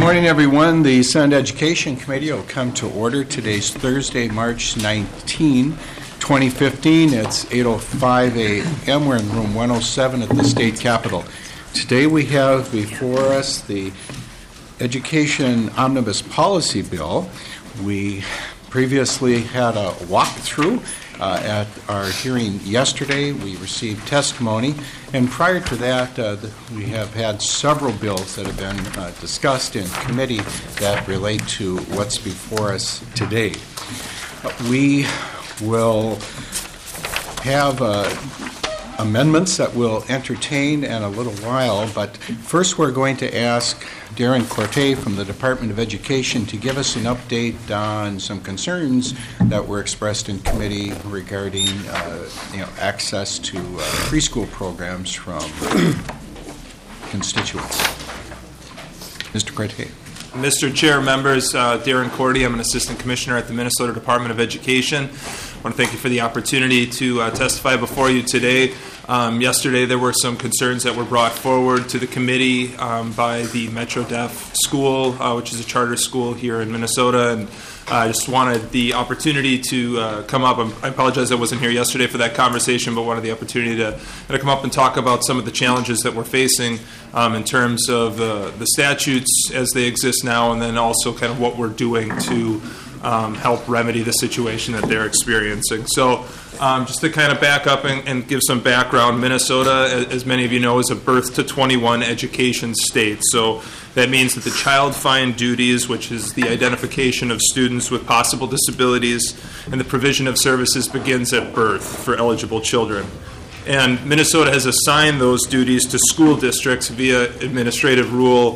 morning, everyone. The Senate Education Committee will come to order. Today's Thursday, March 19, 2015. It's 8:05 a.m. We're in room 107 at the State Capitol. Today we have before us the Education Omnibus Policy Bill. We previously had a walkthrough at our hearing yesterday. We received testimony, and prior to that, we have had several bills that have been discussed in committee that relate to what's before us today. We will have amendments that we'll entertain in a little while, but first we're going to ask Darren Corte from the Department of Education to give us an update on some concerns that were expressed in committee regarding access to preschool programs from constituents. Mr. Corte. Mr. Chair, members, Darren Corte. I'm an Assistant Commissioner at the Minnesota Department of Education. I want to thank you for the opportunity to testify before you today. Yesterday there were some concerns that were brought forward to the committee by the Metro Deaf School, which is a charter school here in Minnesota, and I just wanted the opportunity to come up. I apologize I wasn't here yesterday for that conversation, but wanted the opportunity to come up and talk about some of the challenges that we're facing in terms of the statutes as they exist now, and then also kind of what we're doing to help remedy the situation that they're experiencing. So just to kind of back up and give some background, Minnesota, as many of you know, is a birth to 21 education state. So that means that the child find duties, which is the identification of students with possible disabilities, and the provision of services begins at birth for eligible children. And Minnesota has assigned those duties to school districts via Administrative Rule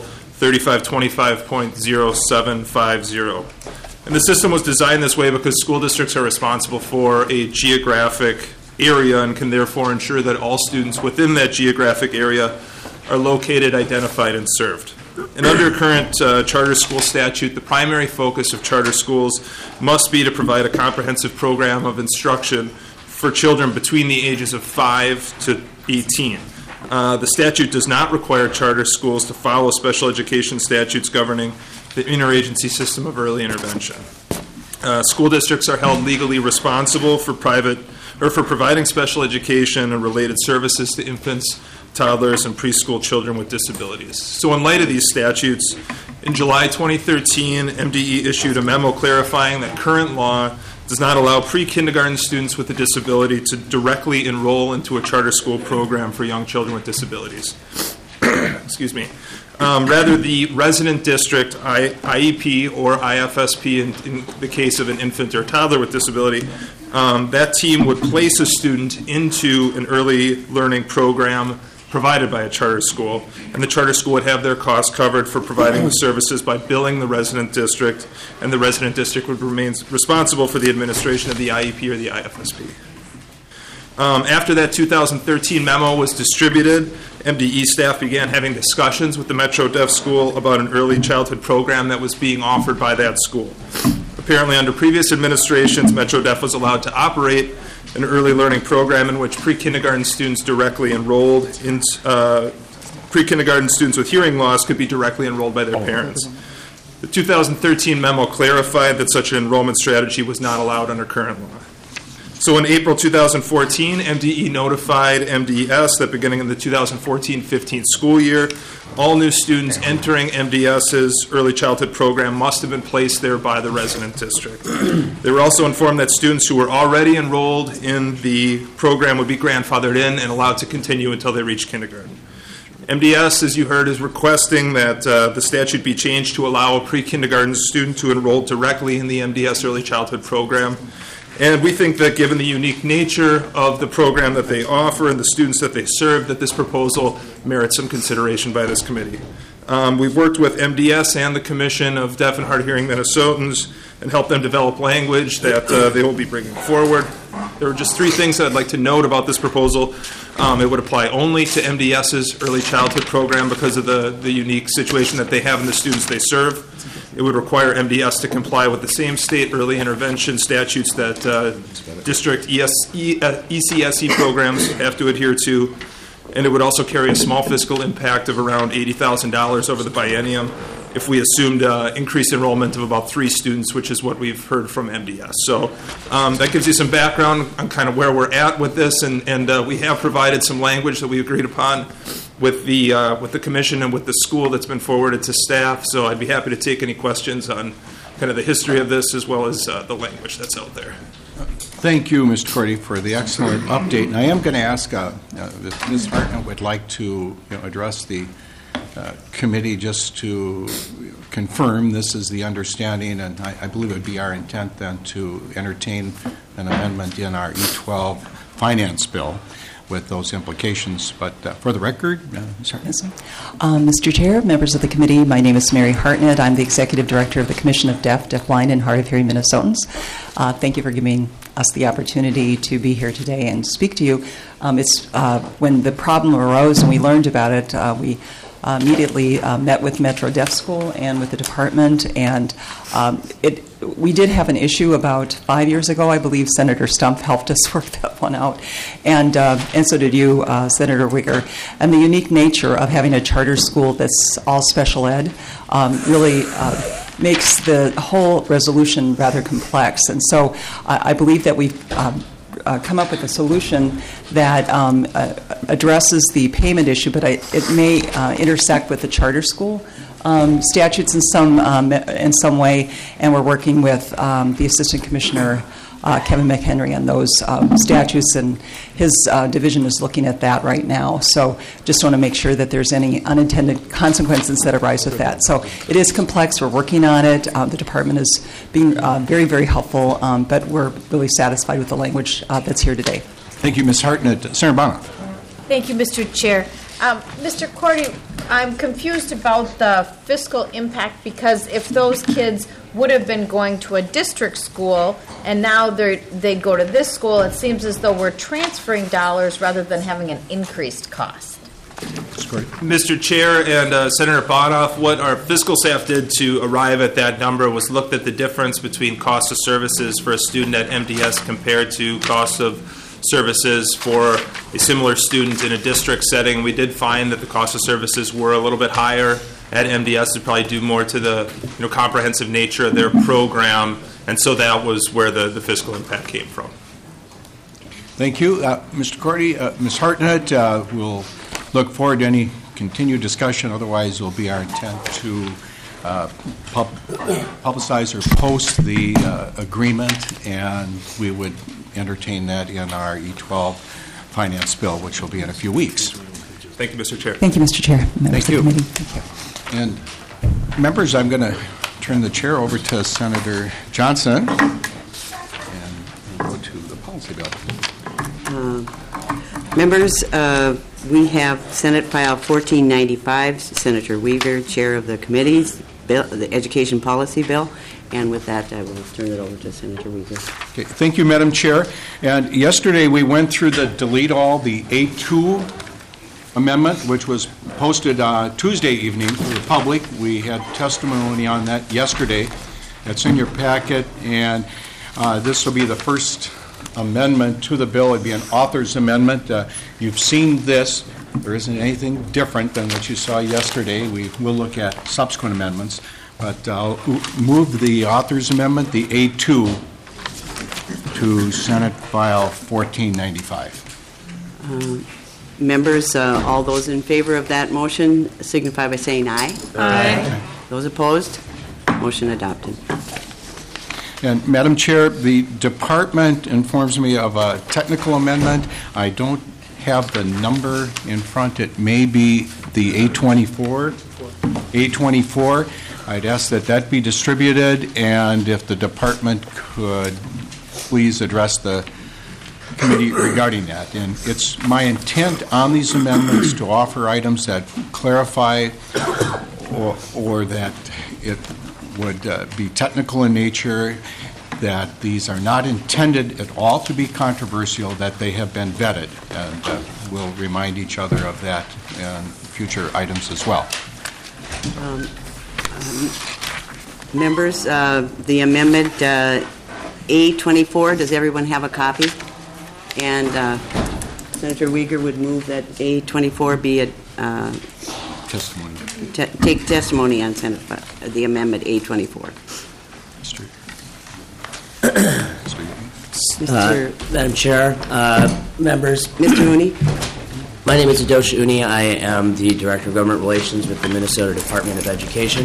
3525.0750. And the system was designed this way because school districts are responsible for a geographic area and can therefore ensure that all students within that geographic area are located, identified, and served. And under current charter school statute, the primary focus of charter schools must be to provide a comprehensive program of instruction for children between the ages of 5 to 18. The statute does not require charter schools to follow special education statutes governing the interagency system of early intervention. School districts are held legally responsible for providing special education and related services to infants, toddlers, and preschool children with disabilities. So in light of these statutes, in July 2013, MDE issued a memo clarifying that current law does not allow pre-kindergarten students with a disability to directly enroll into a charter school program for young children with disabilities. Excuse me. Rather, the resident district, IEP or IFSP, in the case of an infant or toddler with disability, that team would place a student into an early learning program provided by a charter school, and the charter school would have their costs covered for providing the services by billing the resident district, and the resident district would remain responsible for the administration of the IEP or the IFSP. After that 2013 memo was distributed, MDE staff began having discussions with the Metro Deaf School about an early childhood program that was being offered by that school. Apparently, under previous administrations, Metro Deaf was allowed to operate an early learning program in which pre-kindergarten students directly enrolled in pre-kindergarten students with hearing loss could be directly enrolled by their parents. The 2013 memo clarified that such an enrollment strategy was not allowed under current law. So in April 2014, MDE notified MDS that beginning in the 2014-15 school year, all new students entering MDS's early childhood program must have been placed there by the resident district. They were also informed that students who were already enrolled in the program would be grandfathered in and allowed to continue until they reached kindergarten. MDS, as you heard, is requesting that the statute be changed to allow a pre-kindergarten student to enroll directly in the MDS early childhood program. And we think that given the unique nature of the program that they offer and the students that they serve, that this proposal merits some consideration by this committee. We've worked with MDS and the Commission of Deaf and Hard of Hearing Minnesotans and helped them develop language that they will be bringing forward. There are just three things that I'd like to note about this proposal. It would apply only to MDS's early childhood program because of the unique situation that they have and the students they serve. It would require MDS to comply with the same state early intervention statutes that district ECSE programs have to adhere to. And it would also carry a small fiscal impact of around $80,000 over the biennium. if we assumed increased enrollment of about 3 students, which is what we've heard from MDS. So that gives you some background on kind of where we're at with this, and we have provided some language that we agreed upon with the commission and with the school that's been forwarded to staff. So I'd be happy to take any questions on kind of the history of this as well as the language that's out there. Thank you, Mr. Cordy, for the excellent update. And I am going to ask if Ms. Hartnett would like to address the committee just to confirm this is the understanding, and I believe it would be our intent then to entertain an amendment in our E12 finance bill with those implications. But for the record, Ms. Hartnett. Mr. Chair, members of the committee, my name is Mary Hartnett. I'm the Executive Director of the Commission of Deaf, Deafblind, and Hard of Hearing Minnesotans. Thank you for giving us the opportunity to be here today and speak to you. It's when the problem arose and we learned about it, we immediately met with Metro Deaf School and with the department, and we did have an issue about 5 years ago. I believe Senator Stump helped us work that one out, and so did you, Senator Wigger. And the unique nature of having a charter school that's all special ed really makes the whole resolution rather complex. And so I believe that we've come up with a solution that addresses the payment issue, but it may intersect with the charter school statutes in some way, and we're working with the Assistant Commissioner Kevin McHenry on those statutes, and his division is looking at that right now. So just want to make sure that there's any unintended consequences that arise with that. So it is complex. We're working on it. The department is being very, very helpful, but we're really satisfied with the language that's here today. Thank you, Ms. Hartnett. Senator Bonoff. Thank you, Mr. Chair. Mr. Cordy, I'm confused about the fiscal impact, because if those kids would have been going to a district school and now they go to this school, it seems as though we're transferring dollars rather than having an increased cost. Mr. Chair and Senator Bonoff, what our fiscal staff did to arrive at that number was looked at the difference between cost of services for a student at MDS compared to cost of services for a similar student in a district setting. We did find that the cost of services were a little bit higher at MDS, to probably due more to the comprehensive nature of their program, and so that was where the fiscal impact came from. Thank you, Mr. Cordy. Ms. Hartnett, we'll look forward to any continued discussion. Otherwise, it will be our intent to publicize or post the agreement, and we would entertain that in our E12 finance bill, which will be in a few weeks. Thank you, Mr. Chair. Thank you, Mr. Chair. Thank you. Thank you. And members, I'm going to turn the chair over to Senator Johnson, and we'll go to the policy bill. Members, we have Senate File 1495, Senator Weaver, Chair of the Committees, the Education Policy Bill. And with that, I will turn it over to Senator Weaver. Okay, thank you, Madam Chair. And yesterday we went through the delete all, the A2 amendment, which was posted Tuesday evening for the public. We had testimony on that yesterday. It's in your packet, and this will be the first amendment to the bill. It'd be an author's amendment. You've seen this. There isn't anything different than what you saw yesterday. We will look at subsequent amendments. But I'll move the author's amendment, the A2, to Senate File 1495. Members, all those in favor of that motion signify by saying aye. Aye. Those opposed? Motion adopted. And Madam Chair, the department informs me of a technical amendment. I don't have the number in front. It may be the A24. A24. I'd ask that that be distributed, and if the department could please address the committee regarding that. And it's my intent on these amendments to offer items that clarify or that it would be technical in nature, that these are not intended at all to be controversial, that they have been vetted, and we'll remind each other of that in future items as well. Members, the amendment A24, does everyone have a copy? And Senator Weaver would move that A24 be testimony. Take testimony on Senate the amendment A24. Mr. Madam Chair, members, Mr. Mooney? my name is Adosh Uni. I am the Director of Government Relations with the Minnesota Department of Education.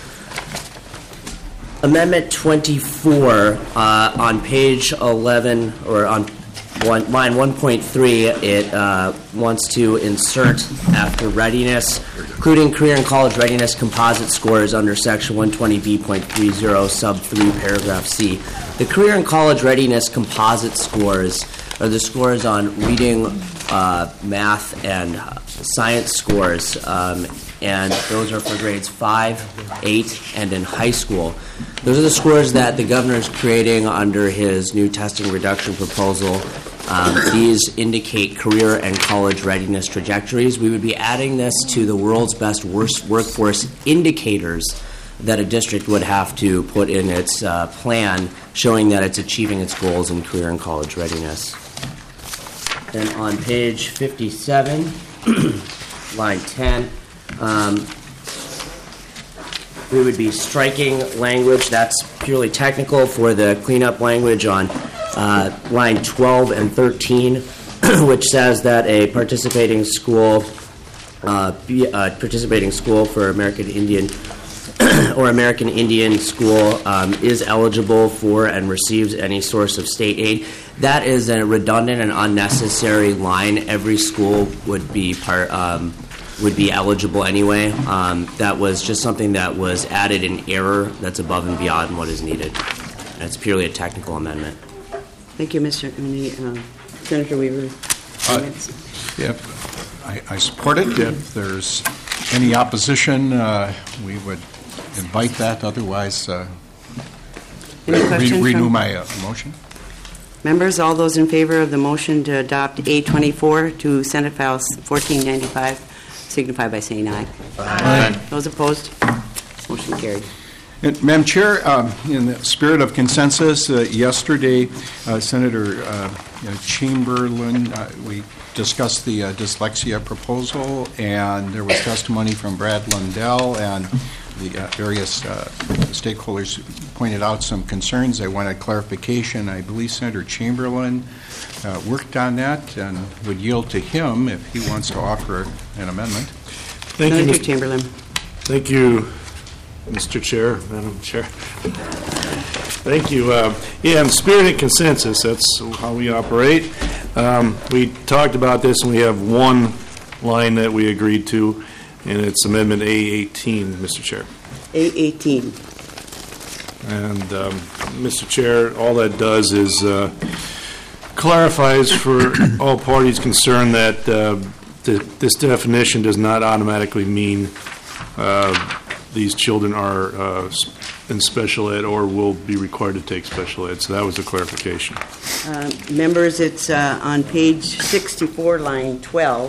Amendment 24 on page 11, or on line 1.3, it wants to insert after readiness, including career and college readiness composite scores under section 120B.30 sub 3 paragraph C. The career and college readiness composite scores are the scores on reading, math, and science scores, and those are for grades 5, 8, and in high school. Those are the scores that the governor is creating under his new testing reduction proposal. These indicate career and college readiness trajectories. We would be adding this to the world's best workforce indicators that a district would have to put in its plan, showing that it's achieving its goals in career and college readiness. Then on page 57, line 10, we would be striking language that's purely technical for the cleanup language on line 12 and 13, which says that a participating school for American Indian or American Indian school is eligible for and receives any source of state aid. That is a redundant and unnecessary line. Every school would be eligible anyway. That was just something that was added in error that's above and beyond what is needed. And it's purely a technical amendment. Thank you, Mr. Mooney. Senator Weaver? Yep, I support it. If there's any opposition, we would invite that. Otherwise, Any questions renew from my motion. members? All those in favor of the motion to adopt A24 to Senate File 1495 signify by saying aye. Aye. Those opposed? Motion carried. And, Madam Chair, in the spirit of consensus, yesterday, Senator Chamberlain, we discussed the dyslexia proposal, and there was testimony from Brad Lundell, and the various stakeholders pointed out some concerns. They wanted clarification. I believe Senator Chamberlain worked on that and would yield to him if he wants to offer an amendment. Thank you, Senator Chamberlain. Thank you, Mr. Chair, Madam Chair. Thank you. In spirit and consensus, that's how we operate. We talked about this, and we have one line that we agreed to, and it's Amendment A18, Mr. Chair. A18. And, Mr. Chair, all that does is clarifies for all parties concerned that this definition does not automatically mean these children are in special ed or will be required to take special ed. So that was a clarification. Members, it's on page 64, line 12.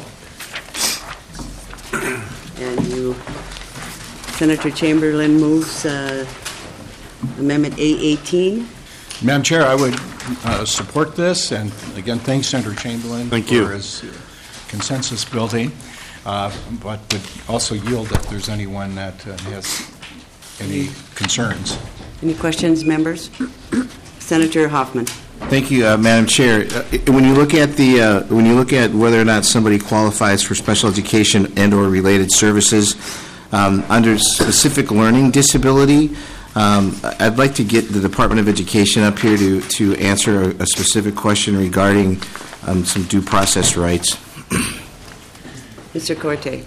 And Senator Chamberlain moves Amendment A18. Madam Chair, I would support this, and again, thanks Senator Chamberlain Thank you. for his consensus building, but would also yield if there's anyone that has any concerns. Any questions, members? Senator Hoffman. Thank you, Madam Chair. When you look at whether or not somebody qualifies for special education and/or related services under specific learning disability, I'd like to get the Department of Education up here to answer a specific question regarding some due process rights. Mr. Corte.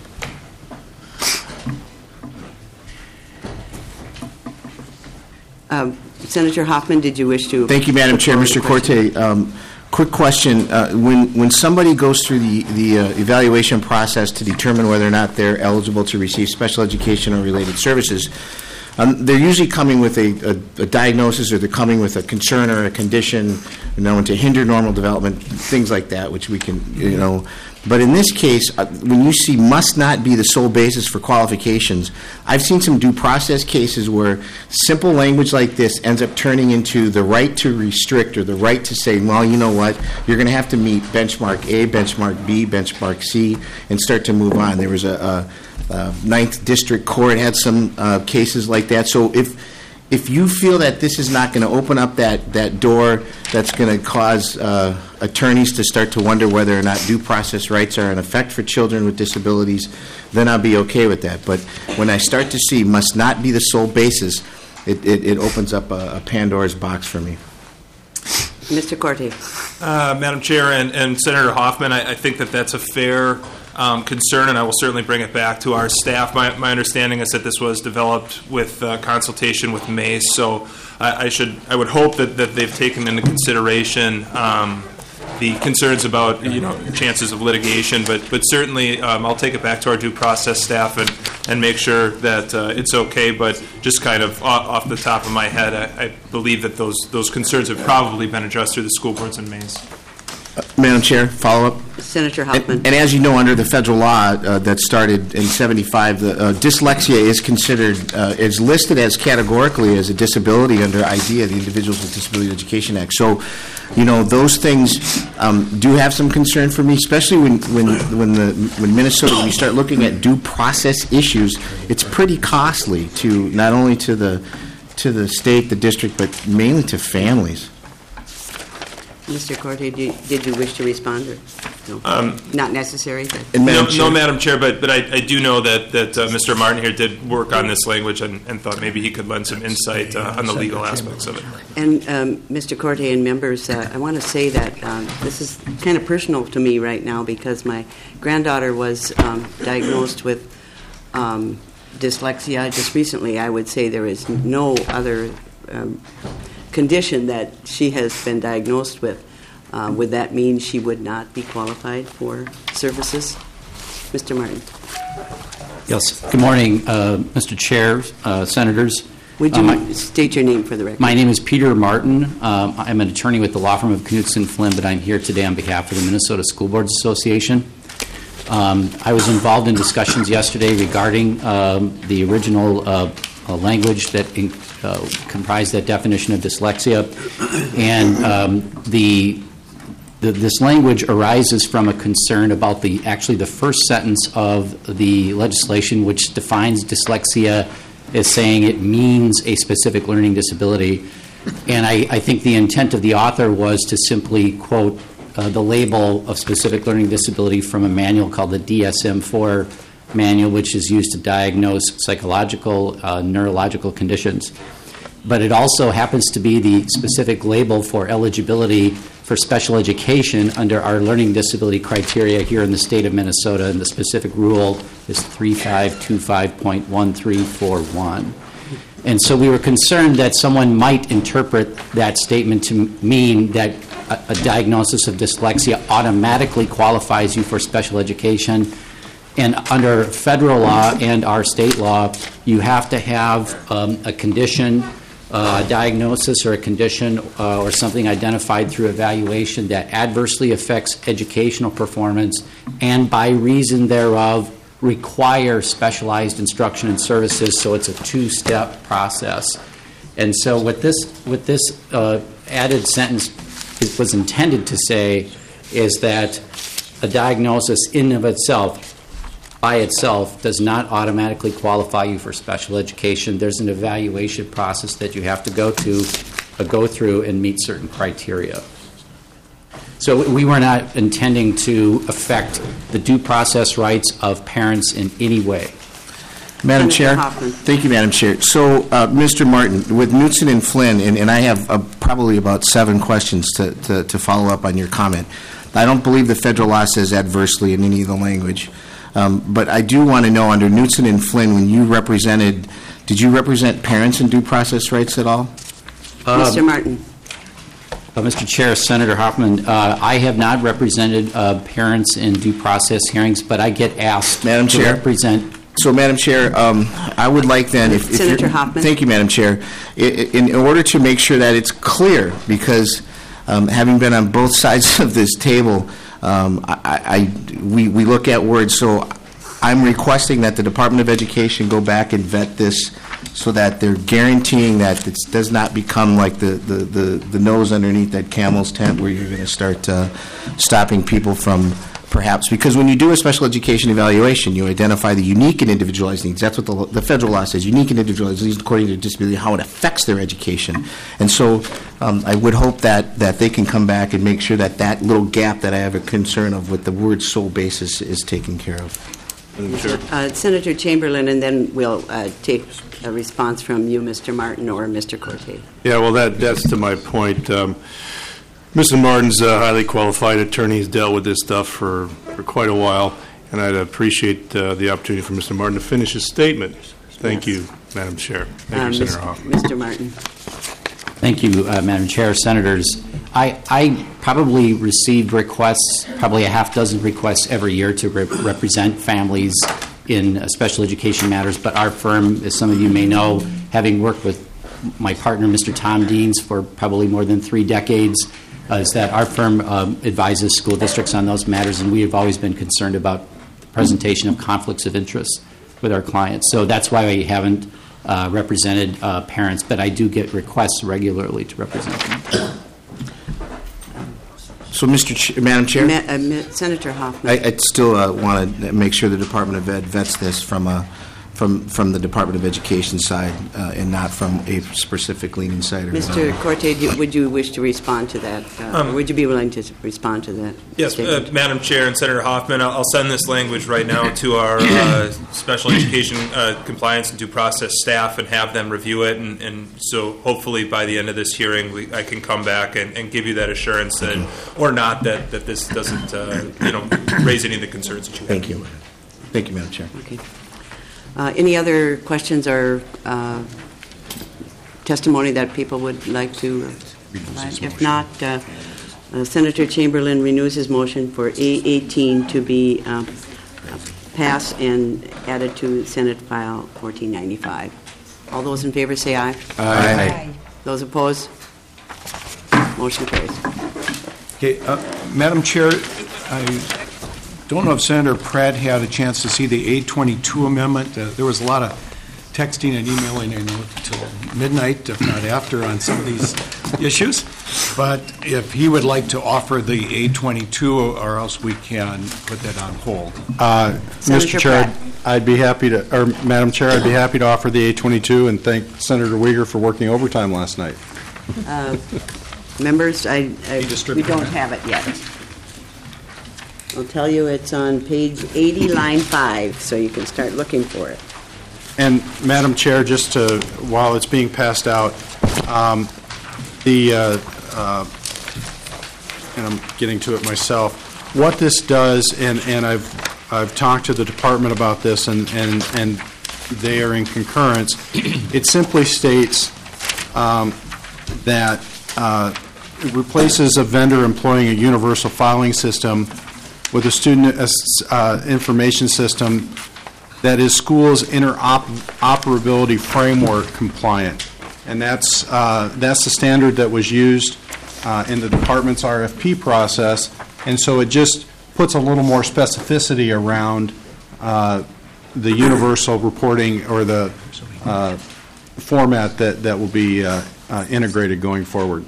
Senator Hoffman, did you wish to? Thank you, Madam Chair. Mr. Corte, quick question. When somebody goes through the evaluation process to determine whether or not they're eligible to receive special education or related services, they're usually coming with a diagnosis, or they're coming with a concern or a condition known to hinder normal development, things like that, which we can, But in this case, when you see must not be the sole basis for qualifications, I've seen some due process cases where simple language like this ends up turning into the right to restrict or the right to say, well, you know what, you're going to have to meet benchmark A, benchmark B, benchmark C, and start to move on. There was a Ninth District Court had some cases like that. So if you feel that this is not going to open up that door that's going to cause attorneys to start to wonder whether or not due process rights are in effect for children with disabilities, then I'll be okay with that. But when I start to see must not be the sole basis, it opens up a Pandora's box for me. Mr. Corte. Madam Chair and Senator Hoffman, I think that that's a fair concern, and I will certainly bring it back to our staff. My understanding is that this was developed with consultation with MACE, so I would hope that they've taken into consideration the concerns about chances of litigation, but certainly I'll take it back to our due process staff and make sure that it's okay. But just kind of off the top of my head, I believe that those concerns have probably been addressed through the school boards and MACE. Madam Chair, follow up. Senator Hoffman. And as you know, under the federal law that started in 75, dyslexia is considered, is listed as categorically as a disability under IDEA, the Individuals with Disability Education Act. So, those things do have some concern for me, especially when Minnesota, when you start looking at due process issues, it's pretty costly to not only to the state, the district, but mainly to families. Mr. Corte, did you wish to respond? Or no? Not necessary? No, Madam Chair, but I do know that Mr. Martin here did work on this language and thought maybe he could lend some insight on the legal aspects of it. And Mr. Corte and members, I want to say that this is kind of personal to me right now because my granddaughter was diagnosed with dyslexia just recently. I would say there is no other condition that she has been diagnosed with. Would that mean she would not be qualified for services? Mr. Martin. Yes. Good morning, Mr. Chair, Senators. Would you state your name for the record? My name is Peter Martin. I'm an attorney with the law firm of Knudsen Flynn, but I'm here today on behalf of the Minnesota School Boards Association. I was involved in discussions yesterday regarding the original language that comprised that definition of dyslexia, and this language arises from a concern about the first sentence of the legislation, which defines dyslexia as saying it means a specific learning disability. And I think the intent of the author was to simply quote the label of specific learning disability from a manual called the DSM-IV manual, which is used to diagnose psychological, neurological conditions. But it also happens to be the specific label for eligibility for special education under our learning disability criteria here in the state of Minnesota, and the specific rule is 3525.1341. And so we were concerned that someone might interpret that statement to mean that a diagnosis of dyslexia automatically qualifies you for special education. And under federal law and our state law, you have to have a condition, a diagnosis or a condition or something identified through evaluation that adversely affects educational performance and by reason thereof require specialized instruction and services. So it's a two-step process. And so what this added sentence was intended to say is that a diagnosis in of itself, by itself, does not automatically qualify you for special education. There's an evaluation process that you have to go through and meet certain criteria. So we were not intending to affect the due process rights of parents in any way. Madam Chair. Thank you, Madam Chair. So, Mr. Martin, with Knudsen and Flynn, and I have probably about 7 questions to follow up on your comment. I don't believe the federal law says adversely in any of the language. But I do want to know, under Knudsen and Flynn, when you represented, did you represent parents in due process rights at all? Mr. Martin. Mr. Chair, Senator Hoffman, I have not represented parents in due process hearings, but I get asked Madam to Chair, represent. So, Madam Chair, I would like then, if Senator Hoffman. Thank you, Madam Chair. In order to make sure that it's clear, because having been on both sides of this table, We look at words, so I'm requesting that the Department of Education go back and vet this so that they're guaranteeing that it does not become like the nose underneath that camel's tent where you're going to start stopping people from perhaps, because when you do a special education evaluation, you identify the unique and individualized needs. That's what the federal law says, unique and individualized needs according to disability, how it affects their education. And so I would hope that they can come back and make sure that that little gap that I have a concern of with the word sole basis is taken care of. Senator Chamberlain, and then we'll take a response from you, Mr. Martin, or Mr. Corte. Yeah, well, that's to my point. Mr. Martin's a highly qualified attorney. He's dealt with this stuff for quite a while, and I'd appreciate the opportunity for Mr. Martin to finish his statement. Thank you, Madam Chair. Thank you, Senator Hoffman. Mr. Martin. Thank you, Madam Chair. Senators, I probably received requests, probably a half dozen requests every year to represent families in special education matters, but our firm, as some of you may know, having worked with my partner, Mr. Tom Deans, for probably more than 3 decades, is that our firm advises school districts on those matters, and we have always been concerned about the presentation of conflicts of interest with our clients. So that's why we haven't represented parents, but I do get requests regularly to represent them. So, Madam Chair? Senator Hoffman. I'd still want to make sure the Department of Ed vets this from the Department of Education side and not from a specific leaning side. Mr. Corte, would you wish to respond to that? Or would you be willing to respond to that? Yes, Madam Chair and Senator Hoffman, I'll send this language right now to our special education compliance and due process staff and have them review it. And so hopefully by the end of this hearing, I can come back and give you that assurance that, or not, that this doesn't raise any of the concerns that you have. Thank you. Thank you, Madam Chair. Okay. Any other questions or testimony that people would like to provide? If not, Senator Chamberlain renews his motion for A18 to be passed and added to Senate File 1495. All those in favor say aye. Aye. Those opposed? Motion carries. Okay, Madam Chair, I don't know if Senator Pratt had a chance to see the 822 amendment. There was a lot of texting and emailing, until midnight, if not after, on some of these issues. But if he would like to offer the 822, or else we can put that on hold. Mr. Chair, I'd be happy to, or Madam Chair, I'd be happy to offer the 822 and thank Senator Uyghur for working overtime last night. Members, we don't have it yet. I'll tell you it's on page 80, line 5, so you can start looking for it. And Madam Chair, just to, while it's being passed out, and I'm getting to it myself, what this does, and I've talked to the department about this, and they are in concurrence. It simply states that it replaces a vendor employing a universal filing system with a student information system that is school's interoperability framework compliant. And that's the standard that was used in the department's RFP process. And so it just puts a little more specificity around the universal reporting or the format that will be integrated going forward.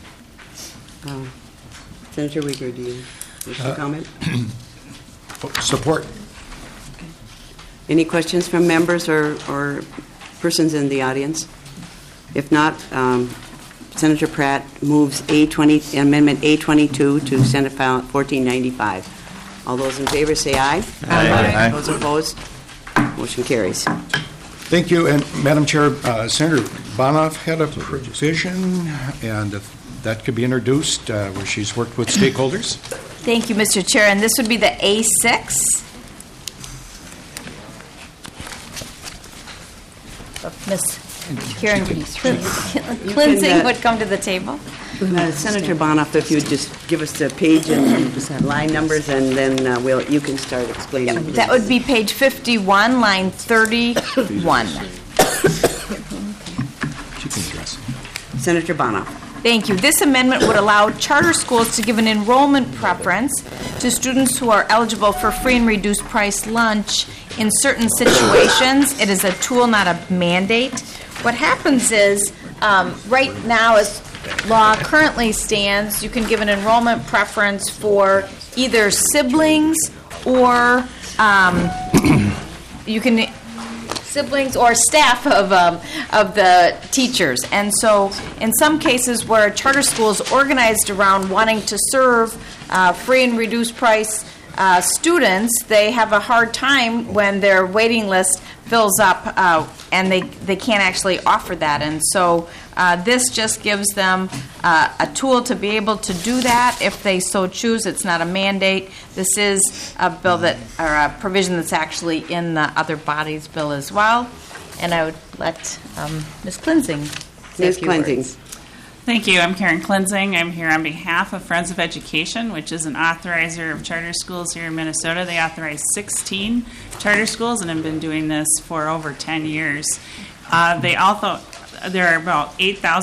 Senator Uyghur, do you wish to comment? Support. Any questions from members or persons in the audience? If not, Senator Pratt moves Amendment A22 to Senate File 1495. All those in favor say aye. Aye. Those opposed? Motion carries. Thank you. And Madam Chair, Senator Bonoff had a provision, and if that could be introduced, where she's worked with stakeholders. Thank you, Mr. Chair. And this would be the A6. Ms. Karen Klinsing would come to the table. Senator Bonoff, if you would just give us the page and line numbers, and then you can start explaining. Yeah, that would be page 51, line 31. Senator Bonoff. Thank you. This amendment would allow charter schools to give an enrollment preference to to students who are eligible for free and reduced price lunch in certain situations. It is a tool, not a mandate. What happens is, right now, as law currently stands, you can give an enrollment preference for either siblings or siblings or staff of the teachers. And so in some cases where a charter school is organized around wanting to serve free and reduced price students, they have a hard time when their waiting list fills up and they can't actually offer that. And so this just gives them a tool to be able to do that if they so choose. It's not a mandate. This is a bill that, or a provision that's actually in the other body's bill as well. And I would let Ms. Klinzing say a Ms. few Klinzing. words. Thank you. I'm Karen Klinzing. I'm here on behalf of Friends of Education, which is an authorizer of charter schools here in Minnesota. They authorize 16 charter schools and have been doing this for over 10 years. There are about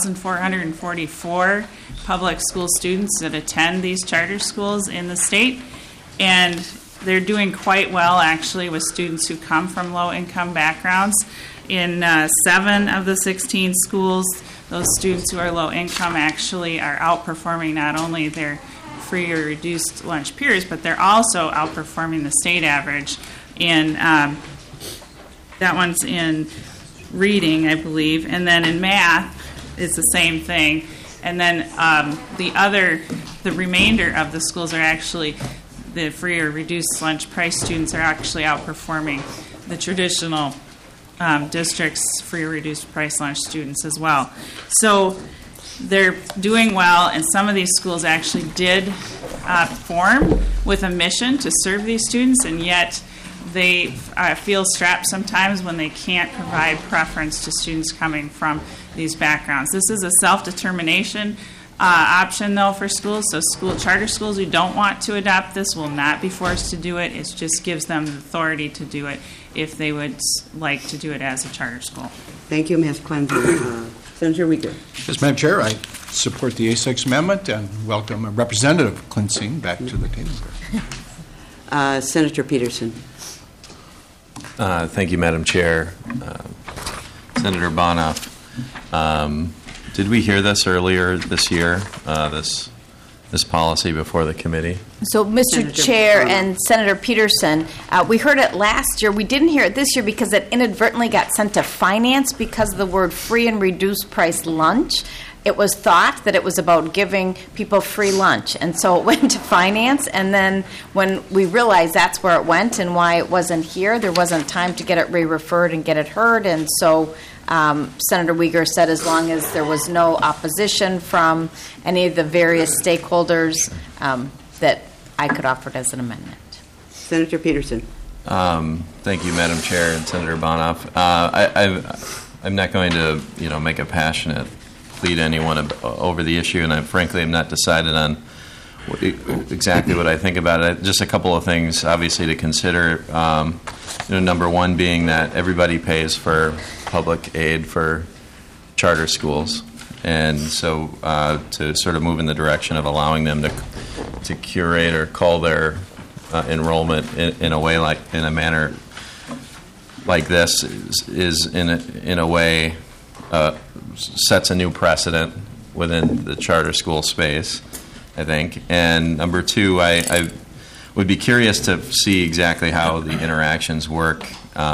8,444 public school students that attend these charter schools in the state, and they're doing quite well, actually, with students who come from low-income backgrounds. In 7 of the 16 schools, those students who are low income actually are outperforming not only their free or reduced lunch peers, but they're also outperforming the state average. And that one's in reading, I believe. And then in math, it's the same thing. And then the remainder of the schools are actually, the free or reduced lunch price students are actually outperforming the traditional districts' free or reduced price lunch students as well. So they're doing well, and some of these schools actually did form with a mission to serve these students, and yet they feel strapped sometimes when they can't provide preference to students coming from these backgrounds. This is a self-determination option, though, for schools. So charter schools who don't want to adopt this will not be forced to do it. It just gives them the authority to do it if they would like to do it as a charter school. Thank you, Ms. Klinzing. Senator Uyghur. Yes, Madam Chair, I support the A6 amendment and welcome Representative Klinzing back to the table. Senator Peterson. Thank you, Madam Chair. Senator Bonoff, did we hear this earlier this year, this policy before the committee? So, Mr. Chair and Senator Peterson, we heard it last year. We didn't hear it this year because it inadvertently got sent to Finance because of the word free and reduced price lunch. It was thought that it was about giving people free lunch, and so it went to Finance, and then when we realized that's where it went and why it wasn't here, there wasn't time to get it re-referred and get it heard, and so Senator Uyghur said as long as there was no opposition from any of the various stakeholders that I could offer it as an amendment. Senator Peterson. Thank you, Madam Chair and Senator Bonoff. I'm not going to, make a passionate plea to anyone over the issue, and frankly, I'm not decided on exactly what I think about it. Just a couple of things, obviously, to consider. Number one being that everybody pays for public aid for charter schools, and so to sort of move in the direction of allowing them to curate or call their enrollment in a manner like this is in a way sets a new precedent within the charter school space, I think. And number two, I would be curious to see exactly how the interactions work.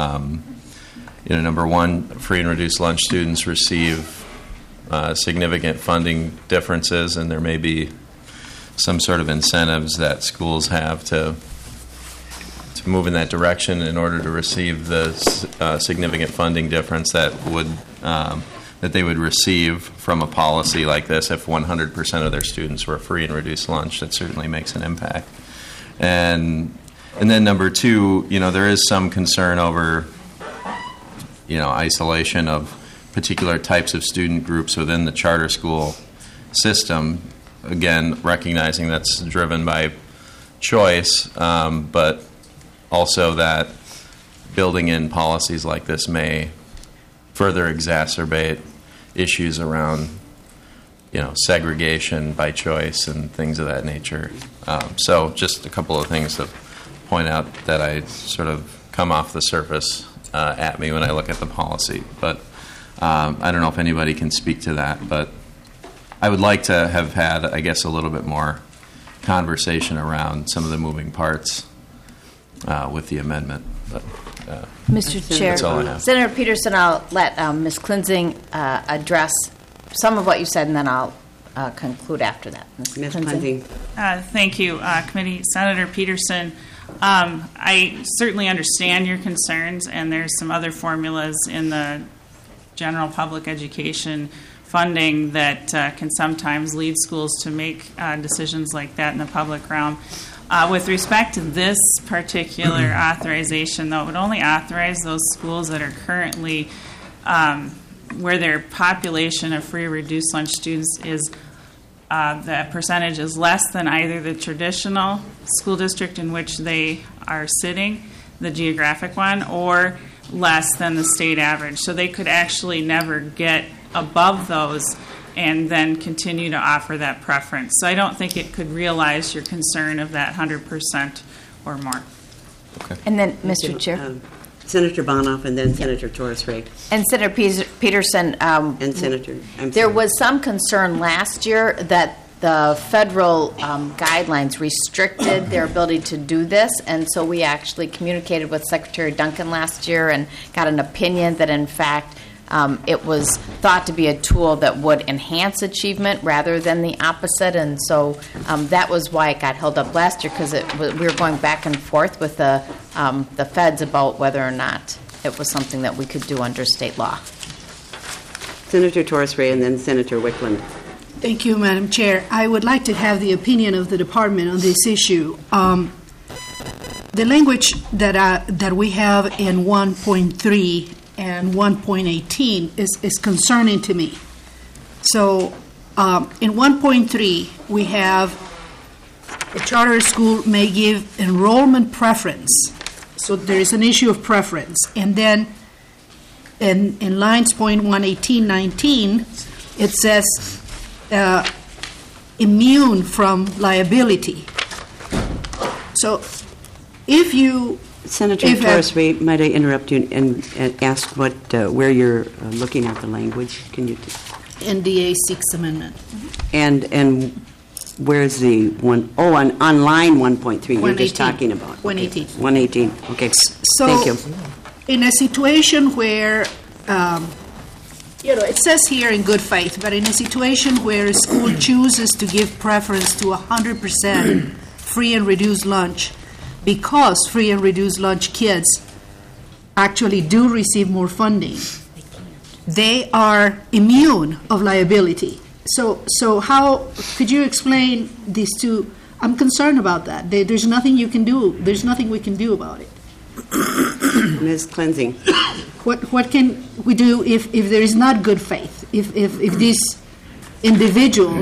Number one, free and reduced lunch students receive significant funding differences, and there may be some sort of incentives that schools have to move in that direction in order to receive the significant funding difference that they would receive from a policy like this. If 100% of their students were free and reduced lunch, that certainly makes an impact. And then number two, there is some concern over isolation of particular types of student groups within the charter school system. Again, recognizing that's driven by choice, but also that building in policies like this may further exacerbate issues around segregation by choice and things of that nature. So just a couple of things to point out that I sort of come off the surface at me when I look at the policy. But I don't know if anybody can speak to that, but I would like to have had, I guess, a little bit more conversation around some of the moving parts with the amendment. But Mr. Chair, that's all I have. Senator Peterson, I'll let Ms. Klinsing address some of what you said, and then I'll conclude after that. Ms. Klinsing. Thank you, Committee. Senator Peterson, I certainly understand your concerns, and there's some other formulas in the general public education funding that can sometimes lead schools to make decisions like that in the public realm. With respect to this particular authorization, though, it would only authorize those schools that are currently where their population of free or reduced lunch students is the percentage is less than either the traditional school district in which they are sitting, the geographic one, or less than the state average. So they could actually never get above those and then continue to offer that preference. So I don't think it could realize your concern of that 100% or more. Okay. And then, Mr. Chair. Senator Bonoff and then Senator Torres-Ray. And Senator Peterson. And Senator. There was some concern last year that the federal guidelines restricted their ability to do this, and so we actually communicated with Secretary Duncan last year and got an opinion that, in fact, it was thought to be a tool that would enhance achievement rather than the opposite, and so that was why it got held up last year, because we were going back and forth with the feds about whether or not it was something that we could do under state law. Senator Torres-Ray and then Senator Wickland. Thank you, Madam Chair. I would like to have the opinion of the department on this issue. The language that we have in 1.3 and 1.18 is concerning to me. So in 1.3, we have a charter school may give enrollment preference. So there is an issue of preference. And then in lines .118, 19, it says immune from liability. So if you... Senator Torres-Ray, might I interrupt you and ask where you're looking at the language? Can you? NDA 6th Amendment. And where's the one? Oh, on line 1.3. You're just talking about 118. Okay. 118. Okay. So, thank you. In a situation where it says here in good faith, but in a situation where a school chooses to give preference to 100% free and reduced lunch, because free and reduced lunch kids actually do receive more funding, they are immune of liability. So how could you explain these two? I'm concerned about that. There's nothing you can do. There's nothing we can do about it. Ms. Klinsing. What can we do if there is not good faith? If these individuals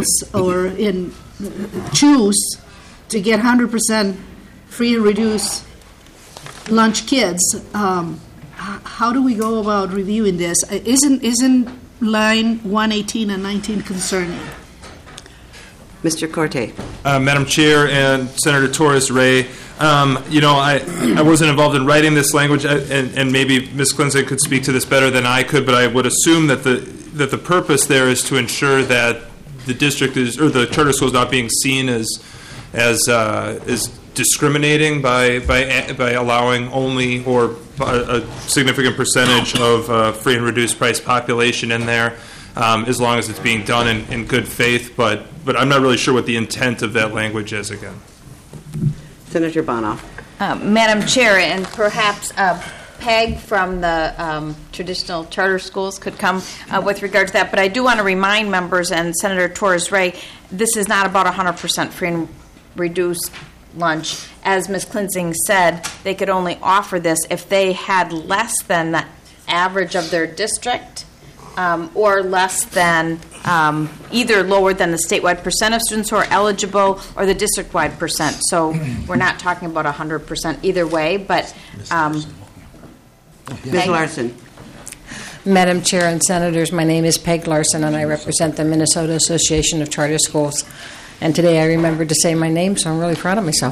choose to get 100% free and reduced lunch kids, how do we go about reviewing this? Isn't line 118 and 19 concerning? Mr. Corte. Madam Chair and Senator Torres-Ray, I wasn't involved in writing this language, and maybe Ms. Klinsing could speak to this better than I could, but I would assume that the purpose there is to ensure that the district the charter school is not being seen as discriminating by allowing only or a significant percentage of free and reduced price population in there, as long as it's being done in good faith. But I'm not really sure what the intent of that language is again. Senator Bonoff. Madam Chair, and perhaps Peg from the traditional charter schools could come with regard to that. But I do want to remind members and Senator Torres-Ray, this is not about 100% free and reduced lunch. As Ms. Klinsing said, they could only offer this if they had less than the average of their district or less than either lower than the statewide percent of students who are eligible or the district-wide percent. So we're not talking about 100% either way, but... Ms. Larson. Madam Chair and Senators, my name is Peg Larson, and I represent the Minnesota Association of Charter Schools. And today I remembered to say my name, so I'm really proud of myself.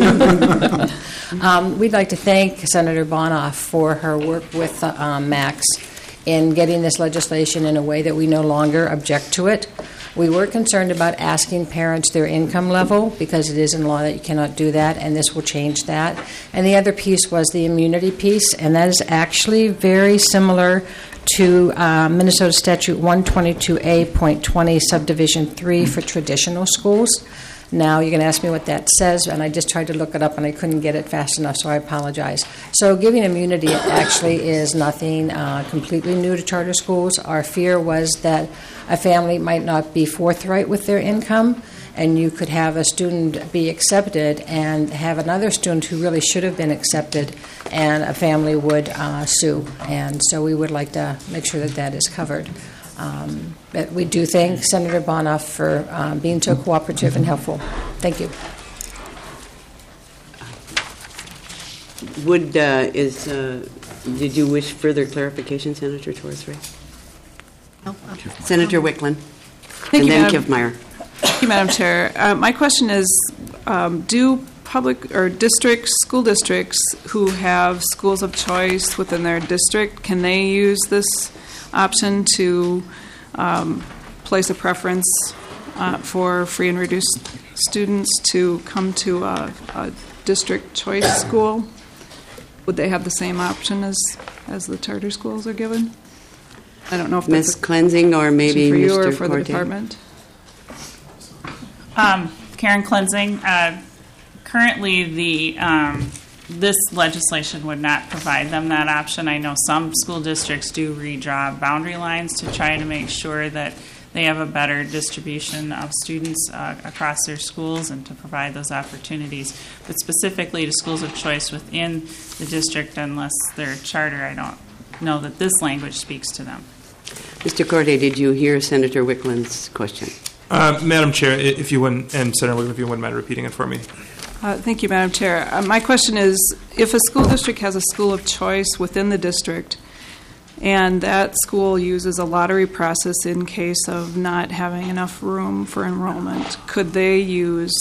We'd like to thank Senator Bonoff for her work with Max in getting this legislation in a way that we no longer object to it. We were concerned about asking parents their income level because it is in law that you cannot do that, and this will change that. And the other piece was the immunity piece, and that is actually very similar to Minnesota Statute 122A.20, Subdivision 3 for traditional schools. Now, you're going to ask me what that says, and I just tried to look it up, and I couldn't get it fast enough, so I apologize. So giving immunity actually is nothing completely new to charter schools. Our fear was that a family might not be forthright with their income, and you could have a student be accepted and have another student who really should have been accepted, and a family would sue. And so we would like to make sure that that is covered. But we do thank Senator Bonoff for being so cooperative and helpful. Thank you. Did you wish further clarification, Senator Torres-Ray? No. Senator Wickland. Thank you, then Madam. Kiffmeyer. Thank you, Madam Chair. My question is, do public or school districts who have schools of choice within their district, can they use this option to place a preference for free and reduced students to come to a district choice school? Would they have the same option as the charter schools are given? I don't know if Ms. Cleansing or maybe for you Mr. or for Corte. the department. Karen Cleansing. Currently, this legislation would not provide them that option. I know some school districts do redraw boundary lines to try to make sure that they have a better distribution of students across their schools and to provide those opportunities. But specifically to schools of choice within the district, unless they're charter, I don't know that this language speaks to them. Mr. Corte, did you hear Senator Wickland's question? Madam Chair, if you wouldn't, and Senator Wickland, if you wouldn't mind repeating it for me. Thank you, Madam Chair. My question is, if a school district has a school of choice within the district and that school uses a lottery process in case of not having enough room for enrollment, could they use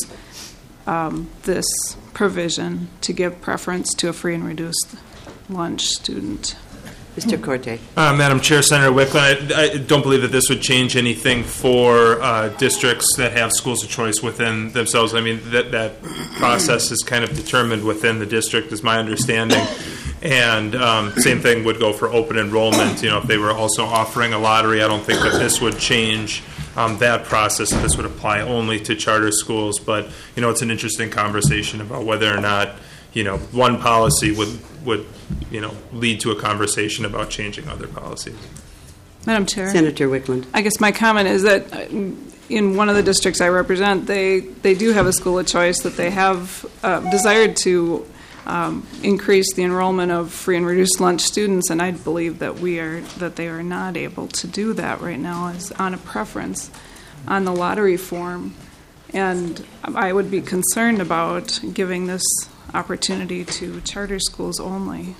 this provision to give preference to a free and reduced lunch student? Mr. Corte. Madam Chair, Senator Wickland, I don't believe that this would change anything for districts that have schools of choice within themselves. I mean, that process is kind of determined within the district, is my understanding. And same thing would go for open enrollment. If they were also offering a lottery, I don't think that this would change that process. This would apply only to charter schools. But, it's an interesting conversation about whether or not, one policy would lead to a conversation about changing other policies. Madam Chair. Senator Wickland. I guess my comment is that in one of the districts I represent, they do have a school of choice that they have desired to increase the enrollment of free and reduced lunch students, and I believe that they are not able to do that right now as on a preference on the lottery form. And I would be concerned about giving this opportunity to charter schools only.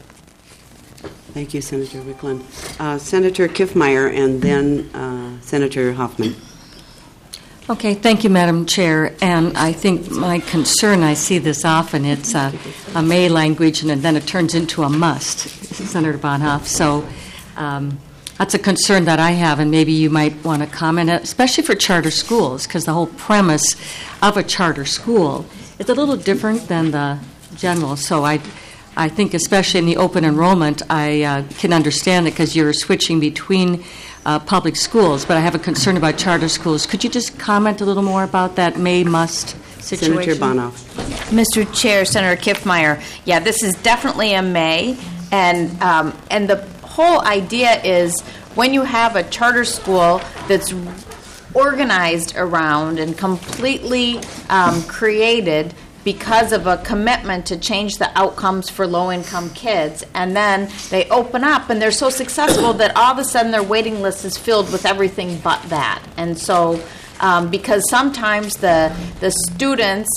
Thank you, Senator Wickland. Senator Kiffmeyer and then Senator Hoffman. Okay, thank you, Madam Chair. And I think my concern, I see this often, it's a may language and then it turns into a must, Senator Bonhoeff. So that's a concern that I have, and maybe you might want to comment, especially for charter schools, because the whole premise of a charter school is a little different than the general. So I think especially in the open enrollment, I can understand it because you're switching between public schools, but I have a concern about charter schools. Could you just comment a little more about that may-must situation? Senator Bonoff. Mr. Chair, Senator Kiffmeyer, yeah, this is definitely a may, and the whole idea is when you have a charter school that's organized around and completely created because of a commitment to change the outcomes for low-income kids, and then they open up and they're so successful that all of a sudden their waiting list is filled with everything but that. And so because sometimes the students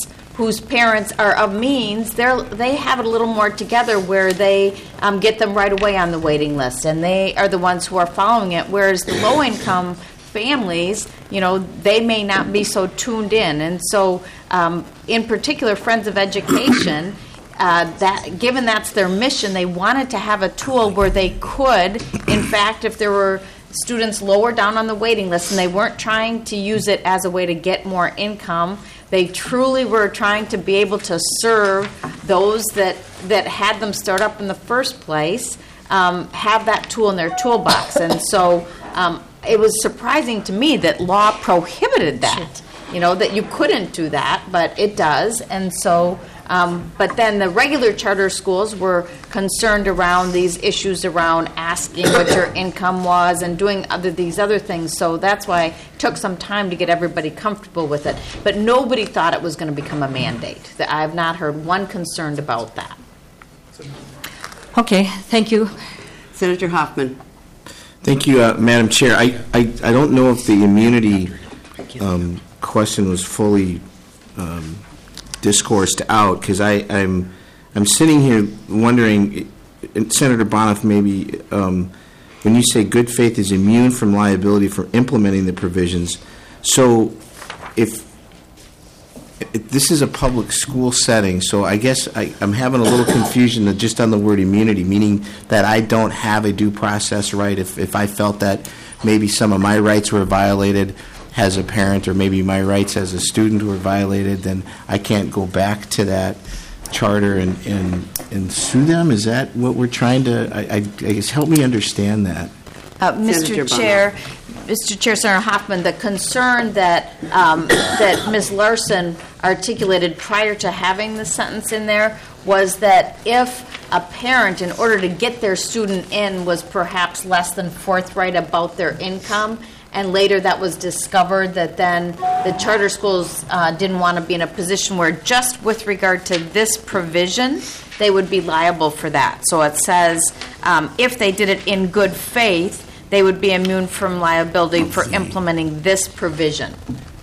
whose parents are of means, they have it a little more together where they get them right away on the waiting list, and they are the ones who are following it, whereas the low-income families, they may not be so tuned in. And so, in particular, Friends of Education, given that's their mission, they wanted to have a tool where they could, in fact, if there were students lower down on the waiting list, and they weren't trying to use it as a way to get more income. They truly were trying to be able to serve those that had them start up in the first place, have that tool in their toolbox. And so it was surprising to me that law prohibited that, that you couldn't do that, but it does. And so, but then the regular charter schools were concerned around these issues around asking what your income was and doing these other things. So that's why it took some time to get everybody comfortable with it. But nobody thought it was going to become a mandate. I have not heard one concerned about that. Okay, thank you. Senator Hoffman. Thank you, Madam Chair. I don't know if the immunity question was fully discoursed out, because I'm sitting here wondering, Senator Bonoff, maybe when you say good faith is immune from liability for implementing the provisions, so if this is a public school setting, so I guess I'm having a little confusion just on the word immunity, meaning that I don't have a due process right if I felt that maybe some of my rights were violated as a parent, or maybe my rights as a student were violated, then I can't go back to that charter and sue them? Is that what we're trying to, I guess, help me understand that. Mr. Chair, Senator Hoffman, the concern that that Ms. Larson articulated prior to having the sentence in there was that if a parent, in order to get their student in, was perhaps less than forthright about their income, and later that was discovered that then the charter schools didn't want to be in a position where just with regard to this provision, they would be liable for that. So it says if they did it in good faith, they would be immune from liability for implementing this provision.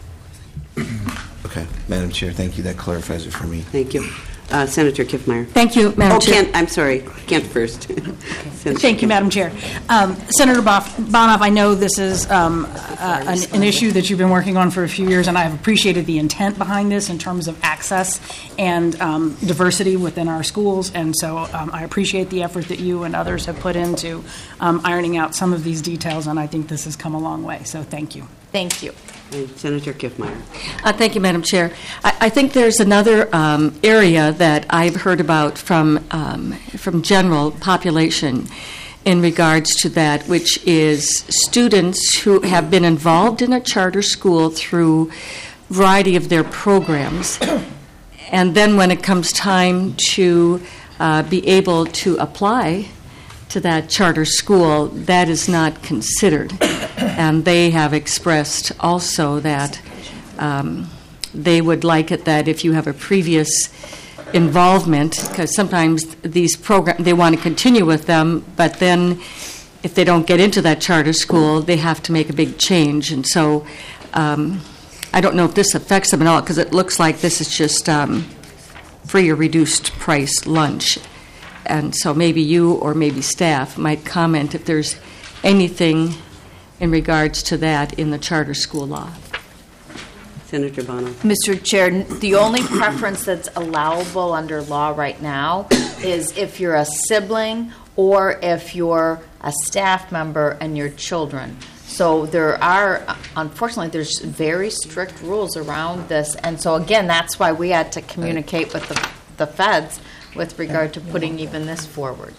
Okay, Madam Chair, thank you. That clarifies it for me. Thank you. Senator Kiffmeyer. Thank you, Madam Chair. Kent, I'm sorry. Kent first. Thank you, Madam Chair. Senator Bonoff, I know this is an issue that you've been working on for a few years, and I've appreciated the intent behind this in terms of access and diversity within our schools, and so I appreciate the effort that you and others have put into ironing out some of these details, and I think this has come a long way, so thank you. Thank you. Senator Kiffmeyer. Thank you, Madam Chair. I think there's another area that I've heard about from general population in regards to that, which is students who have been involved in a charter school through a variety of their programs, and then when it comes time to be able to apply to that charter school, that is not considered. And they have expressed also that they would like it that if you have a previous involvement, because sometimes these programs, they want to continue with them, but then if they don't get into that charter school, they have to make a big change. And so I don't know if this affects them at all, because it looks like this is just free or reduced price lunch. And so maybe you or maybe staff might comment if there's anything in regards to that in the charter school law. Senator Bono. Mr. Chair, the only preference that's allowable under law right now is if you're a sibling or if you're a staff member and your children. So there are, unfortunately, there's very strict rules around this. And so, again, that's why we had to communicate with the feds with regard to putting even this forward.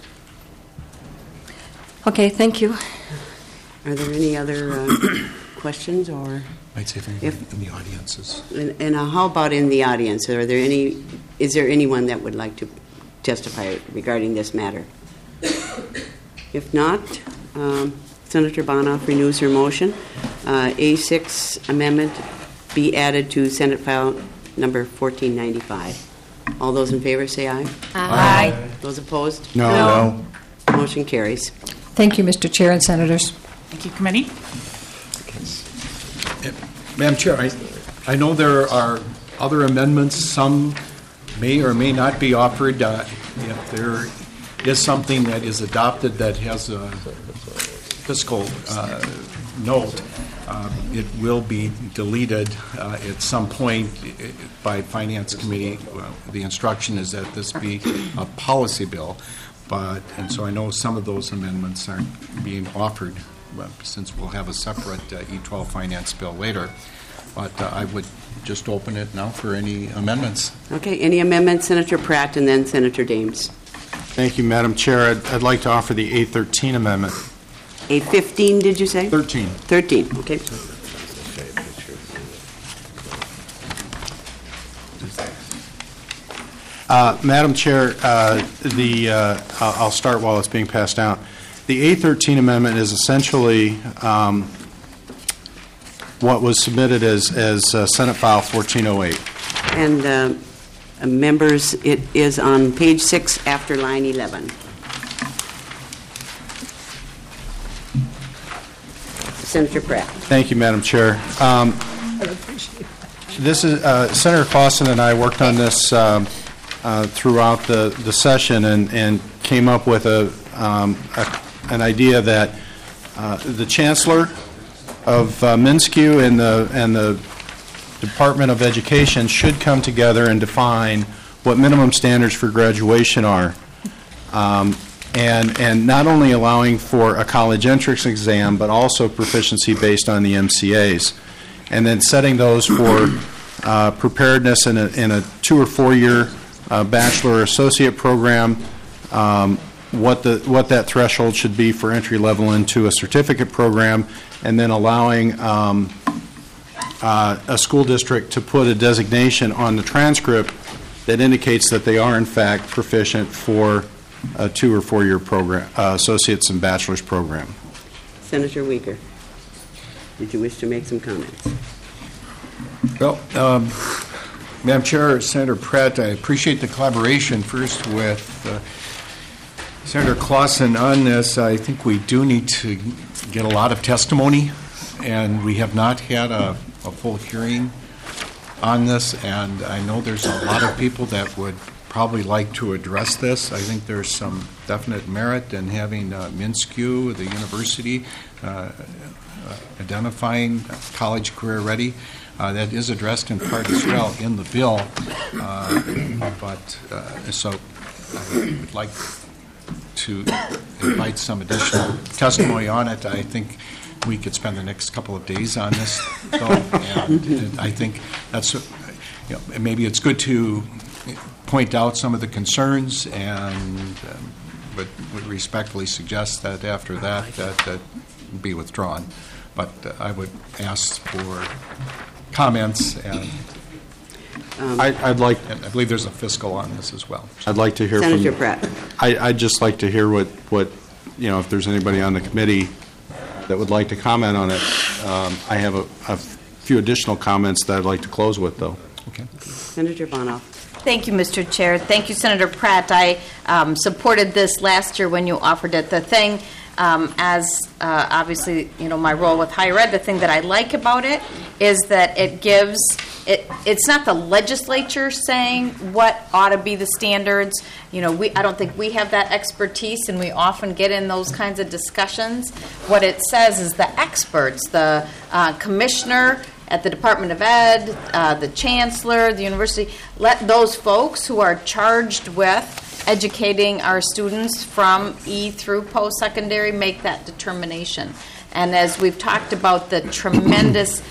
Okay, thank you. Are there any other questions or? Might say if in the audiences. And how about in the audience? Are there any? Is there anyone that would like to testify regarding this matter? If not, Senator Bonoff renews her motion. A6 amendment be added to Senate file number 1495. All those in favor say aye. Aye. Those opposed? No. Motion carries. Thank you, Mr. Chair and Senators. Thank you, Committee. Madam Chair, I know there are other amendments. Some may or may not be offered. If there is something that is adopted that has a fiscal note, it will be deleted at some point by Finance Committee. The instruction is that this be a policy bill, and so I know some of those amendments aren't being offered since we'll have a separate E12 finance bill later. But I would just open it now for any amendments. Okay, any amendments? Senator Pratt and then Senator Dames. Thank you, Madam Chair. I'd like to offer the A13 amendment. A15, did you say? 13. 13, okay. Madam Chair, I'll start while it's being passed out. The A13 amendment is essentially what was submitted as Senate File 1408. And members, it is on page 6 after line 11. Senator Pratt. Thank you, Madam Chair. This is Senator Clausen and I worked on this throughout the session and came up with an idea that the Chancellor of MnSCU and the Department of Education should come together and define what minimum standards for graduation are. And not only allowing for a college entrance exam, but also proficiency based on the MCAs. And then setting those for preparedness in a 2 or 4 year bachelor or associate program, what that threshold should be for entry level into a certificate program, and then allowing a school district to put a designation on the transcript that indicates that they are in fact proficient for a 2 or 4 year program, associates and bachelor's program. Senator Uyghur, did you wish to make some comments? Well, Madam Chair, Senator Pratt, I appreciate the collaboration first with Senator Clausen on this. I think we do need to get a lot of testimony, and we have not had a full hearing on this, and I know there's a lot of people that would probably like to address this. I think there's some definite merit in having MnSCU, the university, identifying college career ready. That is addressed in part as well in the bill, so I would like to invite some additional testimony on it. I think we could spend the next couple of days on this, though, and I think that's, maybe it's good to point out some of the concerns, and but would respectfully suggest that after that be withdrawn. But I would ask for comments, and I'd like. And I believe there's a fiscal on this as well. I'd like to hear Senator from Pratt. I'd just like to hear what if there's anybody on the committee that would like to comment on it. I have a few additional comments that I'd like to close with, though. Okay. Senator Bonoff. Thank you, Mr. Chair. Thank you, Senator Pratt. I supported this last year when you offered it. The thing, obviously, my role with higher ed, the thing that I like about it is that it gives, it's not the legislature saying what ought to be the standards. I don't think we have that expertise, and we often get in those kinds of discussions. What it says is the experts, the commissioner at the Department of Ed, the chancellor, the university, let those folks who are charged with educating our students from E through post-secondary make that determination. And as we've talked about the tremendous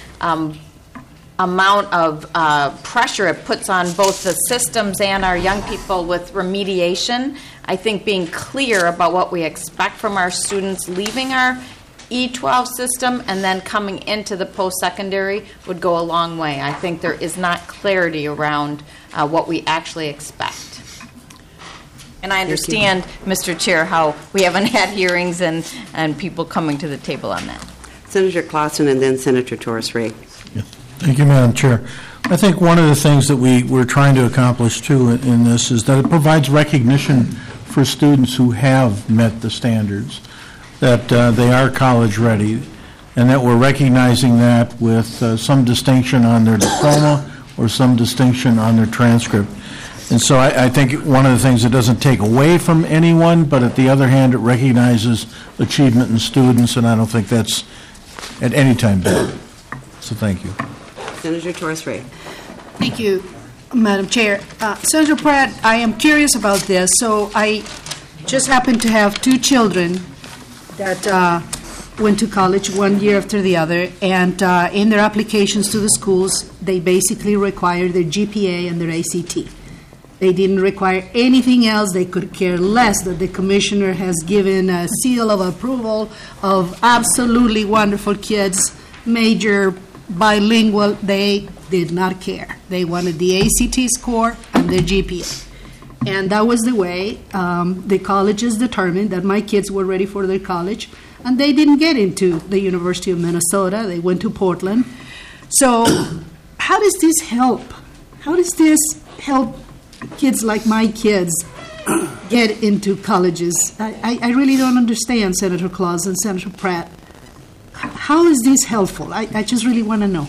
amount of pressure it puts on both the systems and our young people with remediation, I think being clear about what we expect from our students leaving our E12 system and then coming into the post-secondary would go a long way. I think there is not clarity around what we actually expect. And I understand, Mr. Chair, how we haven't had hearings and people coming to the table on that. Senator Clausen and then Senator Torres-Ray. Thank you, Madam Chair. I think one of the things that we're trying to accomplish, too, in this is that it provides recognition for students who have met the standards, that they are college ready, and that we're recognizing that with some distinction on their diploma or some distinction on their transcript. And so I think one of the things it doesn't take away from anyone, but at the other hand, it recognizes achievement in students, and I don't think that's at any time bad. So thank you. Senator Torres-Ray. Thank you, Madam Chair. Senator Pratt, I am curious about this. So I just happen to have two children that went to college one year after the other, and in their applications to the schools, they basically require their GPA and their ACT. They didn't require anything else. They could care less that the commissioner has given a seal of approval of absolutely wonderful kids, major, bilingual. They did not care. They wanted the ACT score and their GPA. And that was the way the colleges determined that my kids were ready for their college, and they didn't get into the University of Minnesota. They went to Portland. So how does this help? How does this help kids like my kids get into colleges? I really don't understand, Senator Claus and Senator Pratt. How is this helpful? I just really want to know.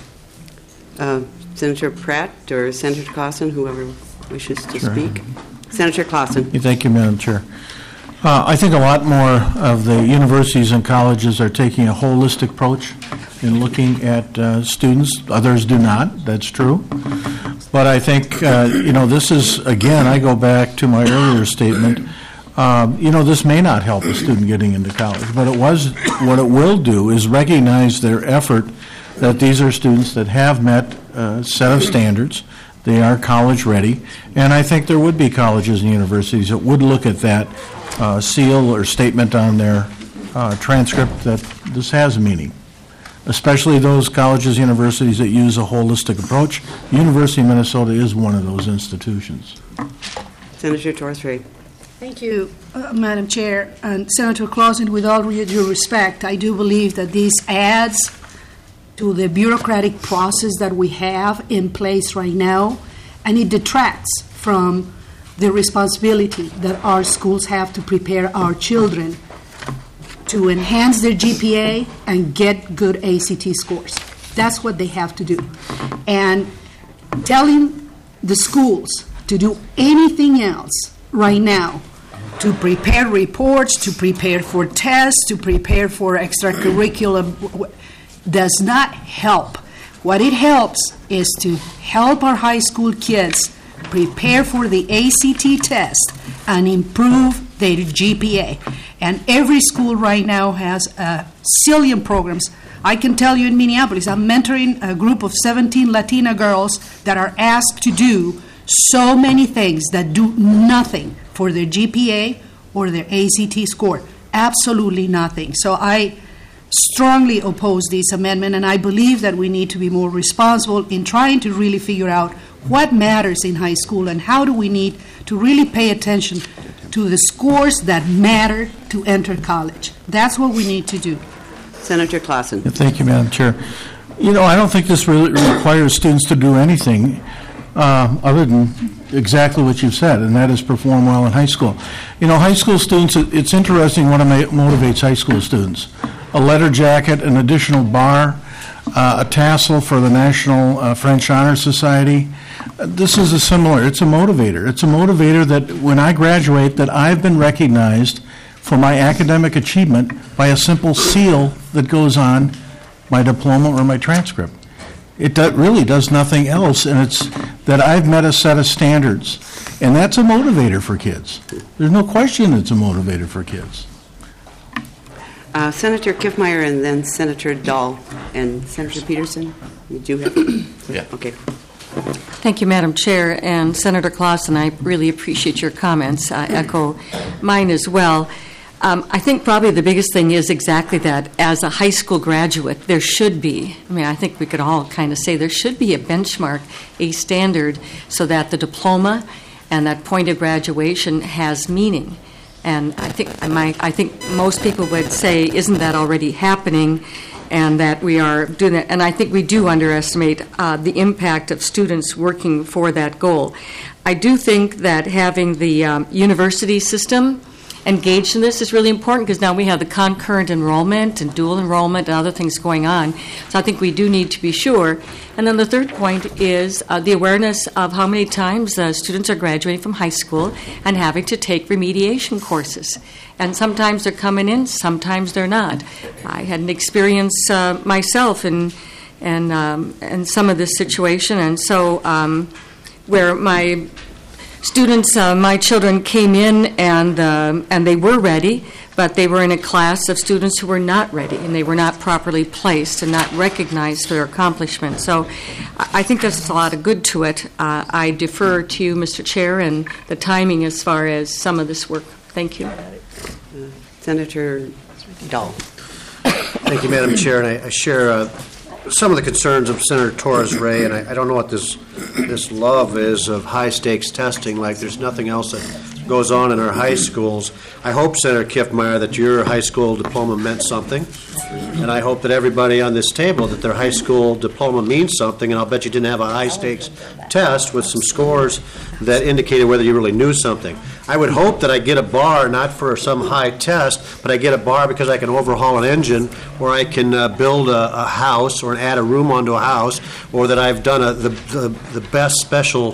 Senator Pratt or Senator Clausen, whoever wishes to speak. Senator Clausen. Thank you, Madam Chair. I think a lot more of the universities and colleges are taking a holistic approach in looking at students. Others do not. That's true. But I think, this is, again, I go back to my earlier statement. This may not help a student getting into college, but what it will do is recognize their effort that these are students that have met a set of standards. They are college ready. And I think there would be colleges and universities that would look at that seal or statement on their transcript that this has meaning, especially those colleges, universities that use a holistic approach. The University of Minnesota is one of those institutions. Senator Torres-Ray. Thank you, Madam Chair. And Senator Clausen, with all due respect, I do believe that this adds to the bureaucratic process that we have in place right now, and it detracts from the responsibility that our schools have to prepare our children to enhance their GPA and get good ACT scores. That's what they have to do. And telling the schools to do anything else right now, to prepare reports, to prepare for tests, to prepare for extracurricular, does not help. What it helps is to help our high school kids prepare for the ACT test and improve their GPA. And every school right now has a zillion programs. I can tell you in Minneapolis, I'm mentoring a group of 17 Latina girls that are asked to do so many things that do nothing for their GPA or their ACT score. Absolutely nothing. So I strongly oppose this amendment, and I believe that we need to be more responsible in trying to really figure out what matters in high school and how do we need to really pay attention to the scores that matter to enter college. That's what we need to do. Senator Clausen. Thank you, Madam Chair. I don't think this really requires students to do anything other than exactly what you've said, and that is perform well in high school. High school students, it's interesting what motivates high school students. A letter jacket, an additional bar, a tassel for the National French Honor Society. This is it's a motivator. It's a motivator that when I graduate, that I've been recognized for my academic achievement by a simple seal that goes on my diploma or my transcript. It really does nothing else, and it's that I've met a set of standards, and that's a motivator for kids. There's no question it's a motivator for kids. Senator Kiffmeyer and then Senator Dahl and Senator Peterson. Did you have? Yeah. Okay. Thank you, Madam Chair, and Senator Clausen, I really appreciate your comments. I echo mine as well. I think probably the biggest thing is exactly that. As a high school graduate, there should be, I think we could all kind of say there should be a benchmark, a standard, so that the diploma and that point of graduation has meaning. And I think most people would say, isn't that already happening? And that we are doing that. And I think we do underestimate the impact of students working for that goal. I do think that having the university system engaged in this is really important because now we have the concurrent enrollment and dual enrollment and other things going on. So I think we do need to be sure. And then the third point is the awareness of how many times students are graduating from high school and having to take remediation courses. And sometimes they're coming in, sometimes they're not. I had an experience myself in some of this situation, and so where my students, my children came in and they were ready, but they were in a class of students who were not ready, and they were not properly placed and not recognized for their accomplishments. So I think there's a lot of good to it. I defer to you, Mr. Chair, and the timing as far as some of this work. Thank you. Senator Dahl. Thank you, Madam Chair, and I share some of the concerns of Senator Torres Ray, and I don't know what this love is of high-stakes testing, like there's nothing else that goes on in our high schools. I hope, Senator Kiffmeyer, that your high school diploma meant something, and I hope that everybody on this table, that their high school diploma means something, and I'll bet you didn't have a high-stakes test with some scores that indicated whether you really knew something. I would hope that I get a bar not for some high test, but I get a bar because I can overhaul an engine, or I can build a house, or add a room onto a house, or that I've done the best special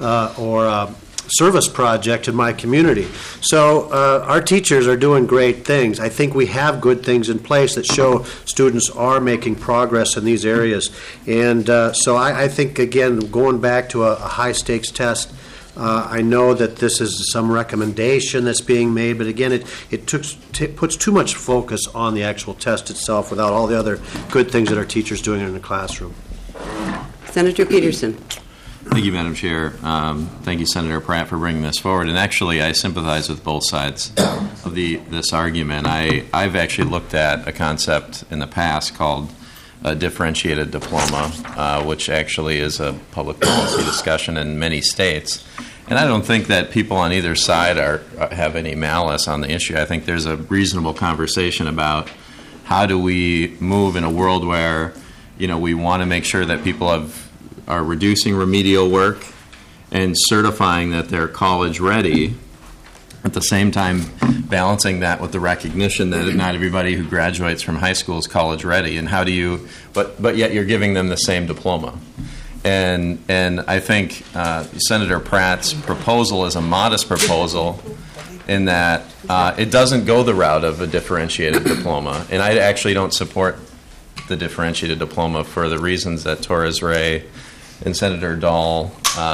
service project in my community. So our teachers are doing great things. I think we have good things in place that show students are making progress in these areas. And so I think, again, going back to a high-stakes test, I know that this is some recommendation that's being made, but again, it puts too much focus on the actual test itself without all the other good things that our teachers are doing in the classroom. Senator Peterson. Thank you, Madam Chair. Thank you, Senator Pratt, for bringing this forward. And actually, I sympathize with both sides of this argument. I've actually looked at a concept in the past called a differentiated diploma, which actually is a public policy discussion in many states. And I don't think that people on either side have any malice on the issue. I think there's a reasonable conversation about how do we move in a world where, we want to make sure that people are reducing remedial work and certifying that they're college ready, at the same time balancing that with the recognition that not everybody who graduates from high school is college ready. And how do you, but yet you're giving them the same diploma. And I think Senator Pratt's proposal is a modest proposal in that it doesn't go the route of a differentiated diploma. And I actually don't support the differentiated diploma for the reasons that Torres Ray and Senator Dahl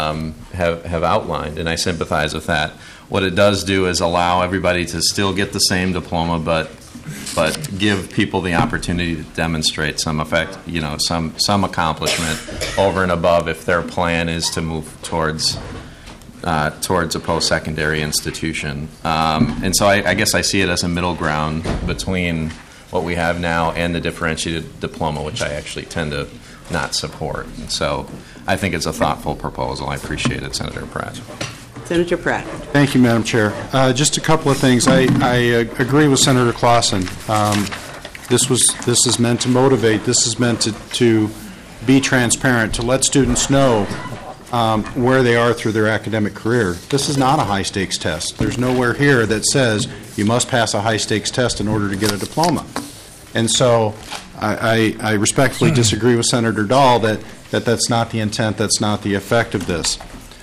have outlined, and I sympathize with that. What it does do is allow everybody to still get the same diploma, but give people the opportunity to demonstrate some effect, some accomplishment over and above if their plan is to move towards a post-secondary institution. And so I guess I see it as a middle ground between what we have now and the differentiated diploma, which I actually tend to not support. And so I think it's a thoughtful proposal. I appreciate it, Senator Pratt. Senator Pratt. Thank you, Madam Chair. Just a couple of things. I agree with Senator Clausen. This is meant to motivate. This is meant to be transparent, to let students know where they are through their academic career. This is not a high-stakes test. There's nowhere here that says you must pass a high-stakes test in order to get a diploma. And so I respectfully disagree with Senator Dahl that that's not the intent, that's not the effect of this.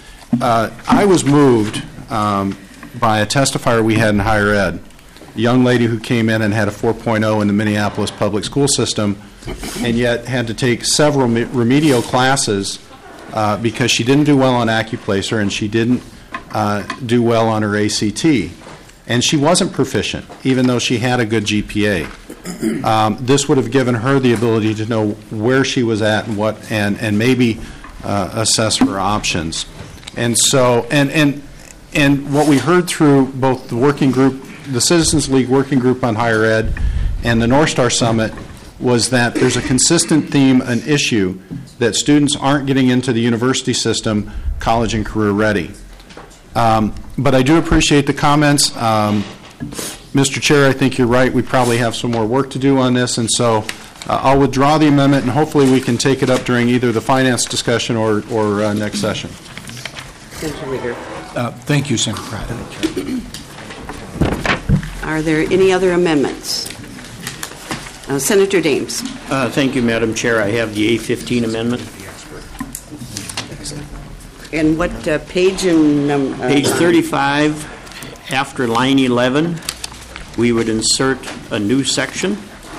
I was moved by a testifier we had in higher ed, a young lady who came in and had a 4.0 in the Minneapolis public school system and yet had to take several remedial classes because she didn't do well on AccuPlacer and she didn't do well on her ACT. And she wasn't proficient, even though she had a good GPA. This would have given her the ability to know where she was at and maybe assess her options. And so, and what we heard through both the working group, the Citizens League Working Group on Higher Ed, and the North Star Summit was that there's a consistent theme, an issue, that students aren't getting into the university system college and career ready. But I do appreciate the comments. Mr. Chair, I think you're right. We probably have some more work to do on this, and so I'll withdraw the amendment, and hopefully we can take it up during either the finance discussion or next session. Senator Ritter. Thank you, Senator Pratt. Are there any other amendments? Senator Dames. Thank you, Madam Chair. I have the A15 amendment. And what page and number? Page 35, after line 11, we would insert a new section,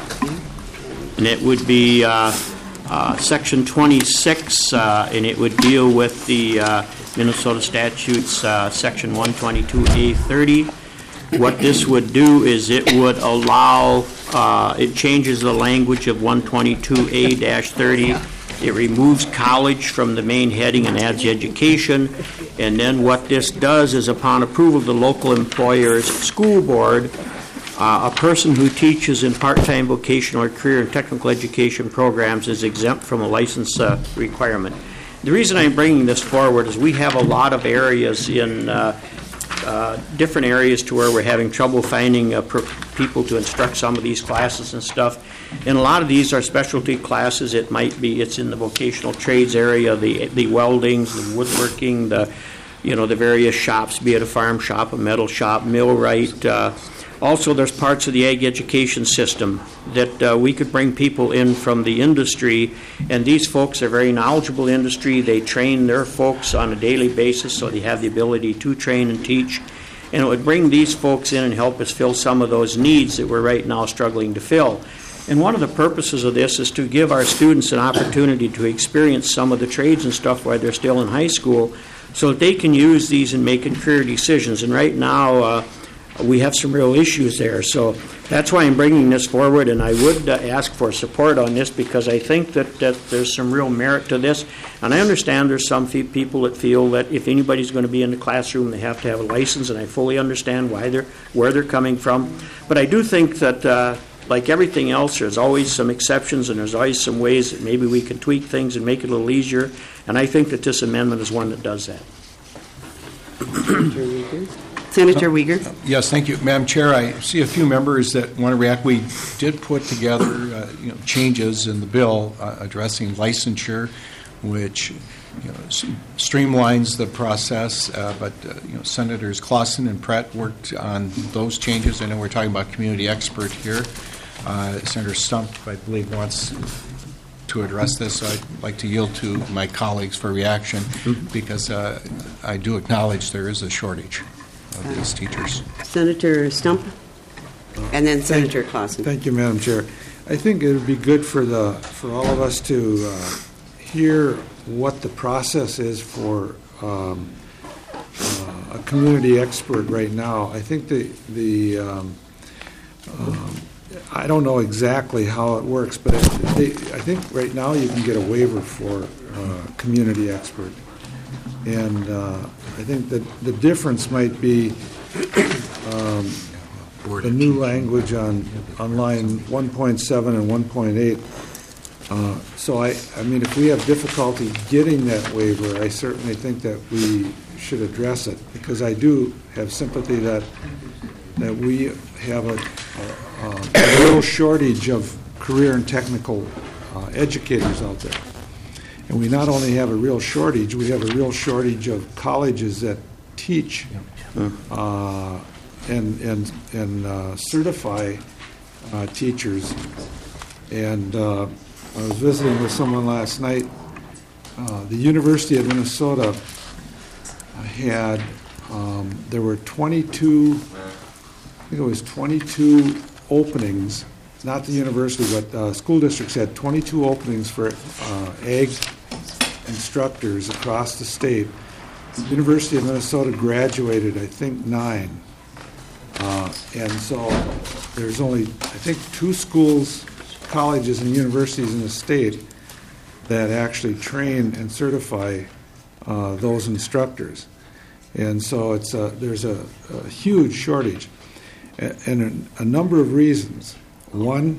and it would be section 26, and it would deal with the Minnesota statutes, section 122A30. What this would do is it would allow, it changes the language of 122A-30. It removes college from the main heading and adds education. And then what this does is, upon approval of the local employer's school board, a person who teaches in part-time vocational or career and technical education programs is exempt from a license requirement. The reason I'm bringing this forward is we have a lot of areas in different areas to where we're having trouble finding people to instruct some of these classes and stuff. And a lot of these are specialty classes. It might be, it's in the vocational trades area, the weldings, the woodworking, the various shops, be it a farm shop, a metal shop, millwright. Also, there's parts of the ag education system that we could bring people in from the industry, and these folks are very knowledgeable industry. They train their folks on a daily basis, so they have the ability to train and teach. And it would bring these folks in and help us fill some of those needs that we're right now struggling to fill. And one of the purposes of this is to give our students an opportunity to experience some of the trades and stuff while they're still in high school, so that they can use these in making career decisions. And right now, we have some real issues there. So that's why I'm bringing this forward, and I would ask for support on this, because I think that there's some real merit to this. And I understand there's some people that feel that if anybody's going to be in the classroom, they have to have a license, and I fully understand where they're coming from. But I do think that like everything else, there's always some exceptions, and there's always some ways that maybe we can tweak things and make it a little easier. And I think that this amendment is one that does that. Senator Uyghur. Yes, thank you. Madam Chair, I see a few members that want to react. We did put together changes in the bill addressing licensure, which streamlines the process, but Senators Clausen and Pratt worked on those changes. I know we're talking about community expert here. Senator Stump, I believe, wants to address this, so I'd like to yield to my colleagues for reaction, because I do acknowledge there is a shortage of these teachers. Senator Stump, and then Senator Clausen. Thank you, Madam Chair. I think it would be good for all of us to hear what the process is for a community expert right now. I think I don't know exactly how it works, but I think right now you can get a waiver for community expert. And I think that the difference might be the new language on line 1.7 and 1.8. So I mean, if we have difficulty getting that waiver, I certainly think that we should address it, because I do have sympathy that we have a real shortage of career and technical educators out there. And we not only have a real shortage, we have a real shortage of colleges that teach and certify teachers. And I was visiting with someone last night. The University of Minnesota had, there were 22, I think it was 22 openings, not the university, but school districts had 22 openings for ag instructors across the state. The University of Minnesota graduated, I think, 9. And so there's only, I think, 2 schools, colleges, and universities in the state that actually train and certify those instructors. And so there's a huge shortage, and a number of reasons. One,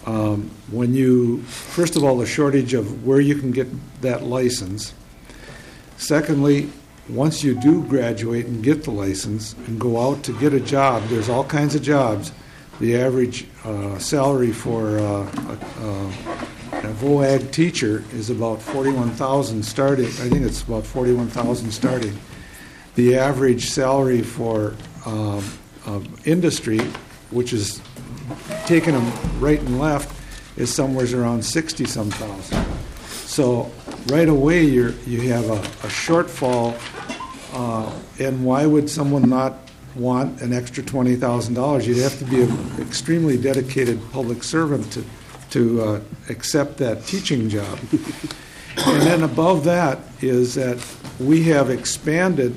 first of all, the shortage of where you can get that license. Secondly, once you do graduate and get the license and go out to get a job, there's all kinds of jobs. The average salary for a VOAG teacher is about $41,000 starting. I think it's about $41,000 starting. The average salary for industry which is taking them right and left, is somewhere around 60-some thousand. So right away, you have a shortfall, and why would someone not want an extra $20,000? You'd have to be an extremely dedicated public servant to accept that teaching job. And then above that is that we have expanded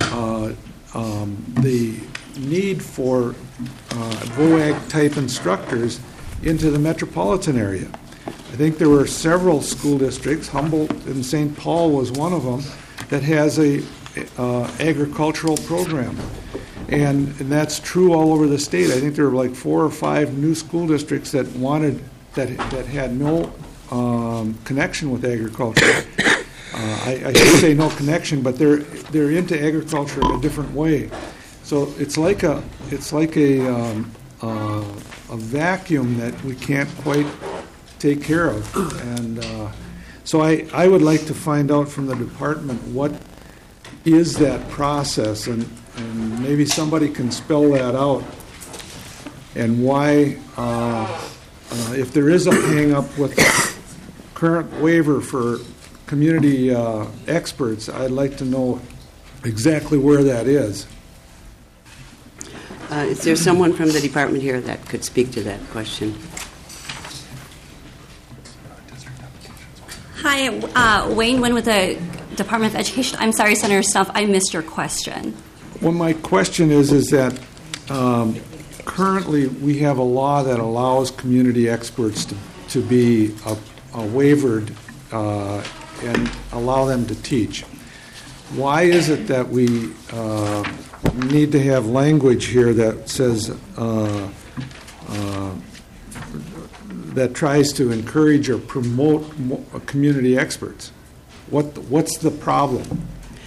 the need for VOAG-type instructors into the metropolitan area. I think there were several school districts, Humboldt and St. Paul was one of them, that has a agricultural program. And that's true all over the state. I think there were like 4 or 5 new school districts that had no connection with agriculture. I should say no connection, but they're into agriculture in a different way. So it's like a vacuum that we can't quite take care of. And so I would like to find out from the department what is that process, and maybe somebody can spell that out, and why, if there is a hang-up with the current waiver for community experts, I'd like to know exactly where that is. Is there someone from the department here that could speak to that question? Hi, Wayne Wynn with the Department of Education. I'm sorry, Senator Stumpf, I missed your question. Well, my question is that currently we have a law that allows community experts to be waivered and allow them to teach. Why is it that we need to have language here that says that tries to encourage or promote community experts? What's the problem?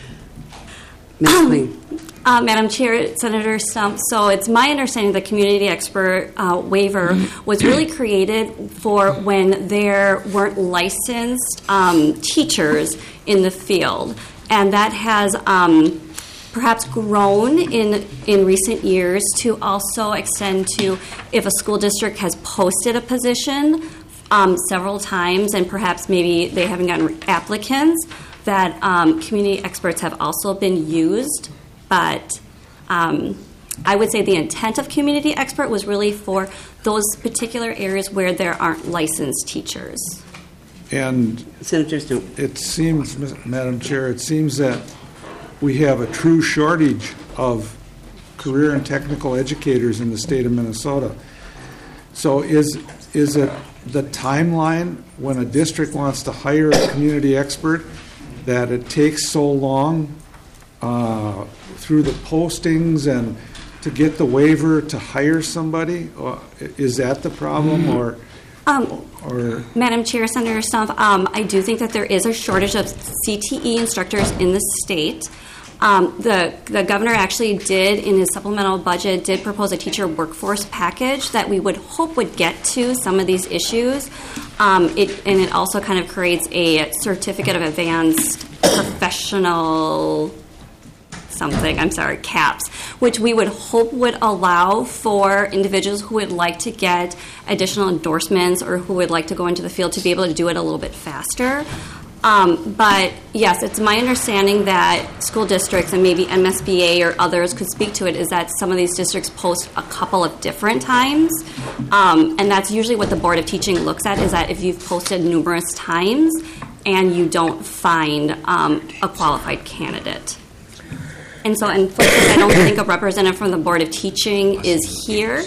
Madam Chair, Senator Stumpf, so it's my understanding the community expert waiver was really created for when there weren't licensed teachers in the field. And that has perhaps grown in recent years to also extend to if a school district has posted a position several times and perhaps maybe they haven't gotten applicants, that community experts have also been used. But I would say the intent of community expert was really for those particular areas where there aren't licensed teachers. And it seems, Madam Chair, it seems that we have a true shortage of career and technical educators in the state of Minnesota. So is it the timeline when a district wants to hire a community expert that it takes so long through the postings and to get the waiver to hire somebody? Is that the problem, or Madam Chair, Senator Stumpf, I do think that there is a shortage of CTE instructors in the state. The governor actually did, in his supplemental budget, did propose a teacher workforce package that we would hope would get to some of these issues. It also kind of creates a certificate of advanced professional CAPS, which we would hope would allow for individuals who would like to get additional endorsements or who would like to go into the field to be able to do it a little bit faster. But yes, it's my understanding that school districts and maybe MSBA or others could speak to it, is that some of these districts post a couple of different times. And that's usually what the Board of Teaching looks at, is that if you've posted numerous times and you don't find a qualified candidate. And so, unfortunately, I don't think a representative from the Board of Teaching is here.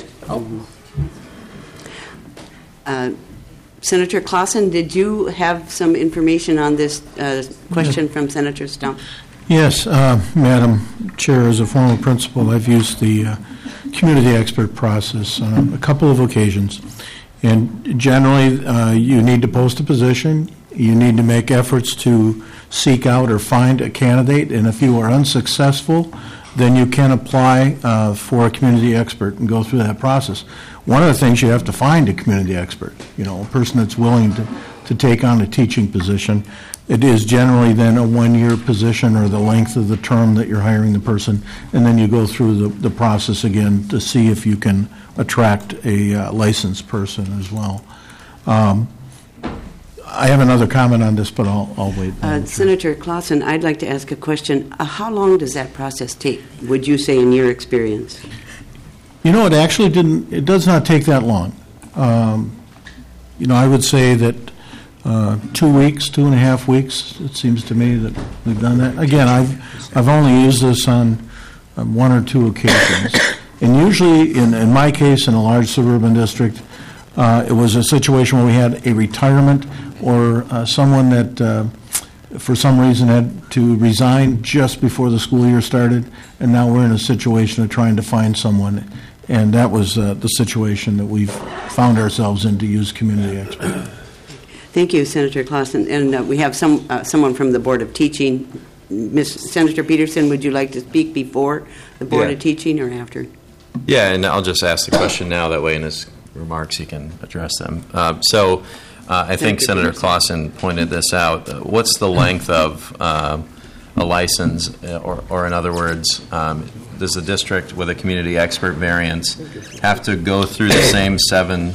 Senator Clausen, did you have some information on this question from Senator Stumpf? Yes, Madam Chair, as a former principal, I've used the community expert process on a couple of occasions. And generally, you need to post a position. You need to make efforts to seek out or find a candidate. And if you are unsuccessful, then you can apply for a community expert and go through that process. One of the things, you have to find a community expert, a person that's willing to take on a teaching position. It is generally then a one-year position or the length of the term that you're hiring the person, and then you go through the process again to see if you can attract a licensed person as well. I have another comment on this, but I'll wait. Senator Clausen, I'd like to ask a question. How long does that process take, would you say, in your experience? You know, it does not take that long. I would say that 2 weeks, 2.5 weeks, it seems to me that we've done that. Again, I've only used this on one or two occasions. And usually, in my case, in a large suburban district, it was a situation where we had a retirement or someone that, for some reason, had to resign just before the school year started, and now we're in a situation of trying to find someone. And that was the situation that we've found ourselves in to use community experts. Thank you, Senator Clausen. And we have someone from the Board of Teaching. Senator Peterson, would you like to speak before the Board of Teaching or after? Yeah, and I'll just ask the question now. That way in his remarks he can address them. I think Senator Clausen pointed this out. What's the length of a license, or in other words, does the district with a community expert variance have to go through the same 7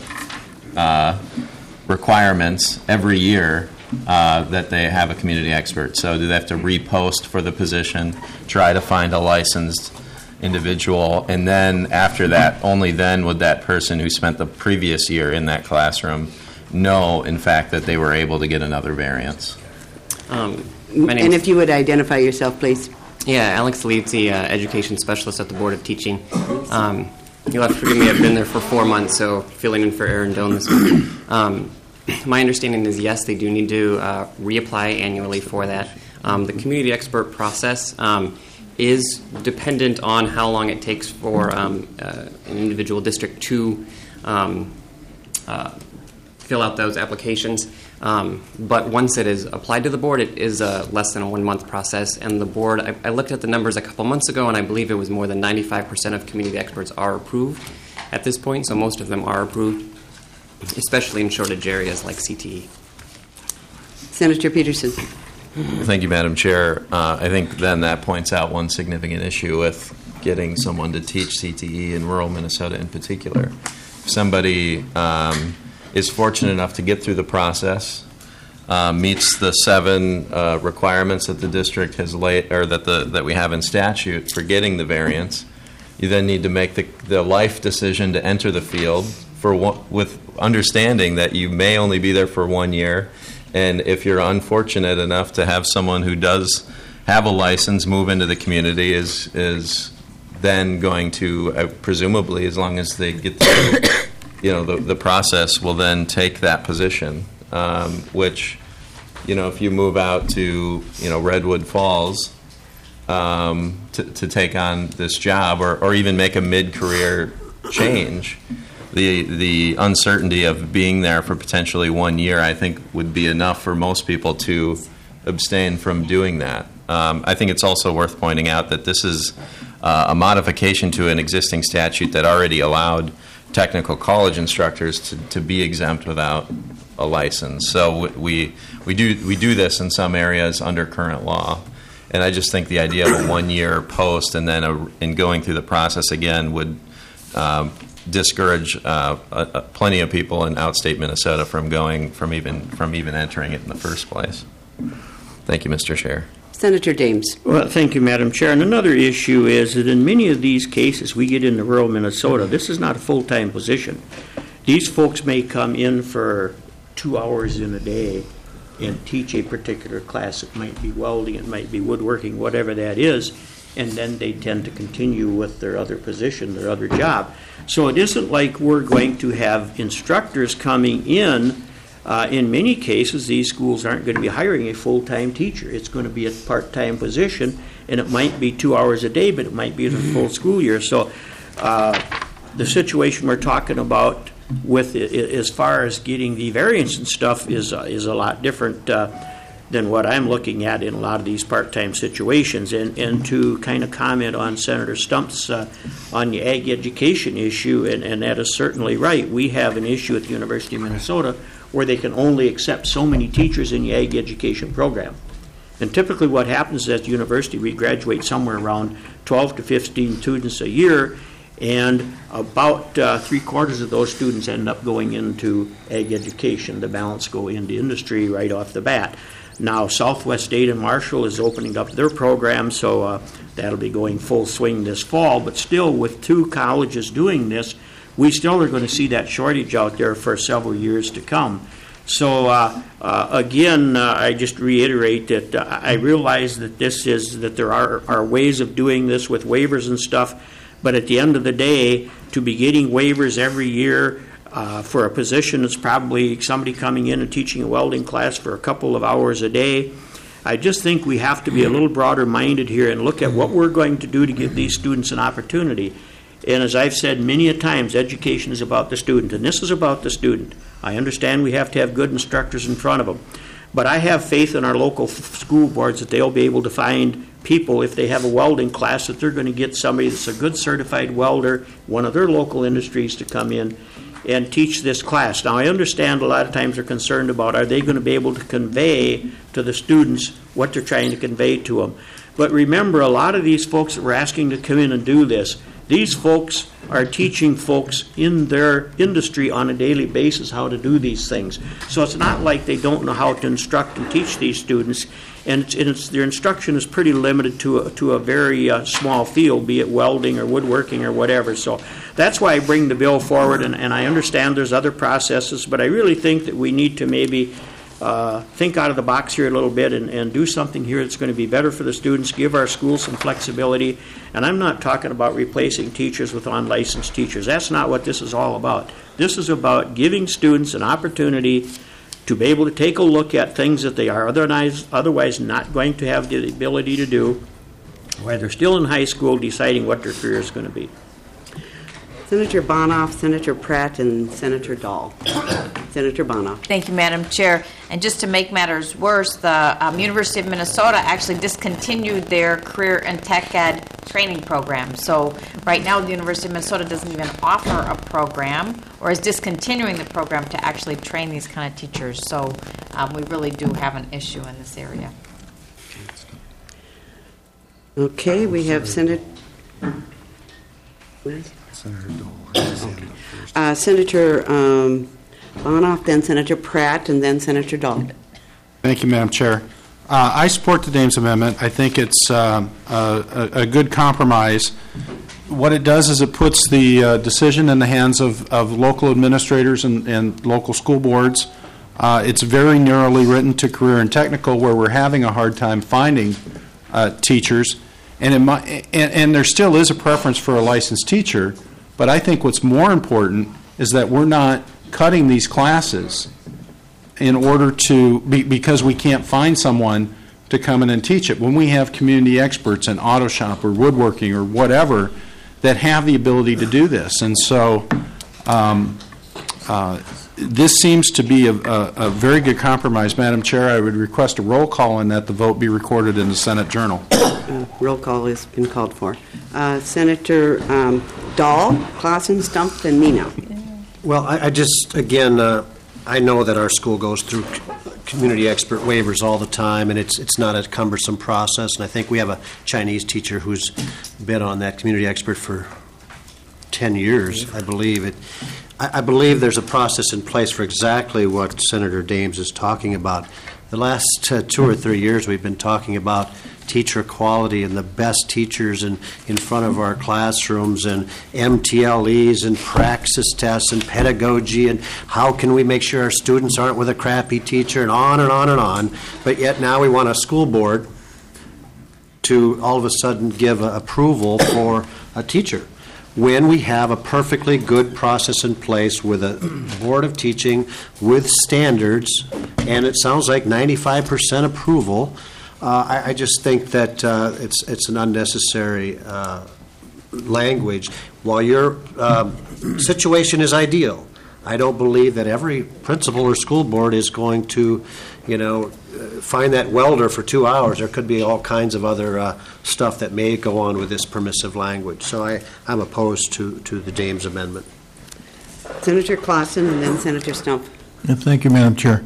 requirements every year that they have a community expert? So do they have to repost for the position, try to find a licensed individual, and then after that, only then would that person who spent the previous year in that classroom know, in fact, that they were able to get another variance? And if you would identify yourself, please. Yeah, Alex Leedsy, Education Specialist at the Board of Teaching. You'll have to forgive me, I've been there for 4 months, so filling in for Aaron Doan this morning. My understanding is, yes, they do need to reapply annually for that. The community expert process is dependent on how long it takes for an individual district to fill out those applications. But once it is applied to the board, it is less than a 1-month process. And the board, I looked at the numbers a couple months ago, and I believe it was more than 95% of community experts are approved at this point. So most of them are approved, especially in shortage areas like CTE. Senator Peterson. Thank you, Madam Chair. I think then that points out one significant issue with getting someone to teach CTE in rural Minnesota in particular. If somebody is fortunate enough to get through the process, meets the 7 requirements that the district has laid, or that we have in statute for getting the variance, you then need to make the life decision to enter the field with understanding that you may only be there for 1 year. And if you're unfortunate enough to have someone who does have a license move into the community, is then going to, presumably, as long as they get through the process, will then take that position, which, if you move out to, Redwood Falls to take on this job, or even make a mid-career change, the uncertainty of being there for potentially 1 year, I think, would be enough for most people to abstain from doing that. I think it's also worth pointing out that this is a modification to an existing statute that already allowed technical college instructors to be exempt without a license. So we do this in some areas under current law, and I just think the idea of a 1-year post and then in going through the process again would discourage plenty of people in outstate Minnesota from even entering it in the first place. Thank you, Mr. Chair. Senator Dames. Well, thank you, Madam Chair. And another issue is that in many of these cases we get into rural Minnesota, this is not a full-time position. These folks may come in for 2 hours in a day and teach a particular class. It might be welding, it might be woodworking, whatever that is, and then they tend to continue with their other position, their other job. So it isn't like we're going to have instructors coming in. In many cases, these schools aren't going to be hiring a full-time teacher. It's going to be a part-time position, and it might be 2 hours a day, but it might be the full school year. So the situation we're talking about with as far as getting the variance and stuff is a lot different. than what I'm looking at in a lot of these part-time situations. And to kind of comment on Senator Stump's on the ag education issue, and that is certainly right. We have an issue at the University of Minnesota where they can only accept so many teachers in the ag education program. And typically what happens is at the university, we graduate somewhere around 12 to 15 students a year, and about 3/4 of those students end up going into ag education. The balance go into industry right off the bat. Now, Southwest Data Marshall is opening up their program, so that'll be going full swing this fall. But still, with 2 colleges doing this, we still are going to see that shortage out there for several years to come. So again, I just reiterate that I realize that that there are ways of doing this with waivers and stuff, but at the end of the day, to be getting waivers every year for a position that's probably somebody coming in and teaching a welding class for a couple of hours a day, I just think we have to be a little broader minded here and look at what we're going to do to give these students an opportunity. And as I've said many a times, education is about the student, and this is about the student. I understand we have to have good instructors in front of them, but I have faith in our local school boards that they'll be able to find people, if they have a welding class, that they're going to get somebody that's a good certified welder, one of their local industries, to come in and teach this class. Now, I understand a lot of times they're concerned about, are they going to be able to convey to the students what they're trying to convey to them? But remember, a lot of these folks that we're asking to come in and do this, these folks are teaching folks in their industry on a daily basis how to do these things. So it's not like they don't know how to instruct and teach these students, and their instruction is pretty limited to a very small field, be it welding or woodworking or whatever. So that's why I bring the bill forward, and I understand there's other processes, but I really think that we need to maybe think out of the box here a little bit and do something here that's going to be better for the students, give our schools some flexibility. And I'm not talking about replacing teachers with unlicensed teachers. That's not what this is all about. This is about giving students an opportunity to be able to take a look at things that they are otherwise not going to have the ability to do while they're still in high school deciding what their career is going to be. Senator Bonoff, Senator Pratt, and Senator Dahl. Senator Bonoff. Thank you, Madam Chair. And just to make matters worse, the University of Minnesota actually discontinued their career and tech ed training program. So right now, the University of Minnesota doesn't even offer a program, or is discontinuing the program to actually train these kind of teachers. So we really do have an issue in this area. Okay, we have Senator Bonoff, then Senator Pratt, and then Senator Dahl. Thank you, Madam Chair. I support the Dames Amendment. I think it's a good compromise. What it does is it puts the decision in the hands of local administrators and local school boards. It's very narrowly written to career and technical, where we're having a hard time finding teachers. And there still is a preference for a licensed teacher, but I think what's more important is that we're not cutting these classes in order to, because we can't find someone to come in and teach it. When we have community experts in auto shop or woodworking or whatever that have the ability to do this. And so this seems to be a very good compromise. Madam Chair, I would request a roll call and that the vote be recorded in the Senate Journal. Roll call has been called for. Senator Dahl, Clausen, Stump, and Nino. Well, I just, again, I know that our school goes through community expert waivers all the time, and it's not a cumbersome process. And I think we have a Chinese teacher who's been on that community expert for 10 years, I believe. I believe there's a process in place for exactly what Senator Dames is talking about. The last 2 or 3 years, we've been talking about teacher quality and the best teachers in front of our classrooms, and MTLEs and praxis tests and pedagogy, and how can we make sure our students aren't with a crappy teacher, and on and on and on. But yet now we want a school board to all of a sudden give approval for a teacher, when we have a perfectly good process in place with a board of teaching with standards, and it sounds like 95% approval. I just think that it's an unnecessary language. While your situation is ideal, I don't believe that every principal or school board is going to, find that welder for 2 hours. There could be all kinds of other stuff that may go on with this permissive language. So I'm opposed to the Dames amendment. Senator Clausen and then Senator Stump. Thank you, Madam Chair.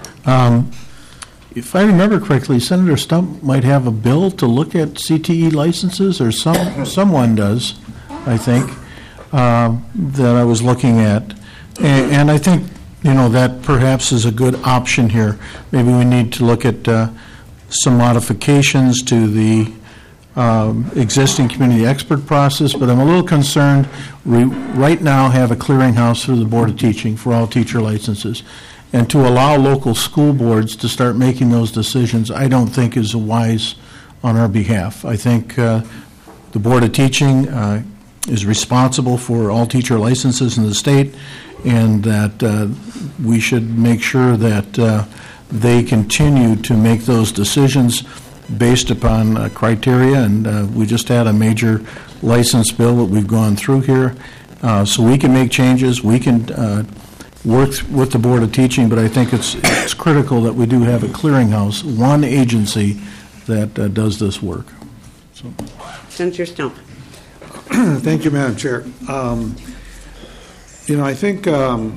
If I remember correctly, Senator Stump might have a bill to look at CTE licenses, or someone does, I think, that I was looking at. And I think, that perhaps is a good option here. Maybe we need to look at some modifications to the existing community expert process, but I'm a little concerned. We right now have a clearinghouse through the Board of Teaching for all teacher licenses. And to allow local school boards to start making those decisions, I don't think is wise on our behalf. I think the Board of Teaching is responsible for all teacher licenses in the state, and that we should make sure that they continue to make those decisions based upon criteria. And we just had a major license bill that we've gone through here. So we can make changes. We can work with the Board of Teaching, but I think it's critical that we do have a clearinghouse, one agency that does this work. So. Senator Stump. Thank you, Madam Chair. I think the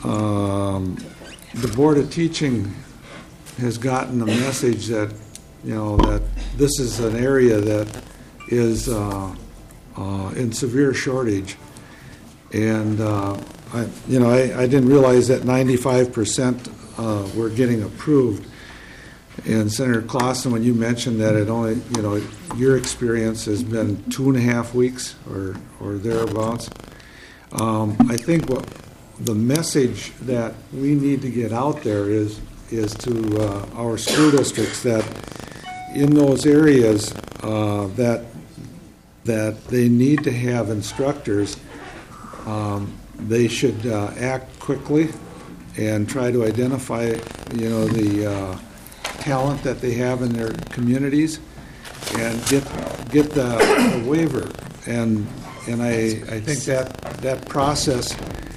Board of Teaching has gotten the message that, that this is an area that is in severe shortage. And, I didn't realize that 95% were getting approved. And Senator Clausen, when you mentioned that it only, your experience has been 2.5 weeks or thereabouts, I think what the message that we need to get out there is to our school districts that in those areas that they need to have instructors, they should act quickly and try to identify, the talent that they have in their communities and get the waiver. And I think that process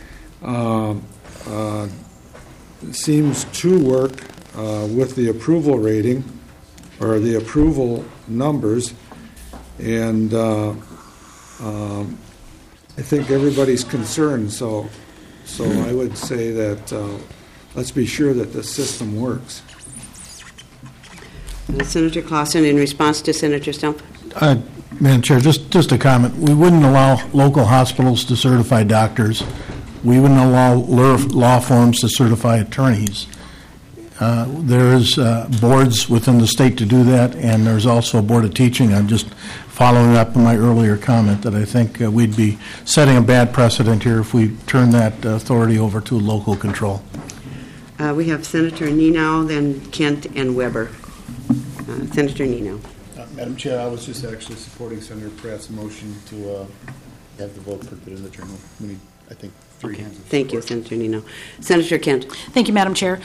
seems to work with the approval rating or the approval numbers, and I think everybody's concerned. So I would say that let's be sure that the system works. Senator Clausen, in response to Senator Stump. Madam Chair, just a comment. We wouldn't allow local hospitals to certify doctors. We wouldn't allow law firms to certify attorneys. There's boards within the state to do that, and there's also a Board of Teaching. I'm just following up on my earlier comment that I think we'd be setting a bad precedent here if we turn that authority over to local control. We have Senator Nenow, then Kent and Weber. Senator Nenow. Madam Chair, I was just actually supporting Senator Pratt's motion to have the vote put in the journal. We need, I think, three hands. Thank you, Senator Nenow. Senator Kent. Thank you, Madam Chair.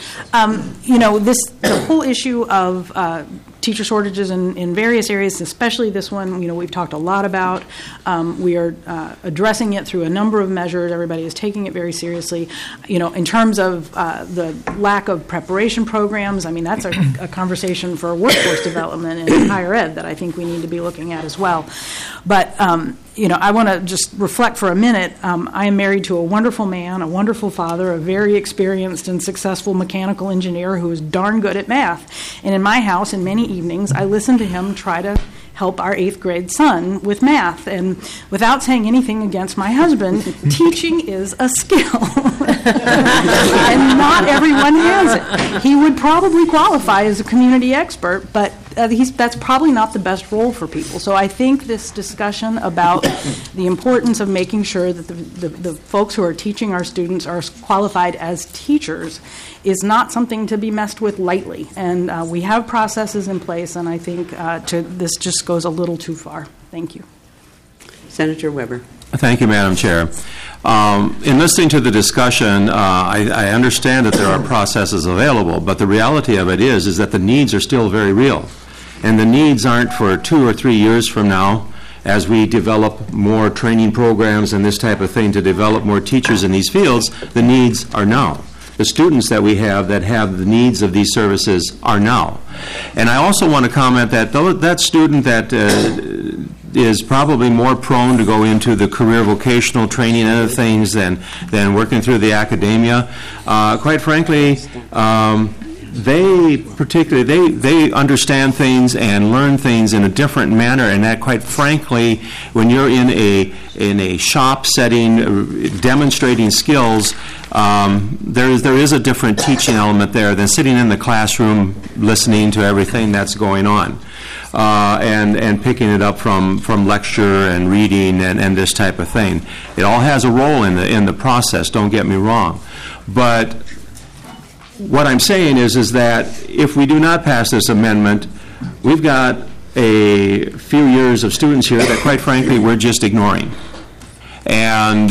The whole issue of teacher shortages in various areas, especially this one, we've talked a lot about. We are addressing it through a number of measures. Everybody is taking it very seriously. In terms of the lack of preparation programs, that's a conversation for workforce development in higher ed that I think we need to be looking at as well. But I want to just reflect for a minute. I am married to a wonderful man, a wonderful father, a very experienced and successful mechanical engineer who is darn good at math. And in my house, in many evenings, I listen to him try to help our 8th grade son with math. And without saying anything against my husband, teaching is a skill. And not everyone has it. He would probably qualify as a community expert, but that's probably not the best role for people. So I think this discussion about the importance of making sure that the folks who are teaching our students are qualified as teachers is not something to be messed with lightly. And we have processes in place, and I think this just goes a little too far. Thank you. Senator Weber. Thank you, Madam Chair. In listening to the discussion, I understand that there are processes available, but the reality of it is that the needs are still very real. And the needs aren't for 2 or 3 years from now. as we develop more training programs and this type of thing to develop more teachers in these fields, the needs are now. The students that we have that have the needs of these services are now. And I also want to comment that that student that is probably more prone to go into the career vocational training and other things than working through the academia, quite frankly, they understand things and learn things in a different manner, and that, quite frankly, when you're in a shop setting demonstrating skills, there is a different teaching element there than sitting in the classroom listening to everything that's going on, and picking it up from lecture and reading and this type of thing. It all has a role in the process, don't get me wrong. But what I'm saying is that if we do not pass this amendment, we've got a few years of students here that, quite frankly, we're just ignoring. And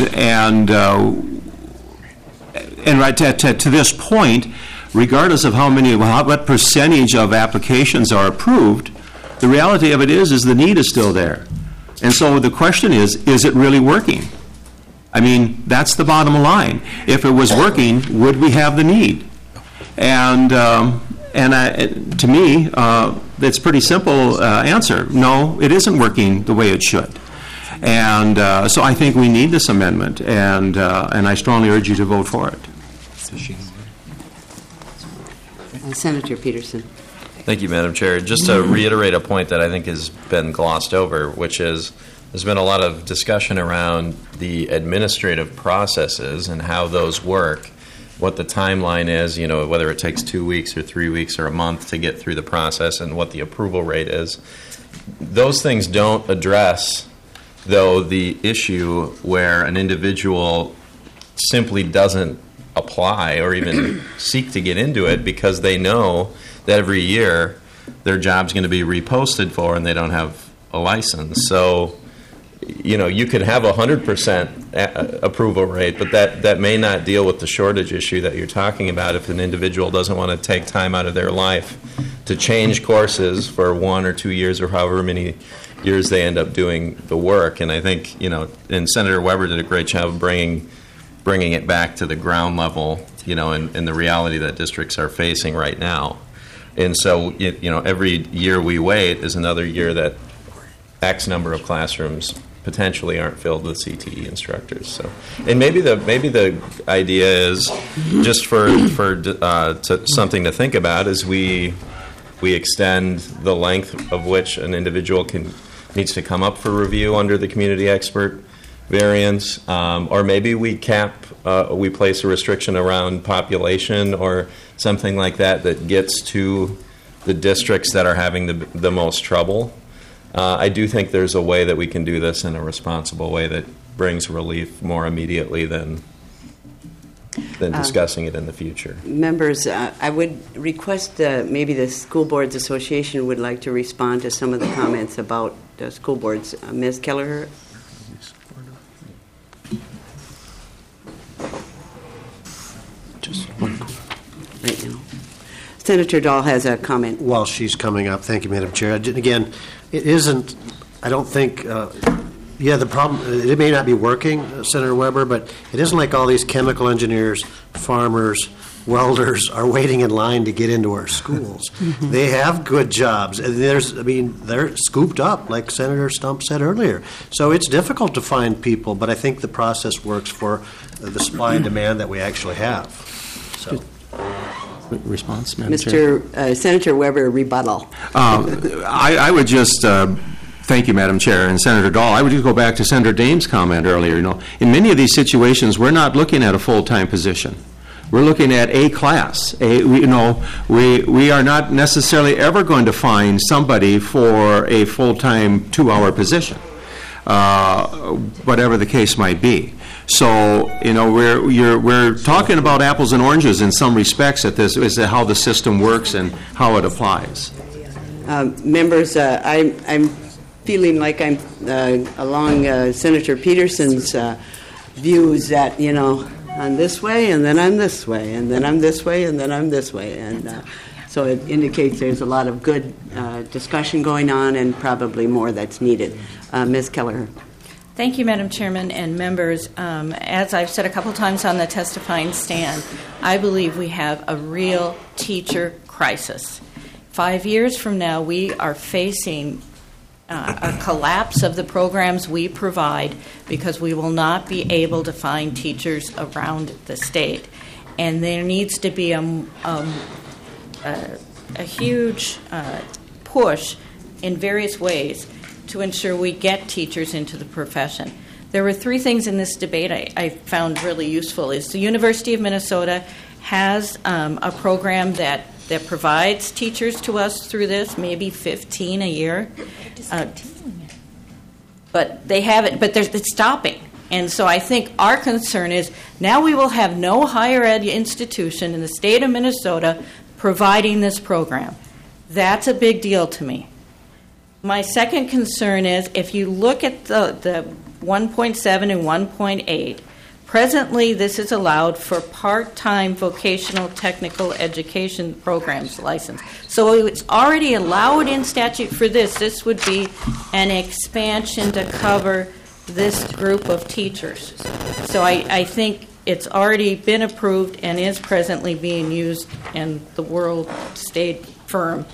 right to this point, regardless of what percentage of applications are approved, the reality of it is the need is still there. And so the question is it really working? I mean, that's the bottom line. If it was working, would we have the need? And to me, it's a pretty simple answer. No, it isn't working the way it should. And so I think we need this amendment, and I strongly urge you to vote for it. Senator Peterson. Thank you, Madam Chair. Just to reiterate a point that I think has been glossed over, which is there's been a lot of discussion around the administrative processes and how those work, what the timeline is, whether it takes 2 weeks or 3 weeks or a month to get through the process, and what the approval rate is. Those things don't address, though, the issue where an individual simply doesn't apply or even seek to get into it because they know that every year their job's going to be reposted for and they don't have a license. So, you could have 100% approval rate, but that may not deal with the shortage issue that you're talking about if an individual doesn't want to take time out of their life to change courses for 1 or 2 years or however many years they end up doing the work. And I think, and Senator Weber did a great job of bringing it back to the ground level, and the reality that districts are facing right now. And so, every year we wait is another year that X number of classrooms potentially aren't filled with CTE instructors. So, and maybe the idea is just for something to think about is we extend the length of which an individual needs to come up for review under the community expert variance, or maybe we place a restriction around population or something like that gets to the districts that are having the most trouble. I do think there's a way that we can do this in a responsible way that brings relief more immediately than discussing it in the future. Members, I would request maybe the School Boards Association would like to respond to some of the comments about the school boards. Ms. Kelleher? Right now. Senator Dahl has a comment. While she's coming up, thank you, Madam Chair. Again, it isn't, I don't think, the problem, it may not be working, Senator Weber, but it isn't like all these chemical engineers, farmers, welders are waiting in line to get into our schools. Mm-hmm. They have good jobs. They're scooped up, like Senator Stump said earlier. So it's difficult to find people, but I think the process works for the supply and demand that we actually have. So. Response, Madam Chair? Senator Weber, rebuttal. I would just thank you, Madam Chair, and Senator Dahl. I would just go back to Senator Dame's comment earlier. In many of these situations, we're not looking at a full-time position. We're looking at a class. We are not necessarily ever going to find somebody for a full-time 2-hour position, whatever the case might be. So, we're talking about apples and oranges in some respects at this, as to how the system works and how it applies. Members, I'm feeling like I'm along Senator Peterson's views that, I'm this way, and then I'm this way, and then I'm this way, and then I'm this way. And So it indicates there's a lot of good discussion going on and probably more that's needed. Ms. Keller. Thank you, Madam Chairman and members. As I've said a couple times on the testifying stand, I believe we have a real teacher crisis. 5 years from now, we are facing a collapse of the programs we provide because we will not be able to find teachers around the state. And there needs to be a huge push in various ways to ensure we get teachers into the profession. There were 3 things in this debate I found really useful. Is the University of Minnesota has a program that provides teachers to us through this, maybe 15 a year. But they have it, but it's stopping. And so I think our concern is now we will have no higher ed institution in the state of Minnesota providing this program. That's a big deal to me. My second concern is if you look at the 1.7 and 1.8, presently this is allowed for part-time vocational technical education programs license. So it's already allowed in statute for this. This would be an expansion to cover this group of teachers. So I think it's already been approved and is presently being used, and the world stayed firm.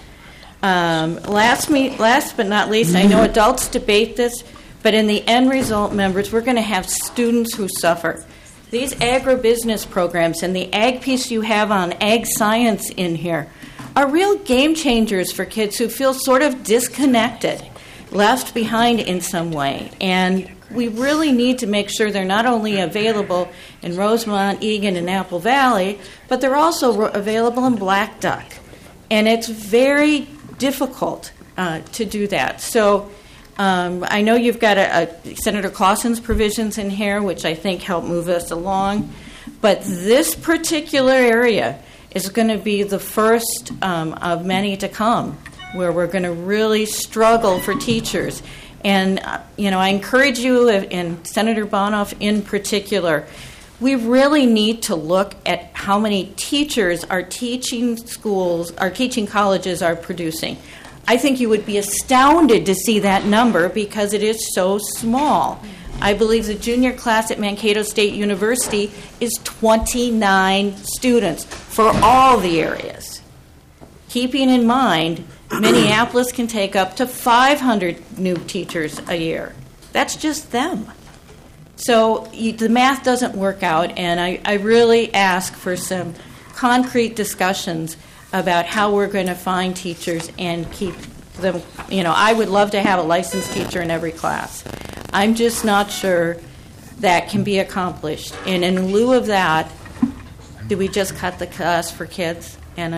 Last but not least, I know adults debate this, but in the end result, members, we're going to have students who suffer. These agribusiness programs and the ag piece you have on ag science in here are real game changers for kids who feel sort of disconnected, left behind in some way. And we really need to make sure they're not only available in Rosemont, Eagan, and Apple Valley, but they're also available in Black Duck. And it's very difficult to do that. So I know you've got Senator Clausen's provisions in here, which I think help move us along. But this particular area is going to be the first of many to come, where we're going to really struggle for teachers. And, I encourage you, and Senator Bonoff in particular, we really need to look at how many teachers our teaching colleges are producing. I think you would be astounded to see that number because it is so small. I believe the junior class at Mankato State University is 29 students for all the areas. Keeping in mind, Minneapolis can take up to 500 new teachers a year. That's just them. So the math doesn't work out, and I really ask for some concrete discussions about how we're going to find teachers and keep them. I would love to have a licensed teacher in every class. I'm just not sure that can be accomplished. And in lieu of that, do we just cut the class for kids? And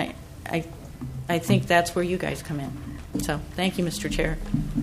I think that's where you guys come in. So thank you, Mr. Chair.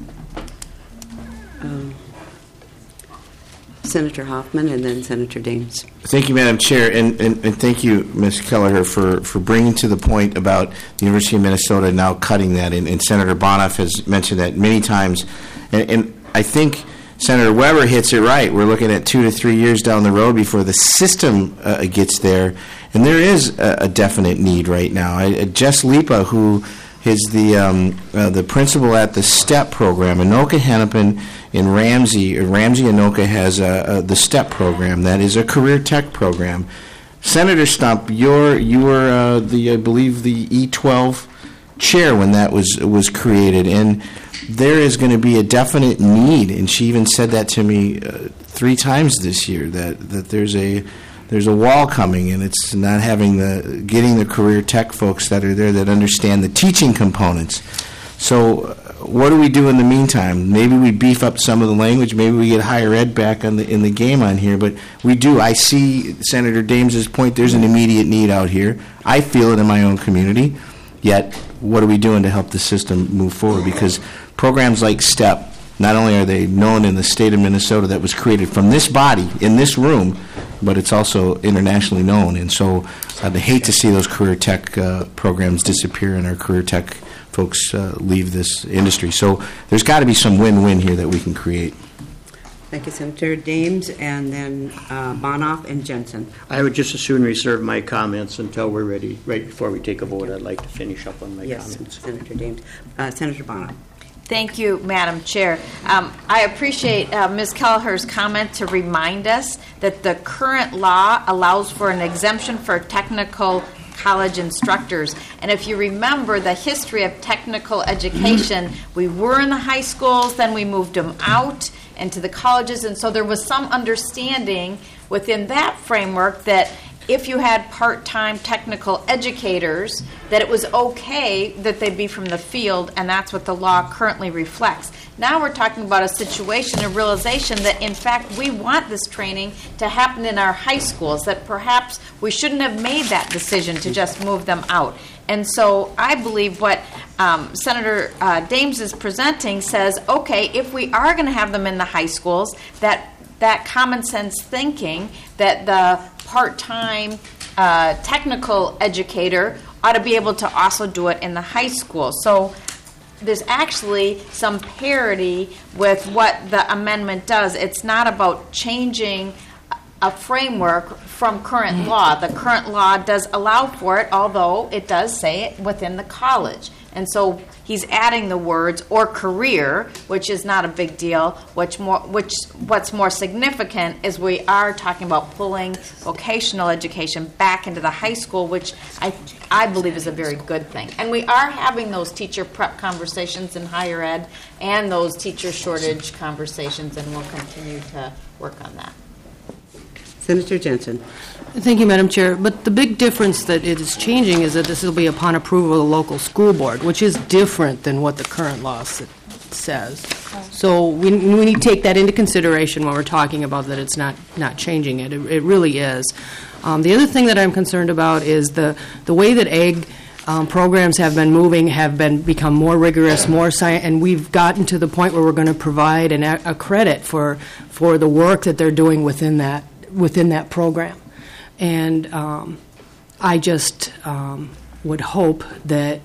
Senator Hoffman and then Senator Daines. Thank you, Madam Chair, and thank you, Ms. Kelleher, for bringing to the point about the University of Minnesota now cutting that, and Senator Bonoff has mentioned that many times, and I think Senator Weber hits it right. We're looking at 2 to 3 years down the road before the system gets there, and there is a definite need right now. Jess Lipa, who is the principal at the STEP program, Anoka Hennepin in Ramsey Anoka has the STEP program. That is a career tech program. Senator Stump, you were I believe the E12 chair when that was created, and there is going to be a definite need, and she even said that to me 3 times this year, that there's a wall coming, and it's not getting the career tech folks that are there that understand the teaching components. So what do we do in the meantime? Maybe we beef up some of the language. Maybe we get higher ed back in the game on here. But we do. I see Senator Daines' point. There's an immediate need out here. I feel it in my own community. Yet, what are we doing to help the system move forward? Because programs like STEP, not only are they known in the state of Minnesota, that was created from this body, in this room, but it's also internationally known. And so I'd hate to see those career tech programs disappear and our career tech folks leave this industry. So there's got to be some win-win here that we can create. Thank you, Senator Dames, and then Bonoff and Jensen. I would just as soon reserve my comments until we're ready, right before we take a vote. I'd like to finish up on my comments. Senator Dames. Senator Bonoff. Thank you, Madam Chair. I appreciate Ms. Kelleher's comment to remind us that the current law allows for an exemption for technical college instructors. And if you remember the history of technical education, we were in the high schools, then we moved them out into the colleges, and so there was some understanding within that framework that if you had part-time technical educators, that it was okay that they be from the field, and that's what the law currently reflects. Now we're talking about a situation, a realization that, in fact, we want this training to happen in our high schools, that perhaps we shouldn't have made that decision to just move them out. And so I believe what Senator Dames is presenting says, okay, if we are going to have them in the high schools, that common sense thinking that the part-time technical educator ought to be able to also do it in the high school. So there's actually some parity with what the amendment does. It's not about changing a framework from current law. The current law does allow for it, although it does say it within the college. And so he's adding the words "or career," which is not a big deal. What's more significant is we are talking about pulling vocational education back into the high school, which I believe is a very good thing. And we are having those teacher prep conversations in higher ed and those teacher shortage conversations, and we'll continue to work on that. Senator Jensen. Thank you, Madam Chair. But the big difference that it is changing is that this will be upon approval of the local school board, which is different than what the current law says. So we need to take that into consideration when we're talking about that it's not changing it. It really is. The other thing that I'm concerned about is the way that ag programs have been moving, become more rigorous, more science, and we've gotten to the point where we're going to provide a credit for the work that they're doing within that program. And I just would hope that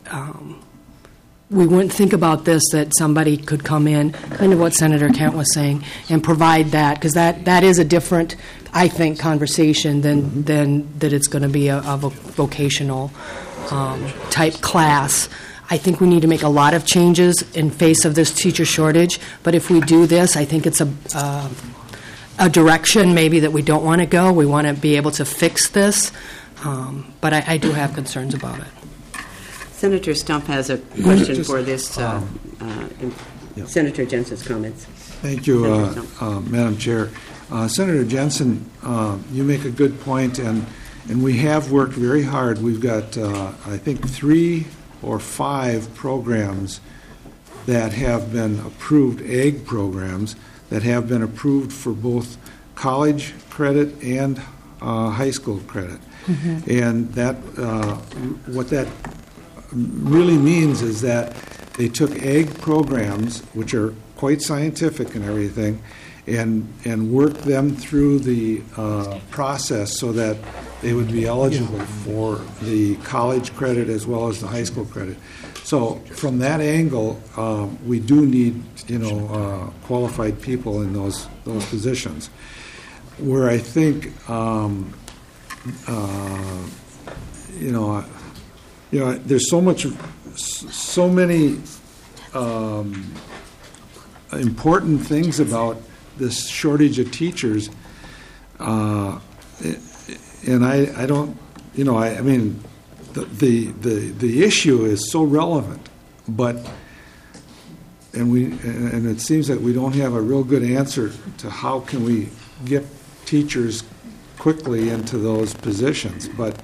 we wouldn't think about this, that somebody could come in, kind of what Senator Kent was saying, and provide that, because that is a different, I think, conversation than that it's going to be a vocational type class. I think we need to make a lot of changes in face of this teacher shortage, but if we do this, I think it's a direction maybe that we don't want to go. We want to be able to fix this, but I do have concerns about it. Senator Stump has a question for this, Senator Jensen's comments. Thank you, Madam Chair. Senator Jensen, you make a good point, and we have worked very hard. We've got, I think, 3 or 5 programs that have been approved, ag programs, that have been approved for both college credit and high school credit. Mm-hmm. And that what that really means is that they took ag programs, which are quite scientific and everything, and worked them through the process so that they would be eligible for the college credit as well as the high school credit. So from that angle, we do need, qualified people in those positions. Where I think, there's so many important things about this shortage of teachers, and I don't, I mean. The issue is so relevant, and it seems that we don't have a real good answer to how can we get teachers quickly into those positions. But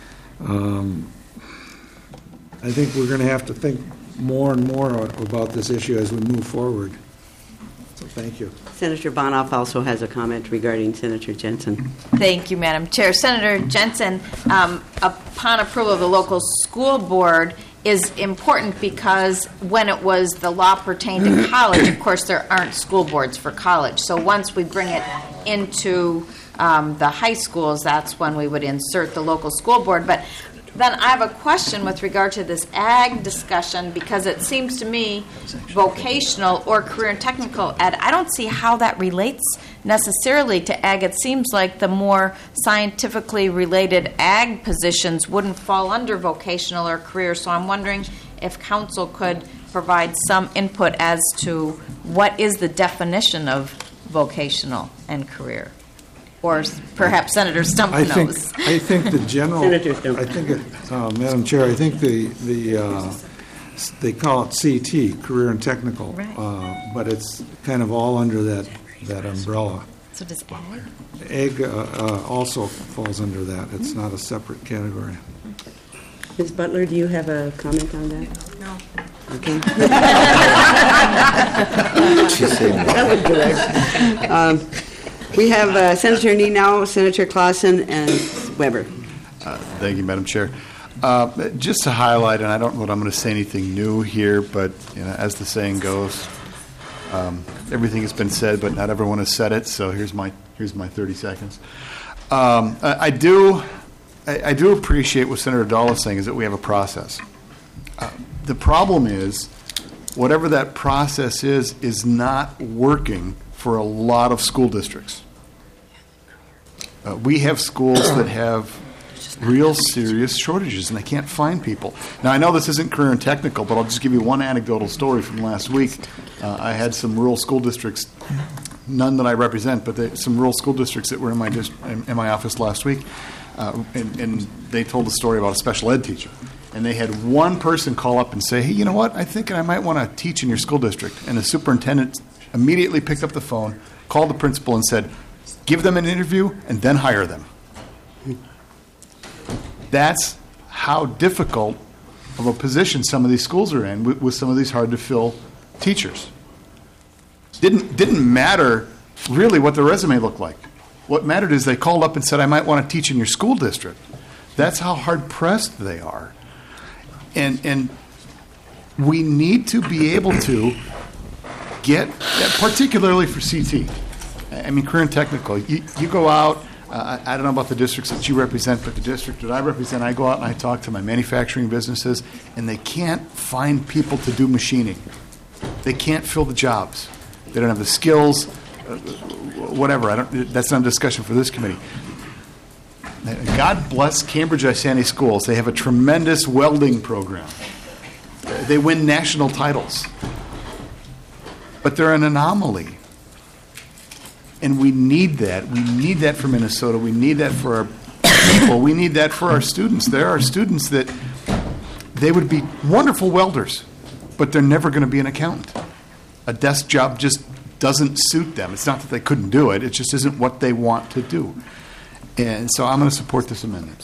I think we're going to have to think more and more about this issue as we move forward. So thank you. Senator Bonoff also has a comment regarding Senator Jensen. Thank you, Madam Chair. Senator Jensen, upon approval of the local school board, is important because when it was the law pertained to college, of course, there aren't school boards for college. So once we bring it into the high schools, that's when we would insert the local school board. But then I have a question with regard to this ag discussion, because it seems to me vocational or career and technical ed, I don't see how that relates necessarily to ag. It seems like the more scientifically related ag positions wouldn't fall under vocational or career. So I'm wondering if council could provide some input as to what is the definition of vocational and career. Or perhaps Senator Stump knows. I think the general. Senator Stump. I think, Madam Chair, I think they call it CT, career and technical, but it's kind of all under that umbrella. So does Ag also falls under that. It's not a separate category. Ms. Butler, do you have a comment on that? No. Okay. That was good. We have Senator Nenau, Senator Clausen, and Weber. Thank you, Madam Chair. Just to highlight, and I don't know that I'm going to say anything new here, but as the saying goes, everything has been said, but not everyone has said it. So here's my 30 seconds. I do appreciate what Senator Dahl is saying, is that we have a process. The problem is, whatever that process is not working for a lot of school districts. We have schools that have real serious shortages, and they can't find people. Now, I know this isn't career and technical, but I'll just give you one anecdotal story from last week. I had some rural school districts, none that I represent, but some rural school districts that were in my office last week, and they told a story about a special ed teacher. And they had one person call up and say, hey, you know what, I think I might want to teach in your school district. And the superintendent immediately picked up the phone, called the principal, and said, give them an interview and then hire them. That's how difficult of a position some of these schools are in with some of these hard-to-fill teachers. Didn't matter really what their resume looked like. What mattered is they called up and said, I might want to teach in your school district. That's how hard-pressed they are. And we need to be able to get, particularly for CT, I mean, career and technical, you go out, I don't know about the districts that you represent, but the district that I represent, I go out and I talk to my manufacturing businesses, and they can't find people to do machining. They can't fill the jobs. They don't have the skills, whatever. That's not a discussion for this committee. God bless Cambridge Isani Schools. They have a tremendous welding program. They win national titles. But they're an anomaly. And we need that. We need that for Minnesota. We need that for our people. We need that for our students. There are students that they would be wonderful welders, but they're never going to be an accountant. A desk job just doesn't suit them. It's not that they couldn't do it. It just isn't what they want to do. And so I'm going to support this amendment.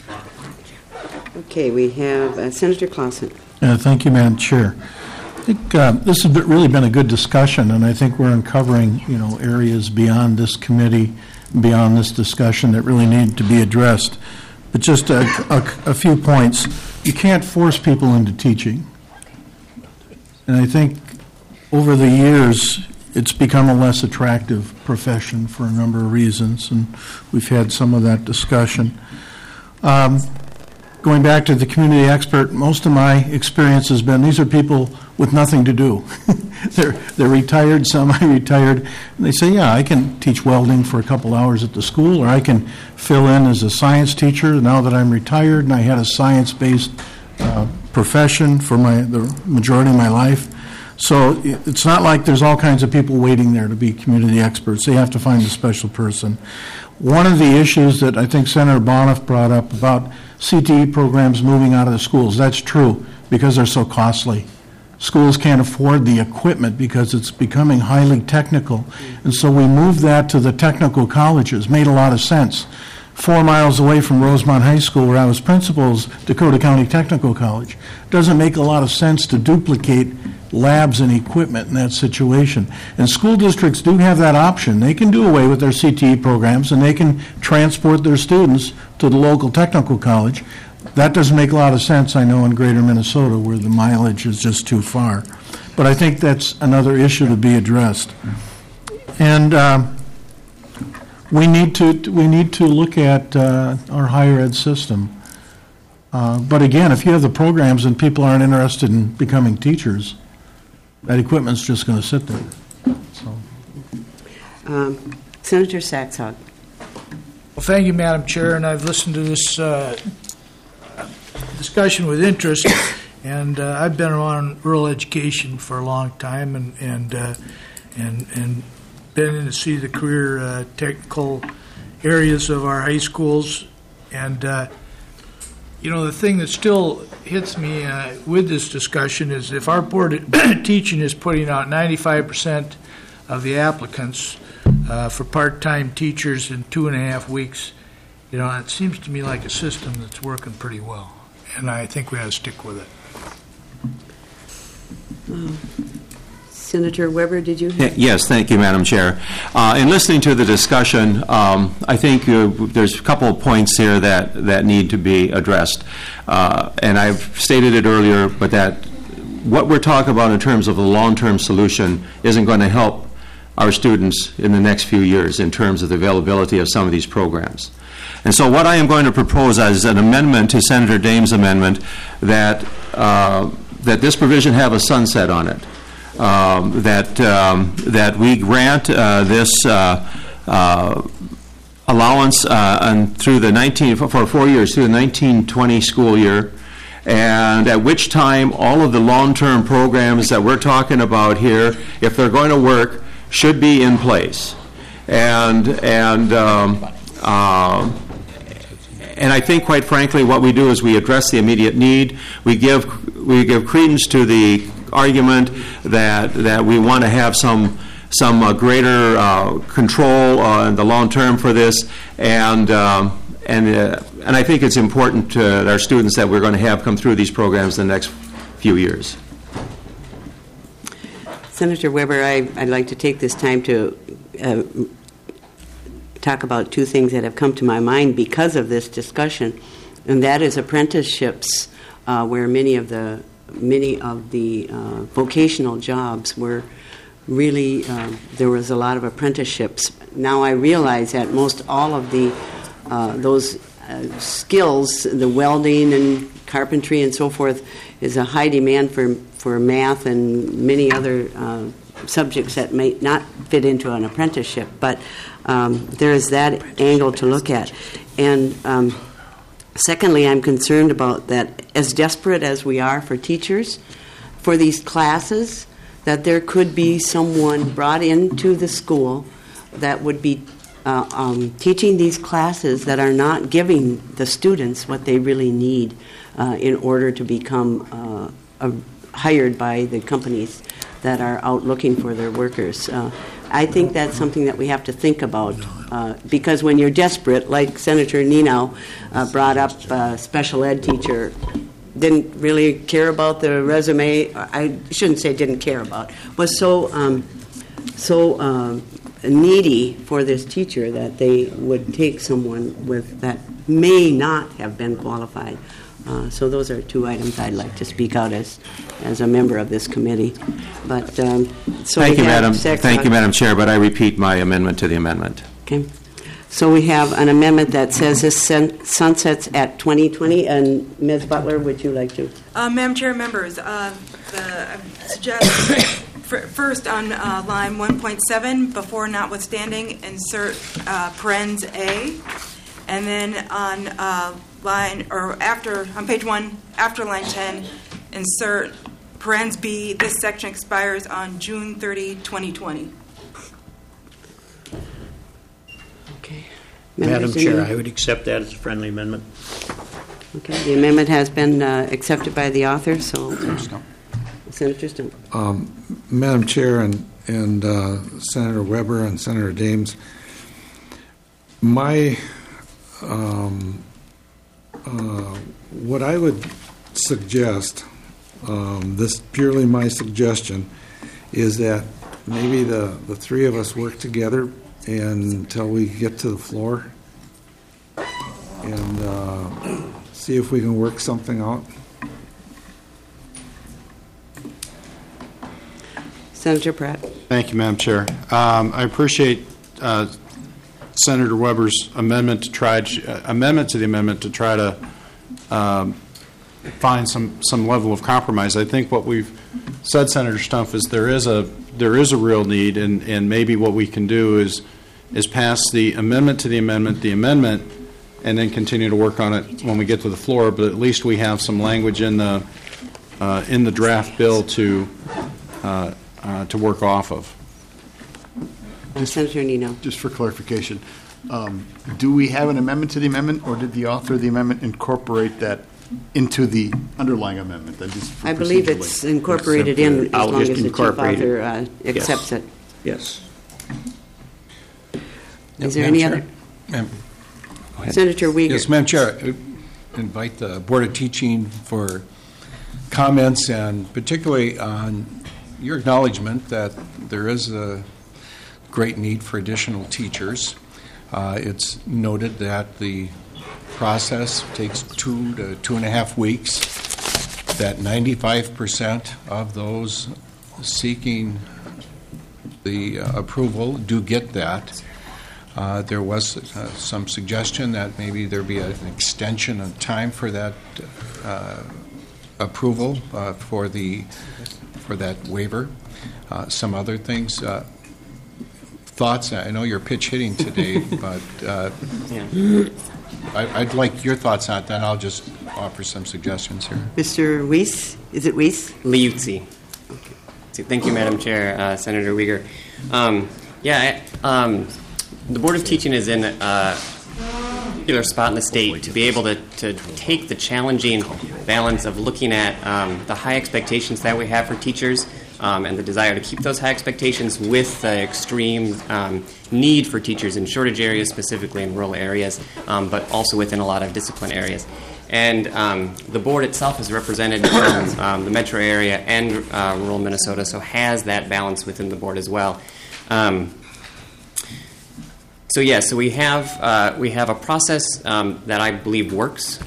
Okay, we have Senator Clausen. Thank you, Madam Chair. I think this has really been a good discussion, and I think we're uncovering, areas beyond this committee, beyond this discussion that really need to be addressed. But just a few points. You can't force people into teaching. And I think over the years, it's become a less attractive profession for a number of reasons, and we've had some of that discussion. Going back to the community expert, most of my experience has been these are people with nothing to do. They're retired, semi-retired, and they say, yeah, I can teach welding for a couple hours at the school, or I can fill in as a science teacher now that I'm retired and I had a science-based profession for the majority of my life. So it's not like there's all kinds of people waiting there to be community experts. They have to find a special person. One of the issues that I think Senator Bonoff brought up about CTE programs moving out of the schools, that's true because they're so costly. Schools can't afford the equipment because it's becoming highly technical. And so we moved that to the technical colleges. Made a lot of sense. 4 miles away from Rosemont High School, where I was principal, is Dakota County Technical College. Doesn't make a lot of sense to duplicate labs and equipment in that situation. And school districts do have that option. They can do away with their CTE programs, and they can transport their students to the local technical college. That doesn't make a lot of sense, I know, in greater Minnesota, where the mileage is just too far. But I think that's another issue to be addressed. And we need to look at our higher ed system. But again, if you have the programs and people aren't interested in becoming teachers, that equipment's just going to sit there. So. Senator Saxon. Well, thank you, Madam Chair, and I've listened to this discussion with interest, and I've been around rural education for a long time, and been in to see the career technical areas of our high schools, and the thing that still hits me with this discussion is if our board of teaching is putting out 95% of the applicants for part-time teachers in 2.5 weeks, it seems to me like a system that's working pretty well, and I think we ought to stick with it. Senator Weber, did you have? Yes, thank you, Madam Chair. In listening to the discussion, I think there's a couple of points here that need to be addressed. And I've stated it earlier, but that what we're talking about in terms of a long-term solution isn't going to help our students in the next few years in terms of the availability of some of these programs. And so what I am going to propose as an amendment to Senator Dames' amendment that this provision have a sunset on it. That we grant this allowance for 4 years through the 1920 school year, and at which time all of the long-term programs that we're talking about here, if they're going to work, should be in place. And I think, quite frankly, what we do is we address the immediate need. We give credence to the argument that we want to have some greater control in the long term for this, and I think it's important to our students that we're going to have come through these programs in the next few years. Senator Weber, I'd like to take this time to talk about two things that have come to my mind because of this discussion, and that is apprenticeships, where many of the vocational jobs were really, there was a lot of apprenticeships. Now I realize that most all of those skills, the welding and carpentry and so forth, is a high demand for math and many other subjects that may not fit into an apprenticeship. But there is that angle to look at. And secondly, I'm concerned about that, as desperate as we are for teachers for these classes, that there could be someone brought into the school that would be teaching these classes that are not giving the students what they really need in order to become hired by the companies that are out looking for their workers. I think that's something that we have to think about, because when you're desperate, like Senator Nenow brought up, a special ed teacher didn't really care about the resume. I shouldn't say didn't care about, was so needy for this teacher that they would take someone that may not have been qualified. So those are two items I'd like to speak out as a member of this committee. But so Thank you, Madam Chair. But I repeat my amendment to the amendment. Okay. So we have an amendment that says this sunsets at 2020. And Ms. Butler, would you like to? Madam Chair, members, I suggest first on line 1.7, before notwithstanding, insert parens A, and then on on page 1, after line 10, insert parens B. This section expires on June 30, 2020. Okay. Madam Chair, I would accept that as a friendly amendment. Okay. The amendment has been accepted by the author, so Senator Stump. Madam Chair and Senator Weber and Senator Dames, what I would suggest, this purely my suggestion, is that maybe the three of us work together until we get to the floor and see if we can work something out. Senator Pratt. Thank you, Madam Chair. I appreciate Senator Weber's amendment to the amendment to try to find some level of compromise. I think what we've said, Senator Stumpf, is there is a real need, and maybe what we can do is pass the amendment to the amendment, and then continue to work on it when we get to the floor. But at least we have some language in the draft bill to work off of. Senator Nino. Just for clarification, do we have an amendment to the amendment, or did the author of the amendment incorporate that into the underlying amendment? I believe it's incorporated in, as I'll long just as the chief incorporate author it. accepts it. Yes. Is there any other? Senator Uyghur. Yes, Madam Chair, I invite the Board of Teaching for comments, and particularly on your acknowledgement that there is a great need for additional teachers. It's noted that the process takes 2 to 2.5 weeks, that 95% of those seeking the approval do get that. There was some suggestion that maybe there be an extension of time for that approval for that waiver. Some other things. Thoughts? I know you're pitch hitting today, but I'd like your thoughts on it. Then I'll just offer some suggestions here. Mr. Weiss, is it Weiss? Liuzzi. Okay. Thank you, Madam Chair, Senator Uyghur. The Board of Teaching is in a particular spot in the state to be able to take the challenging balance of looking at the high expectations that we have for teachers and the desire to keep those high expectations with the extreme need for teachers in shortage areas, specifically in rural areas, but also within a lot of discipline areas. And the board itself is represented from the metro area and rural Minnesota, so has that balance within the board as well. So we have a process that I believe works.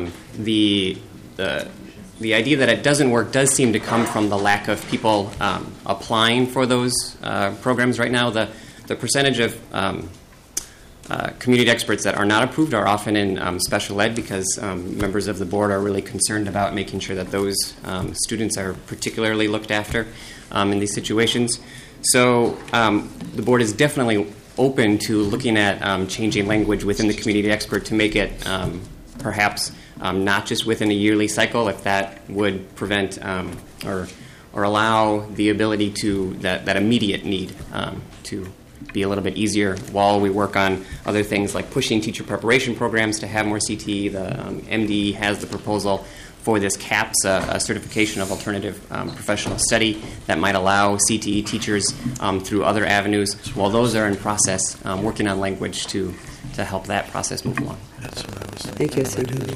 The idea that it doesn't work does seem to come from the lack of people applying for those programs right now. The percentage of community experts that are not approved are often in special ed because members of the board are really concerned about making sure that those students are particularly looked after in these situations. So the board is definitely open to looking at changing language within the community expert to make it perhaps not just within a yearly cycle, if that would prevent or allow the ability to that immediate need to be a little bit easier while we work on other things like pushing teacher preparation programs to have more CTE. The MD has the proposal for this CAPS, a certification of alternative professional study that might allow CTE teachers through other avenues. While those are in process, working on language to help that process move along. Thank you, Senator.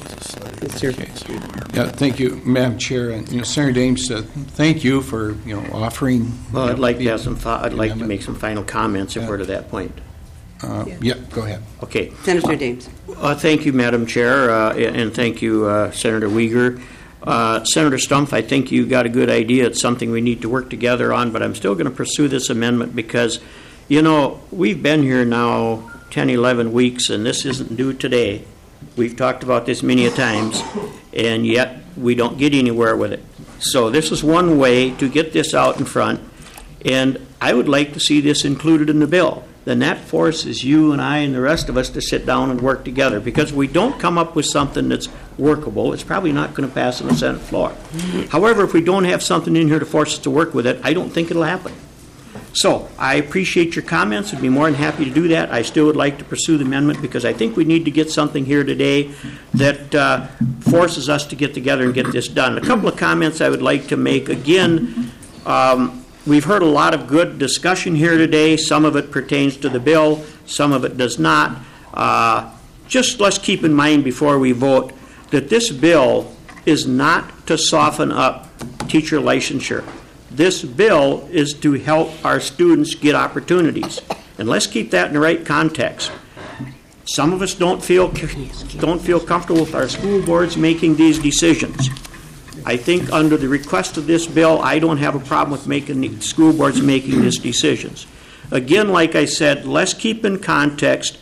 Thank you, Madam Chair. And Senator Dames, thank you for offering. Well, I'd like to have I'd like to make some final comments if we're to that point. Go ahead. Okay. Senator Dames. Thank you, Madam Chair, and thank you, Senator Uyghur. Senator Stumpf, I think you got a good idea. It's something we need to work together on, but I'm still going to pursue this amendment because, we've been here now 10, 11 weeks, and this isn't due today. We've talked about this many a times, and yet we don't get anywhere with it. So this is one way to get this out in front, and I would like to see this included in the bill. Then that forces you and I and the rest of us to sit down and work together, because if we don't come up with something that's workable, it's probably not going to pass on the Senate floor. However, if we don't have something in here to force us to work with it, I don't think it'll happen. So I appreciate your comments. I'd be more than happy to do that. I still would like to pursue the amendment because I think we need to get something here today that forces us to get together and get this done. A couple of comments I would like to make. Again, we've heard a lot of good discussion here today. Some of it pertains to the bill. Some of it does not. Just let's keep in mind before we vote that this bill is not to soften up teacher licensure. This bill is to help our students get opportunities. And let's keep that in the right context. Some of us don't feel comfortable with our school boards making these decisions. I think under the request of this bill, I don't have a problem with making the school boards making these decisions. Again, like I said, let's keep in context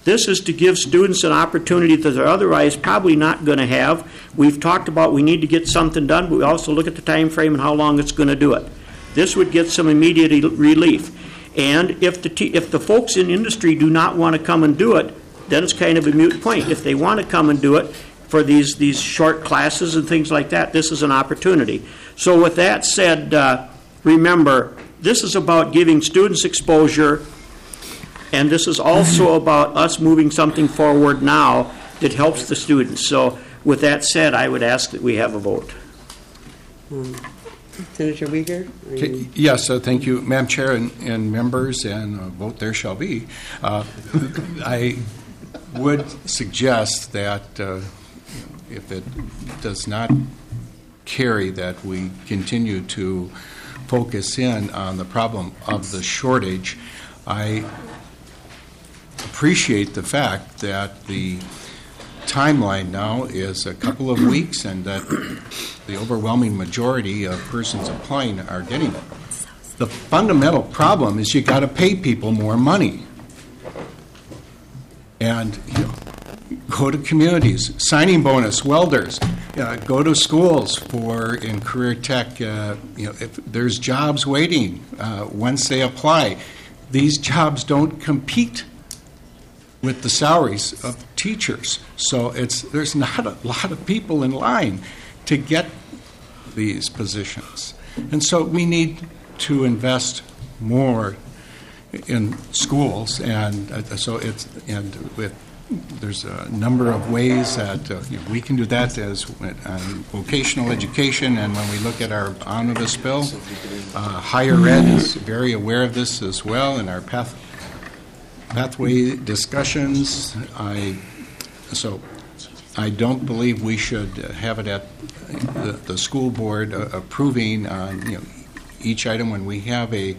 This is to give students an opportunity that they're otherwise probably not going to have. We've talked about we need to get something done, but we also look at the time frame and how long it's going to do it. This would get some immediate relief. And if the folks in industry do not want to come and do it, then it's kind of a moot point. If they want to come and do it for these short classes and things like that, this is an opportunity. So with that said, remember, this is about giving students exposure, and this is also about us moving something forward now that helps the students. So with that said, I would ask that we have a vote. Senator Uyghur? Okay, yes, thank you, Madam Chair and members, and a vote there shall be. I would suggest that if it does not carry, that we continue to focus in on the problem of the shortage. I appreciate the fact that the timeline now is a couple of weeks and that the overwhelming majority of persons applying are getting it. The fundamental problem is you got to pay people more money. And go to communities, signing bonus, welders, go to schools for in career tech. If there's jobs waiting once they apply, these jobs don't compete with the salaries of teachers. So there's not a lot of people in line to get these positions. And so we need to invest more in schools, and there's a number of ways that we can do that as vocational education. And when we look at our omnibus bill, higher ed is very aware of this as well in our pathway discussions. So I don't believe we should have it at the school board approving on each item when we have a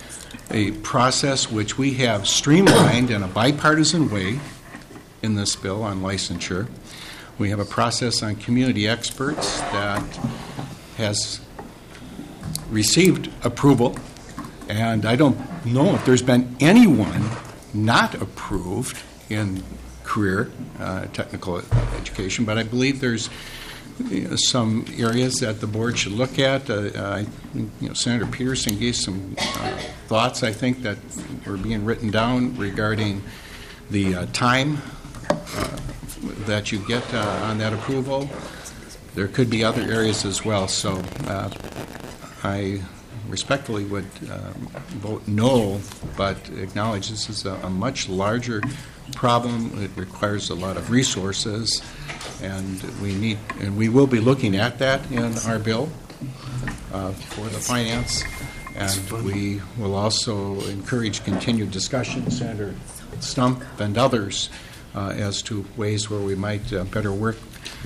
process which we have streamlined in a bipartisan way in this bill on licensure. We have a process on community experts that has received approval, and I don't know if there's been anyone not approved in career technical education, but I believe there's some areas that the board should look at. Senator Peterson gave some thoughts, I think, that were being written down regarding the time that you get on that approval. There could be other areas as well. So I respectfully would vote no, but acknowledge this is a much larger problem. It requires a lot of resources, and we will be looking at that in our bill for the finance, and we will also encourage continued discussion, Senator Stump and others, as to ways where we might better work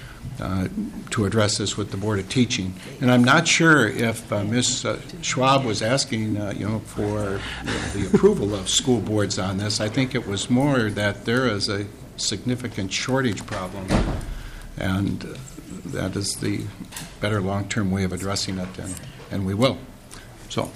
to address this with the Board of Teaching. And I'm not sure if Ms. Schwab was asking, for the approval of school boards on this. I think it was more that there is a significant shortage problem, and that is the better long-term way of addressing it, and we will. So,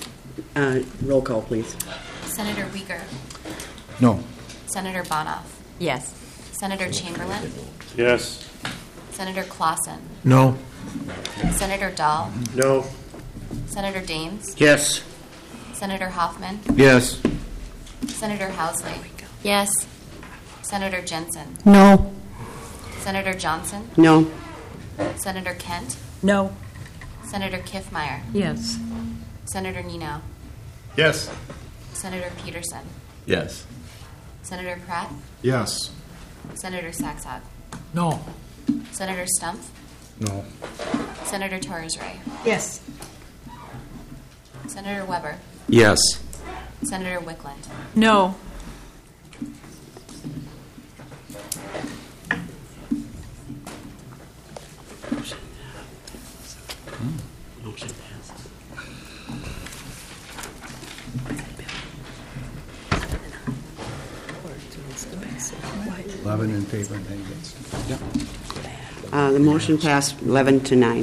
roll call, please. Senator Uyghur. No. Senator Bonoff. Yes. Senator Chamberlain. Yes. Senator Clausen. No. Senator Dahl. No. Senator Daines. Yes. Senator Hoffman. Yes. Senator Housley. Yes. Senator Jensen. No. Senator Johnson. No. Senator Kent. No. Senator Kiffmeyer. Yes. Senator Nino. Yes. Senator Peterson. Yes. Senator Pratt. Yes. Senator Saxon. No. Senator Stump. No. Senator Torres-Ray. Yes. Senator Weber. Yes. Senator Wickland. No. Motion passes. 11 in favor and 10 against. The motion passed 11-9.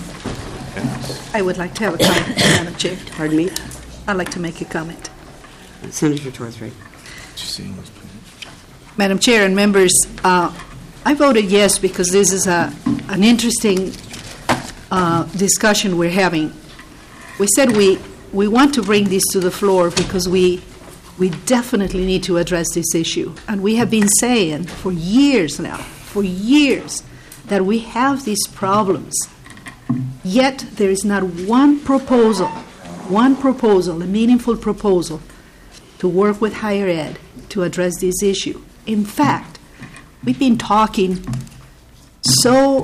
I would like to have a comment, Madam Chair. Pardon me? I'd like to make a comment. Senator Torres Ray. Madam Chair and members, I voted yes because this is an interesting discussion we're having. We said we want to bring this to the floor because we definitely need to address this issue. And we have been saying for years now, that we have these problems. Yet there is not one proposal, a meaningful proposal, to work with higher ed to address this issue. In fact, we've been talking so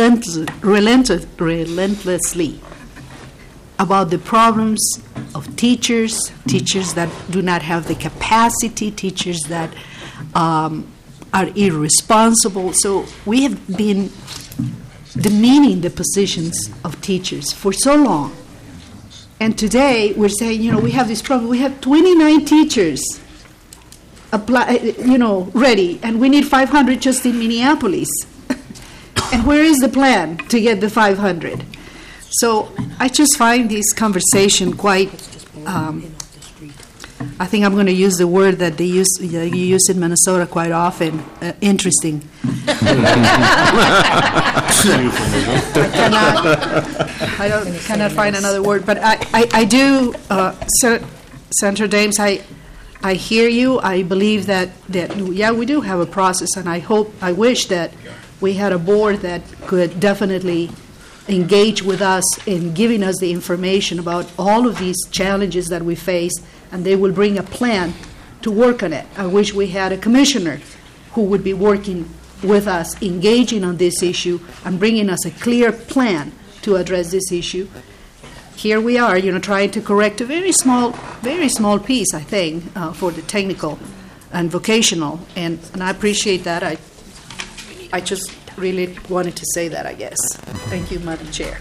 relentlessly about the problems of teachers that do not have the capacity, teachers that are irresponsible. So we have been demeaning the positions of teachers for so long. And today we're saying, we have this problem. We have 29 teachers ready, and we need 500 just in Minneapolis. And where is the plan to get the 500? So I just find this conversation quite, I think I'm going to use the word that you use in Minnesota quite often, interesting. I cannot find another word, but I do, Senator Dames, I hear you. I believe that we do have a process, and I wish that we had a board that could definitely engage with us in giving us the information about all of these challenges that we face, and they will bring a plan to work on it. I wish we had a commissioner who would be working with us, engaging on this issue, and bringing us a clear plan to address this issue. Here we are, trying to correct a very small piece, I think, for the technical and vocational, and I appreciate that. I just really wanted to say that, I guess. Thank you, Madam Chair.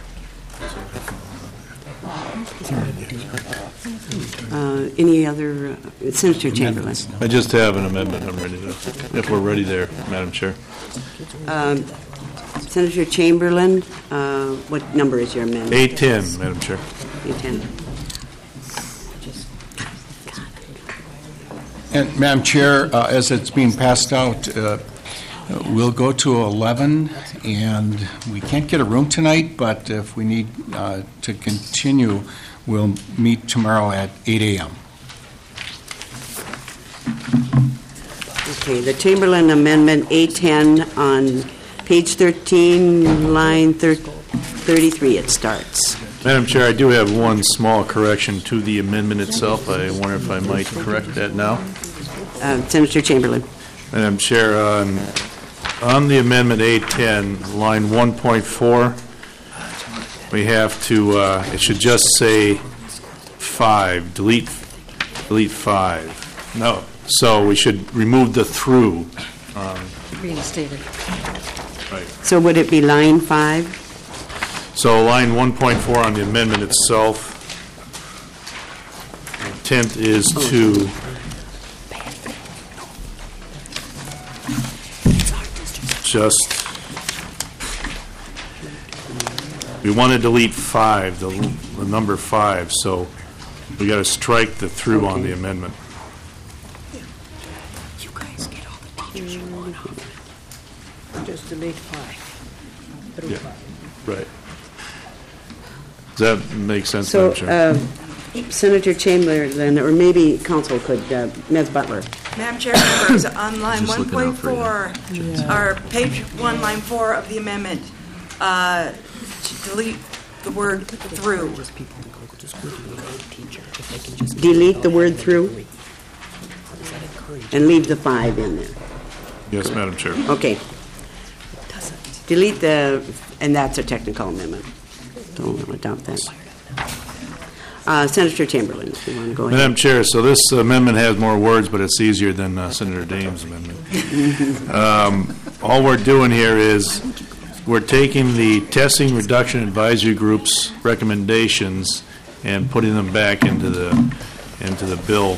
Any other, Senator Chamberlain? I just have an amendment. I'm ready to, if we're ready there, Madam Chair. Senator Chamberlain, what number is your amendment? 810, Madam Chair. 810. And Madam Chair, as it's being passed out, we'll go to 11, and we can't get a room tonight, but if we need to continue, we'll meet tomorrow at 8 a.m. Okay, the Chamberlain Amendment 810 on page 13, line 33, it starts. Madam Chair, I do have one small correction to the amendment itself. I wonder if I might correct that now. Senator Chamberlain. Madam Chair, on the amendment 810, line 1.4, we have to, it should just say 5, delete 5. No, so we should remove the through. Reinstated. Right. So would it be line 5? So line 1.4 on the amendment itself, intent is to just, we want to delete 5, the number 5, so we got to strike the through on the amendment. You guys get all the teachers you want off. Just delete 5. Yeah, right. Does that make sense, So, Madam Chair? Senator Chamberlain, or maybe Council could, Ms. Butler. Madam Chair, members, on line 1.4, or page 1, line 4 of the amendment, delete the word through. Delete the word through and leave the 5 in there. Yes, Madam Chair. Okay. Delete the, and that's a technical amendment. Don't adopt that. Senator Chamberlain, if you want to go ahead. Madam Chair, so this amendment has more words, but it's easier than Senator Dames' amendment. All we're doing here is we're taking the Testing Reduction Advisory Group's recommendations and putting them back into the bill.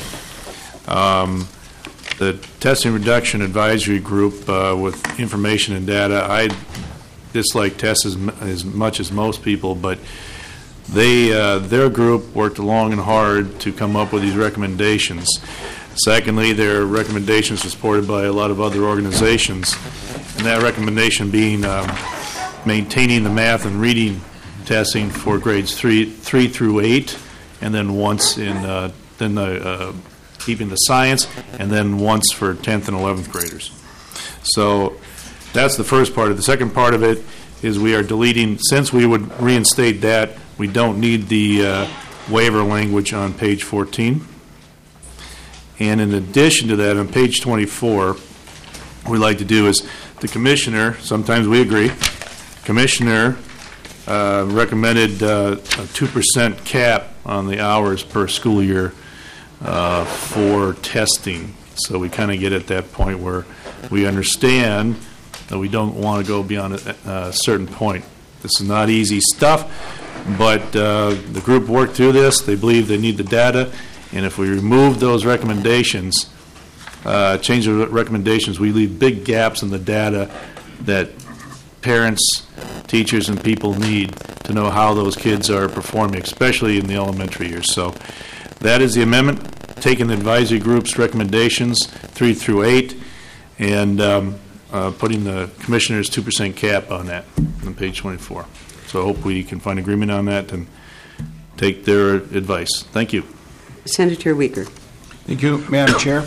The Testing Reduction Advisory Group, with information and data, I dislike tests as much as most people, but Their group worked long and hard to come up with these recommendations. Secondly, their recommendations were supported by a lot of other organizations, and that recommendation being maintaining the math and reading testing for grades 3 through 8, and then once in keeping the science, and then once for 10th and 11th graders. So that's the first part of it. The second part of it is we are deleting, since we would reinstate that, we don't need the waiver language on page 14. And in addition to that, on page 24, what we like to do is the commissioner, sometimes we agree, commissioner recommended a 2% cap on the hours per school year for testing. So we kind of get at that point where we understand that we don't want to go beyond a certain point. This is not easy stuff, but the group worked through this. They believe they need the data, and if we remove those recommendations, change the recommendations, we leave big gaps in the data that parents, teachers, and people need to know how those kids are performing, especially in the elementary years. So that is the amendment, taking the advisory group's recommendations 3 through 8, and putting the commissioner's 2% cap on that on page 24. So I hope we can find agreement on that and take their advice. Thank you. Senator Weaker. Thank you, Madam Chair.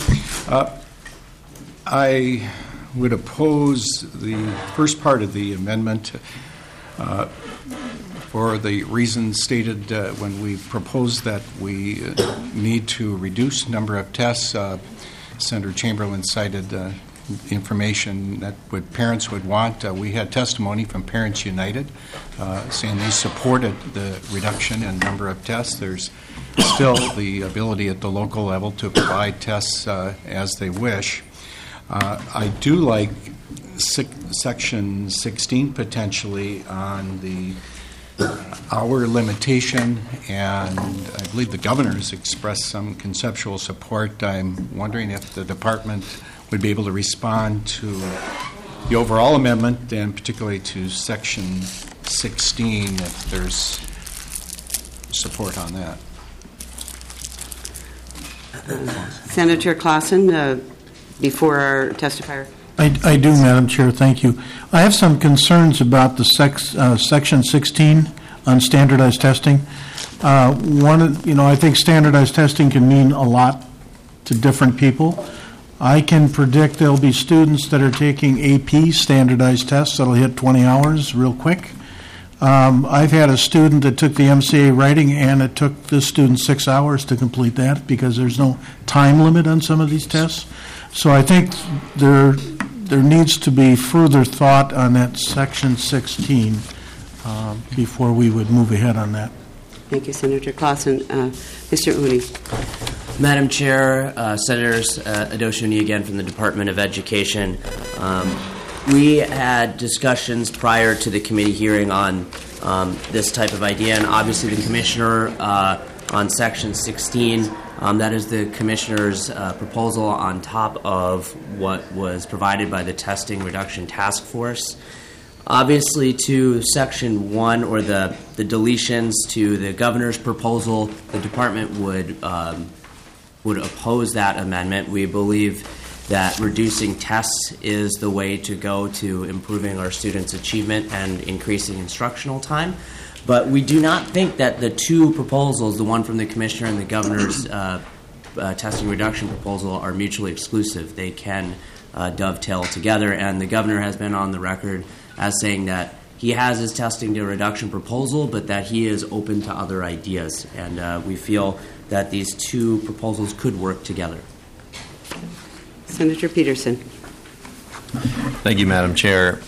I would oppose the first part of the amendment for the reasons stated when we proposed that we need to reduce number of tests. Senator Chamberlain cited information that parents would want. We had testimony from Parents United saying they supported the reduction in number of tests. There's still the ability at the local level to provide tests as they wish. I do like Section 16 potentially on the hour limitation, and I believe the governor has expressed some conceptual support. I'm wondering if the department would be able to respond to the overall amendment, and particularly to Section 16, if there's support on that. Senator Clausen, before our testifier. I do, Madam Chair, thank you. I have some concerns about the Section 16 on standardized testing. I think standardized testing can mean a lot to different people. I can predict there'll be students that are taking AP standardized tests that'll hit 20 hours real quick. I've had a student that took the MCA writing, and it took this student 6 hours to complete that because there's no time limit on some of these tests. So I think there needs to be further thought on that Section 16 before we would move ahead on that. Thank you, Senator Clausen. Mr. Uni. Madam Chair, Senators Adosh Uni again from the Department of Education. We had discussions prior to the committee hearing on this type of idea, and obviously the Commissioner on Section 16, that is the Commissioner's proposal on top of what was provided by the Testing Reduction Task Force. Obviously, to Section 1, or the deletions to the Governor's proposal, the Department would oppose that amendment. We believe that reducing tests is the way to go to improving our students' achievement and increasing instructional time. But we do not think that the two proposals, the one from the Commissioner and the Governor's testing reduction proposal, are mutually exclusive. They can dovetail together, and the Governor has been on the record as saying that he has his testing to reduction proposal, but that he is open to other ideas. And we feel that these two proposals could work together. Senator Peterson. Thank you, Madam Chair.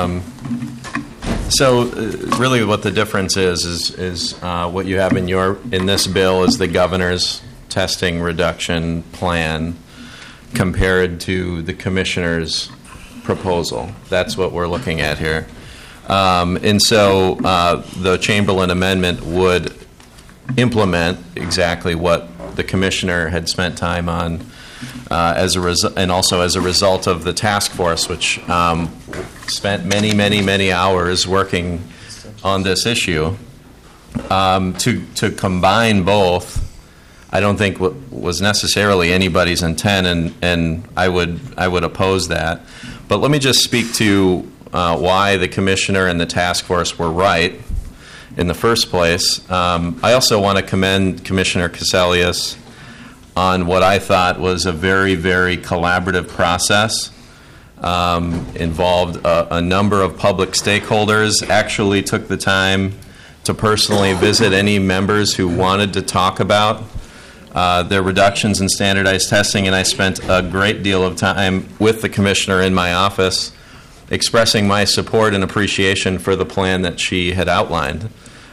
So really what the difference is what you have in this bill is the Governor's testing reduction plan compared to the Commissioner's proposal. That's what we're looking at here. And so the Chamberlain amendment would implement exactly what the Commissioner had spent time on and also as a result of the task force, which spent many hours working on this issue. To combine both, I don't think was necessarily anybody's intent, and I would oppose that. But let me just speak to why the commissioner and the task force were right in the first place. I also want to commend Commissioner Caselius on what I thought was a very, very collaborative process. Involved a number of public stakeholders, actually took the time to personally visit any members who wanted to talk about their reductions in standardized testing, and I spent a great deal of time with the commissioner in my office expressing my support and appreciation for the plan that she had outlined.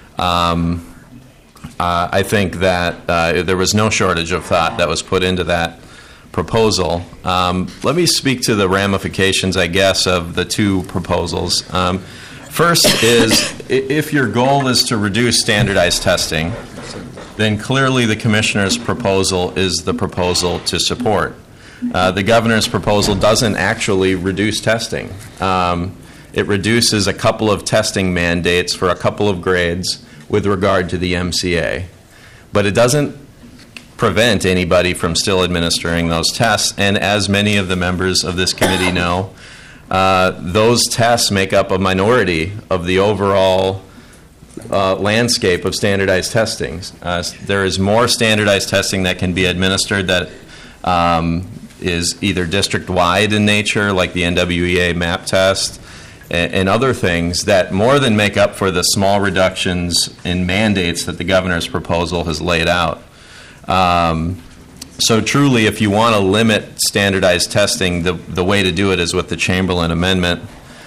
I think that there was no shortage of thought that was put into that proposal. Let me speak to the ramifications, I guess, of the two proposals. First is, if your goal is to reduce standardized testing, then clearly the commissioner's proposal is the proposal to support. The governor's proposal doesn't actually reduce testing. It reduces a couple of testing mandates for a couple of grades with regard to the MCA. But it doesn't prevent anybody from still administering those tests. And as many of the members of this committee know, those tests make up a minority of the overall landscape of standardized testing. There is more standardized testing that can be administered that is either district-wide in nature, like the NWEA MAP test, and other things that more than make up for the small reductions in mandates that the governor's proposal has laid out. So truly, if you want to limit standardized testing, the way to do it is with the Chamberlain Amendment.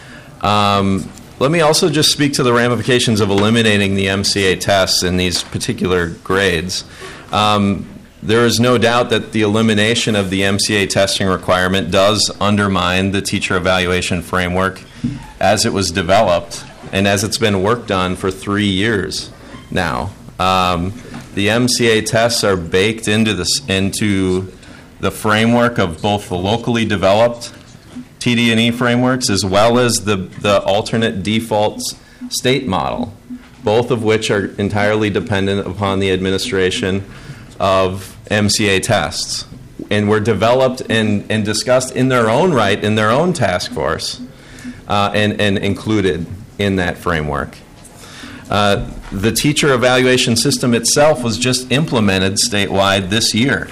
Let me also just speak to the ramifications of eliminating the MCA tests in these particular grades. There is no doubt that the elimination of the MCA testing requirement does undermine the teacher evaluation framework as it was developed and as it's been worked on for 3 years now. The MCA tests are baked into the framework of both the locally developed TD&E frameworks as well as the alternate default state model, both of which are entirely dependent upon the administration of MCA tests, and were developed and discussed in their own right in their own task force and included in that framework. The teacher evaluation system itself was just implemented statewide this year.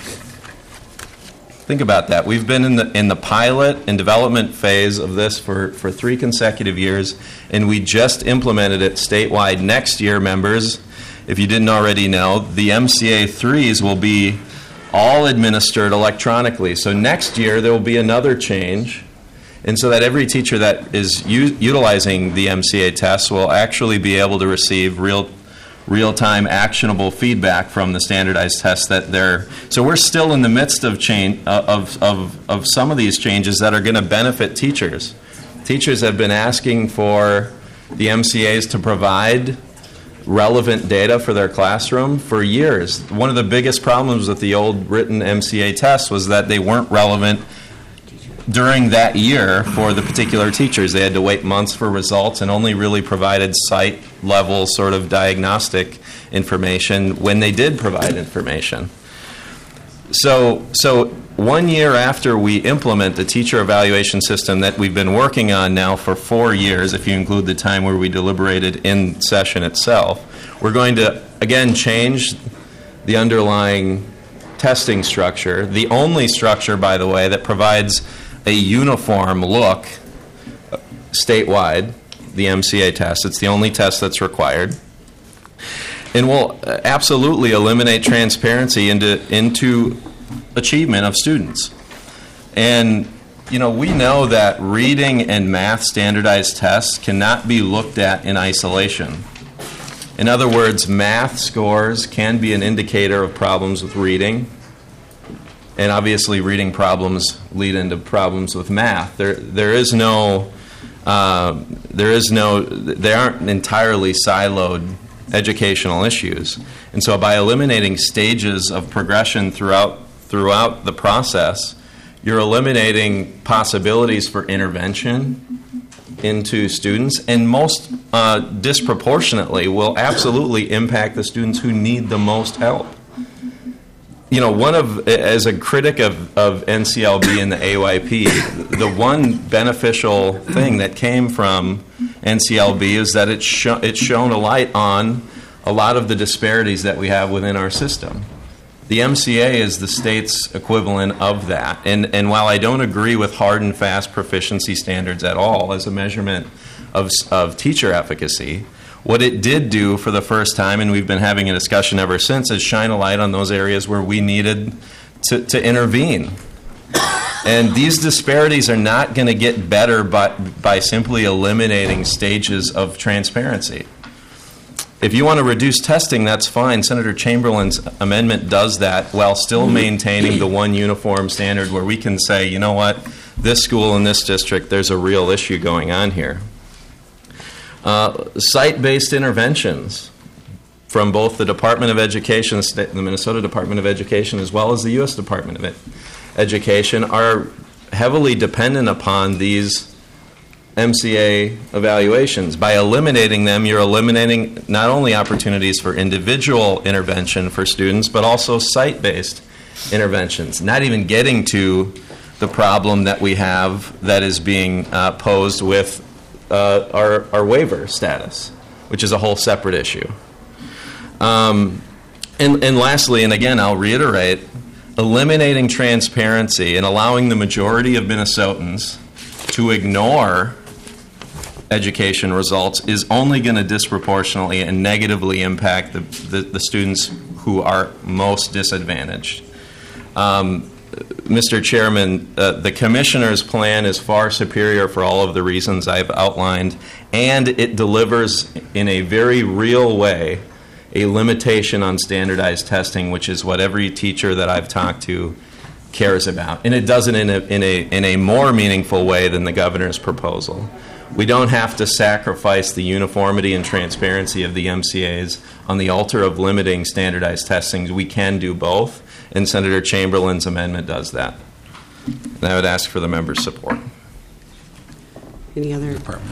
Think about that. We've been in the pilot and development phase of this for 3 consecutive years, and we just implemented it statewide. Next year, members, if you didn't already know, the MCA 3s will be all administered electronically. So next year, there will be another change, and so that every teacher that is utilizing the MCA tests will actually be able to receive real-time actionable feedback from the standardized tests that they're. So we're still in the midst of change of some of these changes that are going to benefit teachers. Teachers have been asking for the MCAs to provide relevant data for their classroom for years. One of the biggest problems with the old written MCA tests was that they weren't relevant during that year for the particular teachers. They had to wait months for results and only really provided site-level sort of diagnostic information when they did provide information. So 1 year after we implement the teacher evaluation system that we've been working on now for 4 years, if you include the time where we deliberated in session itself, we're going to, again, change the underlying testing structure, the only structure, by the way, that provides a uniform look statewide, the MCA test. It's the only test that's required. And will absolutely eliminate transparency into achievement of students. And, we know that reading and math standardized tests cannot be looked at in isolation. In other words, math scores can be an indicator of problems with reading, and obviously reading problems lead into problems with math. They aren't entirely siloed educational issues. And so by eliminating stages of progression throughout the process, you're eliminating possibilities for intervention into students, and most disproportionately will absolutely impact the students who need the most help. You know, as a critic of NCLB and the AYP, the one beneficial thing that came from NCLB is that it's shown a light on a lot of the disparities that we have within our system. The MCA is the state's equivalent of that. And while I don't agree with hard and fast proficiency standards at all as a measurement of teacher efficacy, what it did do for the first time, and we've been having a discussion ever since, is shine a light on those areas where we needed to intervene. And these disparities are not going to get better by simply eliminating stages of transparency. If you want to reduce testing, that's fine. Senator Chamberlain's amendment does that while still maintaining the one uniform standard where we can say, you know what, this school in this district, there's a real issue going on here. Site-based interventions from both the Department of Education, the Minnesota Department of Education, as well as the U.S. Department of Education, are heavily dependent upon these MCA evaluations. By eliminating them, you're eliminating not only opportunities for individual intervention for students, but also site-based interventions, not even getting to the problem that we have that is being posed with our waiver status, which is a whole separate issue. And lastly, and again, I'll reiterate, eliminating transparency and allowing the majority of Minnesotans to ignore education results is only going to disproportionately and negatively impact the students who are most disadvantaged. Mr. Chairman, the Commissioner's plan is far superior for all of the reasons I've outlined, and it delivers in a very real way a limitation on standardized testing, which is what every teacher that I've talked to cares about. And it does it in a more meaningful way than the governor's proposal. We don't have to sacrifice the uniformity and transparency of the MCAs on the altar of limiting standardized testing. We can do both, and Senator Chamberlain's amendment does that. And I would ask for the members' support. Any other department?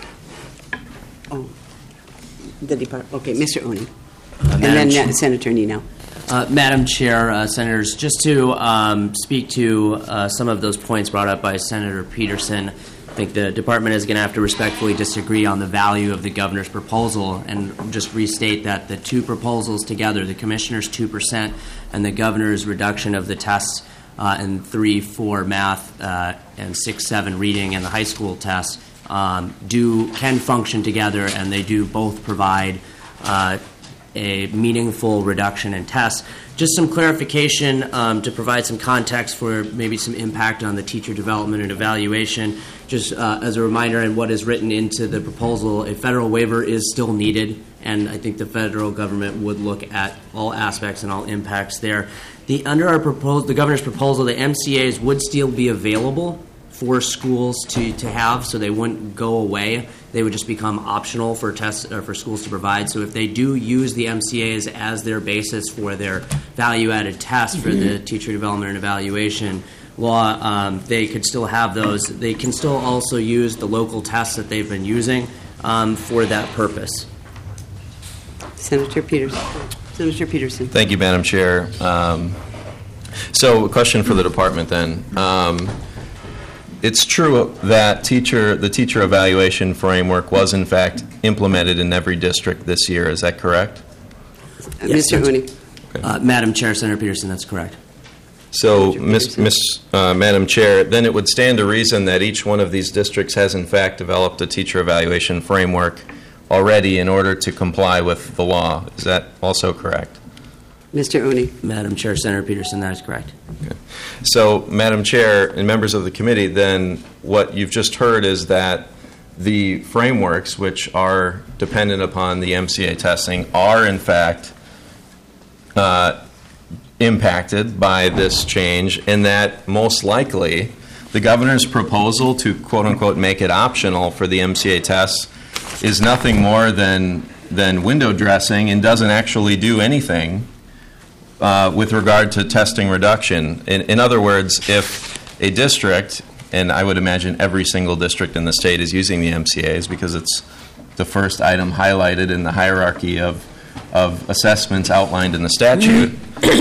Oh, the department. Okay, Mr. Oni. And then Senator Nino. Madam Chair, Senators, just to speak to some of those points brought up by Senator Peterson, I think the department is going to have to respectfully disagree on the value of the governor's proposal and just restate that the two proposals together, the commissioner's 2% and the governor's reduction of the tests in 3-4 math and 6-7 reading and the high school test can function together, and they do both provide a meaningful reduction in tests. Just some clarification to provide some context for maybe some impact on the teacher development and evaluation. Just as a reminder, and what is written into the proposal, a federal waiver is still needed, and I think the federal government would look at all aspects and all impacts there. Under the governor's proposal, the MCAs would still be available for schools to have, so they wouldn't go away. They would just become optional for tests for schools to provide. So if they do use the MCAs as their basis for their value-added tests for the teacher development and evaluation law, they could still have those. They can still also use the local tests that they've been using for that purpose. Senator Peterson. Thank you, Madam Chair. So a question for the department then. It's true that the teacher evaluation framework was in fact implemented in every district this year. Is that correct? Yes, Mr. Oni. Okay. Madam Chair, Senator Peterson, that's correct. So, Madam Chair, then it would stand to reason that each one of these districts has in fact developed a teacher evaluation framework already in order to comply with the law. Is that also correct? Mr. Oni. Madam Chair, Senator Peterson, that is correct. Okay. So, Madam Chair and members of the committee, then what you've just heard is that the frameworks which are dependent upon the MCA testing are in fact impacted by this change, and that most likely the governor's proposal to quote-unquote make it optional for the MCA tests is nothing more than window dressing and doesn't actually do anything with regard to testing reduction. In other words, if a district, and I would imagine every single district in the state is using the MCAs because it's the first item highlighted in the hierarchy of assessments outlined in the statute,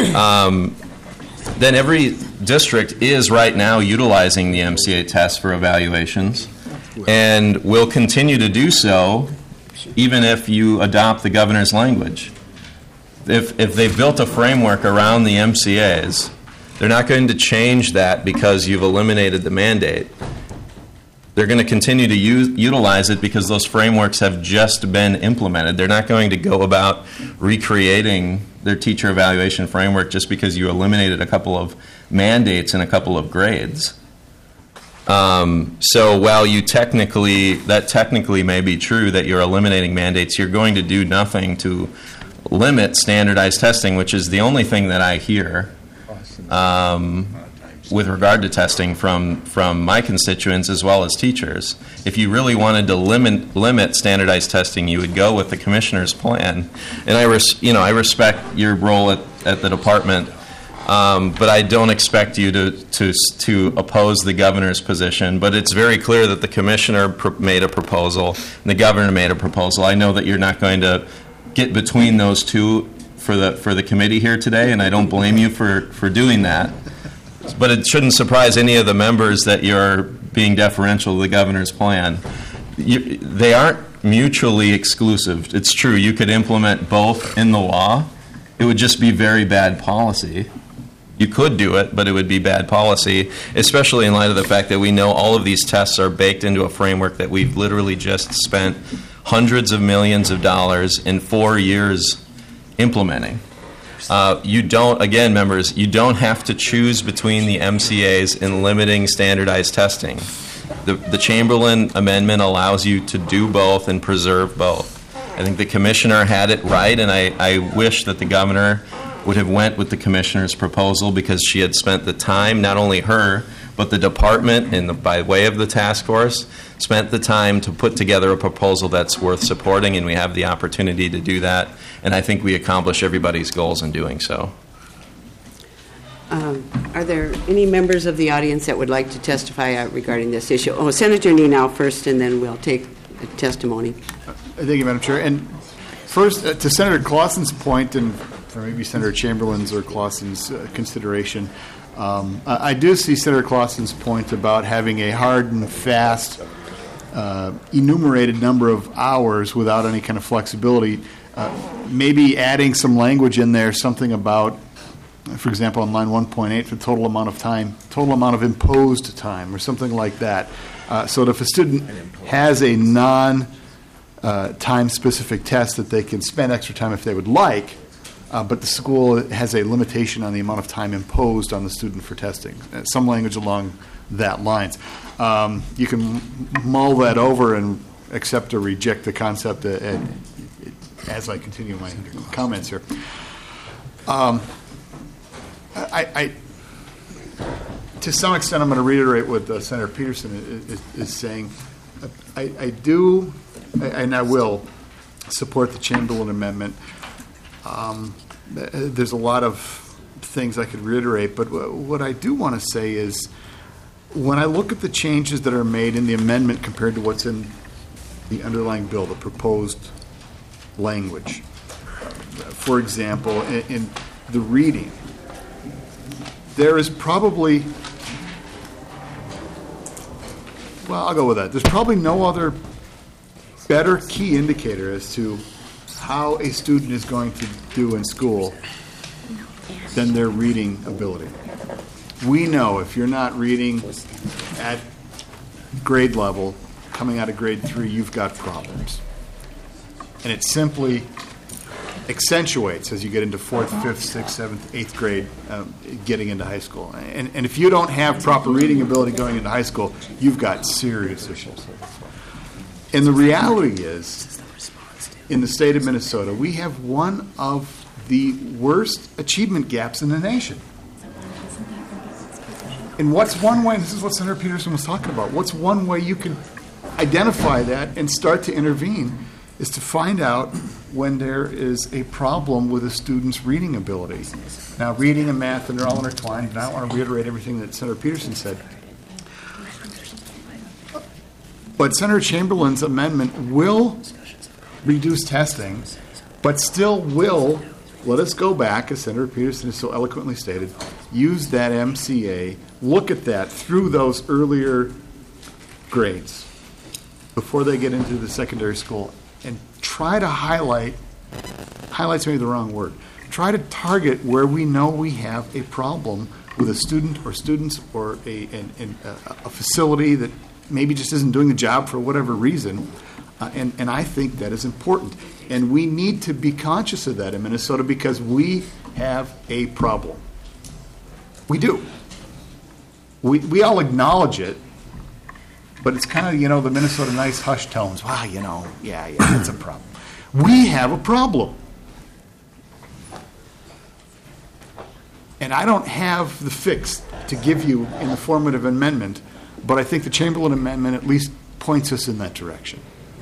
then every district is right now utilizing the MCA test for evaluations and will continue to do so even if you adopt the governor's language. If they've built a framework around the MCAs, they're not going to change that because you've eliminated the mandate. They're going to continue to utilize it because those frameworks have just been implemented. They're not going to go about recreating their teacher evaluation framework just because you eliminated a couple of mandates and a couple of grades. So while that technically may be true that you're eliminating mandates, you're going to do nothing to limit standardized testing, which is the only thing that I hear with regard to testing from my constituents as well as teachers. If you really wanted to limit standardized testing, you would go with the commissioner's plan. And I respect your role at the department, but I don't expect you to oppose the governor's position. But it's very clear that the commissioner made a proposal and the governor made a proposal. I know that you're not going to get between those two for the committee here today, and I don't blame you for doing that. But it shouldn't surprise any of the members that you're being deferential to the governor's plan. They aren't mutually exclusive. It's true, you could implement both in the law. It would just be very bad policy. You could do it, but it would be bad policy, especially in light of the fact that we know all of these tests are baked into a framework that we've literally just spent hundreds of millions of dollars in 4 years implementing. Members, you don't have to choose between the MCAs in limiting standardized testing. The Chamberlain Amendment allows you to do both and preserve both. I think the commissioner had it right, and I wish that the governor would have went with the commissioner's proposal because she had spent the time, not only her, but the department, by way of the task force, spent the time to put together a proposal that's worth supporting, and we have the opportunity to do that. And I think we accomplish everybody's goals in doing so. Are there any members of the audience that would like to testify regarding this issue? Oh, Senator Nenow first, and then we'll take testimony. Thank you, Madam Chair. And first, to Senator Clausen's point, and for maybe Senator Chamberlain's or Clausen's consideration, I do see Senator Clausen's point about having a hard and fast enumerated number of hours without any kind of flexibility. Maybe adding some language in there, something about, for example, on line 1.8, the total amount of imposed time, or something like that. So that if a student has a non-time-specific test, that they can spend extra time if they would like, but the school has a limitation on the amount of time imposed on the student for testing. Some language along that lines. You can mull that over and accept or reject the concept as I continue my comments here. To some extent, I'm going to reiterate what Senator Peterson is saying. I do, and I will, support the Chamberlain Amendment. There's a lot of things I could reiterate, but what I do want to say is when I look at the changes that are made in the amendment compared to what's in the underlying bill, the proposed language. For example, in the reading, there is probably, well, I'll go with that. There's probably no other better key indicator as to how a student is going to do in school than their reading ability. We know if you're not reading at grade level, coming out of grade 3, you've got problems. And it simply accentuates as you get into 4th, 5th, 6th, 7th, 8th grade, getting into high school. And if you don't have proper reading ability going into high school, you've got serious issues. And the reality is, in the state of Minnesota, we have one of the worst achievement gaps in the nation. And what's one way, and this is what Senator Peterson was talking about, what's one way you can identify that and start to intervene is to find out when there is a problem with a student's reading ability. Now, reading and math, and they're all intertwined, and I don't want to reiterate everything that Senator Peterson said. But Senator Chamberlain's amendment will reduce testing, but still will, let us go back, as Senator Peterson has so eloquently stated, use that MCA, look at that through those earlier grades before they get into the secondary school, and try to highlight's maybe the wrong word, try to target where we know we have a problem with a student or students or a facility that maybe just isn't doing the job for whatever reason. And I think that is important. And we need to be conscious of that in Minnesota because we have a problem. We do. We all acknowledge it, but it's kind of, the Minnesota nice hush tones. Wow, yeah, it's a problem. We have a problem. And I don't have the fix to give you in the formative amendment, but I think the Chamberlain Amendment at least points us in that direction.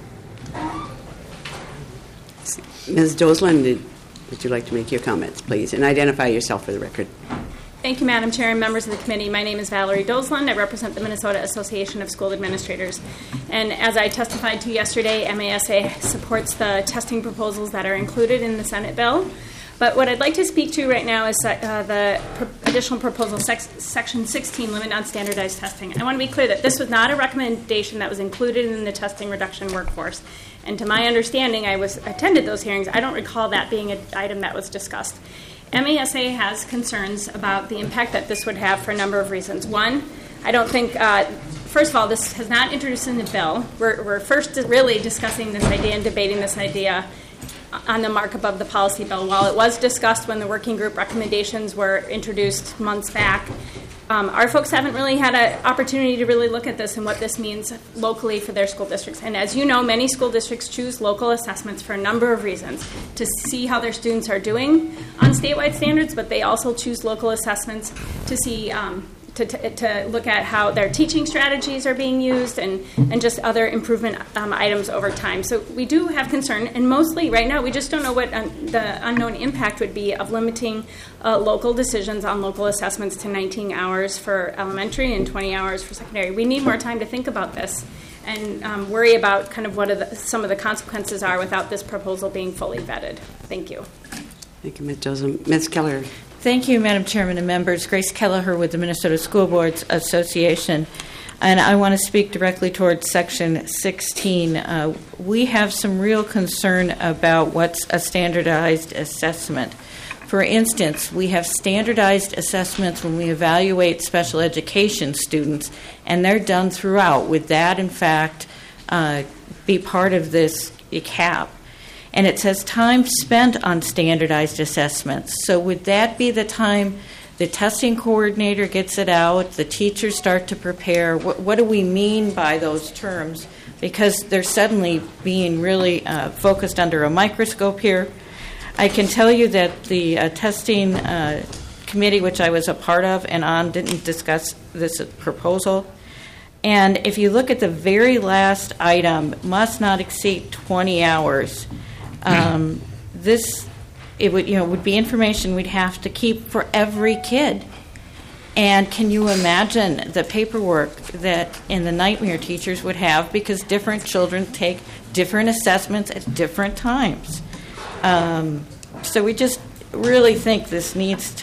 Ms. Doslin, would you like to make your comments, please? And identify yourself for the record. Thank you, Madam Chair and members of the committee. My name is Valerie Doslin. I represent the Minnesota Association of School Administrators. And as I testified to yesterday, MASA supports the testing proposals that are included in the Senate bill. But what I'd like to speak to right now is the additional proposal, Section 16, Limit on Standardized Testing. I want to be clear that this was not a recommendation that was included in the testing reduction workforce. And to my understanding, I attended those hearings. I don't recall that being an item that was discussed. MASA has concerns about the impact that this would have for a number of reasons. One, I don't think, first of all, this has not introduced in the bill. We're first really discussing this idea and debating this idea on the markup of the policy bill. While it was discussed when the working group recommendations were introduced months back, our folks haven't really had an opportunity to really look at this and what this means locally for their school districts. And as you know, many school districts choose local assessments for a number of reasons, to see how their students are doing on statewide standards, but they also choose local assessments to see to look at how their teaching strategies are being used and just other improvement items over time. So we do have concern, and mostly right now we just don't know what the unknown impact would be of limiting local decisions on local assessments to 19 hours for elementary and 20 hours for secondary. We need more time to think about this and worry about kind of what some of the consequences are without this proposal being fully vetted. Thank you. Thank you, Ms. Doslin. Ms. Keller. Thank you, Madam Chairman and members. Grace Kelleher with the Minnesota School Boards Association. And I want to speak directly towards Section 16. We have some real concern about what's a standardized assessment. For instance, we have standardized assessments when we evaluate special education students, and they're done throughout. Would that, in fact, be part of this cap? And it says time spent on standardized assessments. So would that be the time the testing coordinator gets it out, the teachers start to prepare? What do we mean by those terms? Because they're suddenly being really focused under a microscope here. I can tell you that the testing committee, which I was a part of and on, didn't discuss this proposal. And if you look at the very last item, must not exceed 20 hours. It would be information we'd have to keep for every kid. And can you imagine the paperwork that in the nightmare teachers would have because different children take different assessments at different times? So we just really think this needs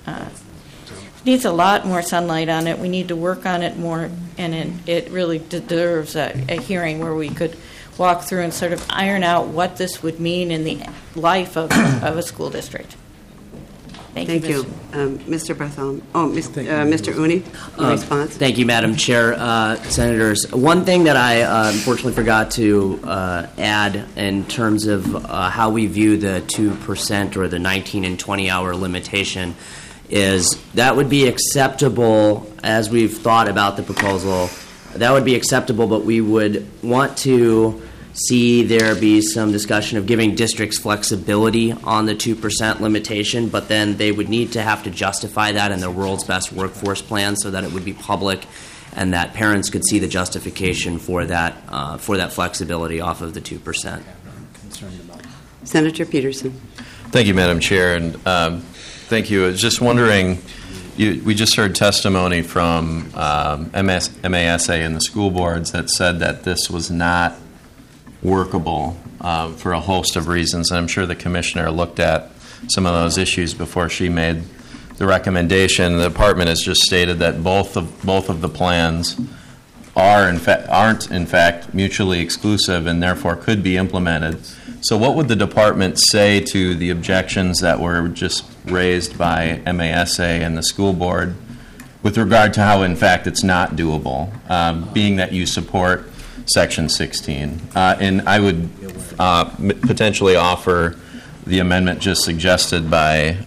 a lot more sunlight on it. We need to work on it more, and it really deserves a hearing where we could walk through and sort of iron out what this would mean in the life of a school district. Thank you. Mr. Bartholomew. Mr. Uni, response. Thank you, Madam Chair. Senators, one thing that I unfortunately forgot to add in terms of how we view the 2% or the 19 and 20-hour limitation is that would be acceptable as we've thought about the proposal. That would be acceptable, but we would want to see there be some discussion of giving districts flexibility on the 2% limitation, but then they would need to have to justify that in the world's best workforce plan so that it would be public and that parents could see the justification for that flexibility off of the 2%. Senator Peterson. Thank you, Madam Chair, and thank you. I was just wondering, we just heard testimony from MASA and the school boards that said that this was not workable for a host of reasons. And I'm sure the commissioner looked at some of those issues before she made the recommendation. The department has just stated that both of the plans aren't in fact mutually exclusive and therefore could be implemented. So what would the department say to the objections that were just raised by MASA and the school board with regard to how in fact it's not doable, being that you support Section 16? And I would potentially offer the amendment just suggested by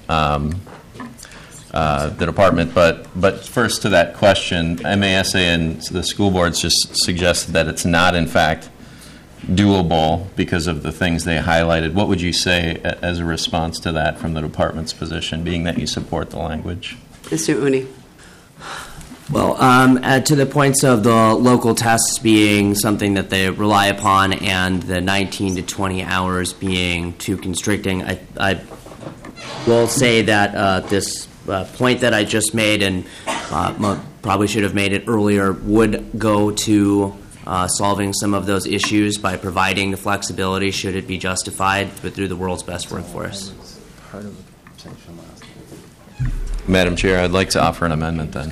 the department. But first to that question, MASA and the school boards just suggested that it's not in fact doable because of the things they highlighted. What would you say as a response to that from the department's position, being that you support the language? Mr. Uni. Well, to the points of the local tests being something that they rely upon and the 19 to 20 hours being too constricting, I will say that this point that I just made, and probably should have made it earlier, would go to solving some of those issues by providing the flexibility, should it be justified, but through the world's best workforce. Madam Chair, I'd like to offer an amendment then.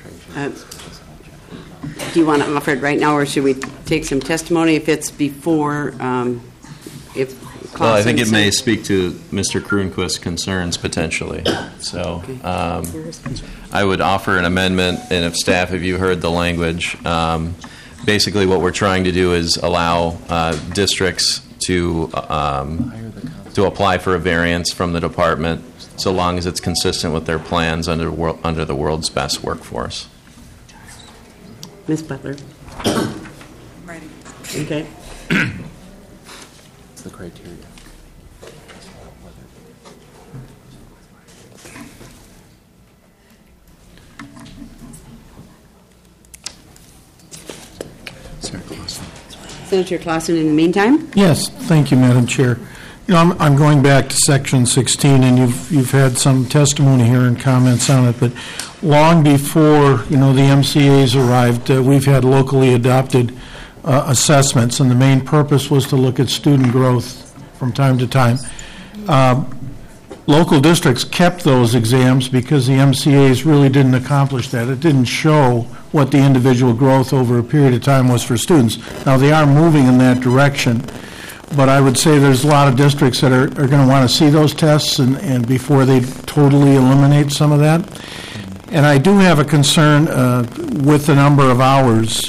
Do you want to offer it right now, or should we take some testimony if it's before, if Well, I think it may speak to Mr. Kroonquist's concerns potentially. So I would offer an amendment, and if staff, have you heard the language, basically what we're trying to do is allow districts to apply for a variance from the department so long as it's consistent with their plans under the world's best workforce. Ms. Butler. Ready. Okay. What's the criteria? Senator Clausen, in the meantime? Yes, thank you, Madam Chair. You know, I'm going back to Section 16, and you've had some testimony here and comments on it, but long before, the MCAs arrived, we've had locally adopted assessments, and the main purpose was to look at student growth from time to time. Local districts kept those exams because the MCAs really didn't accomplish that. It didn't show what the individual growth over a period of time was for students. Now, they are moving in that direction, but I would say there's a lot of districts that are going to want to see those tests and before they totally eliminate some of that. And I do have a concern with the number of hours.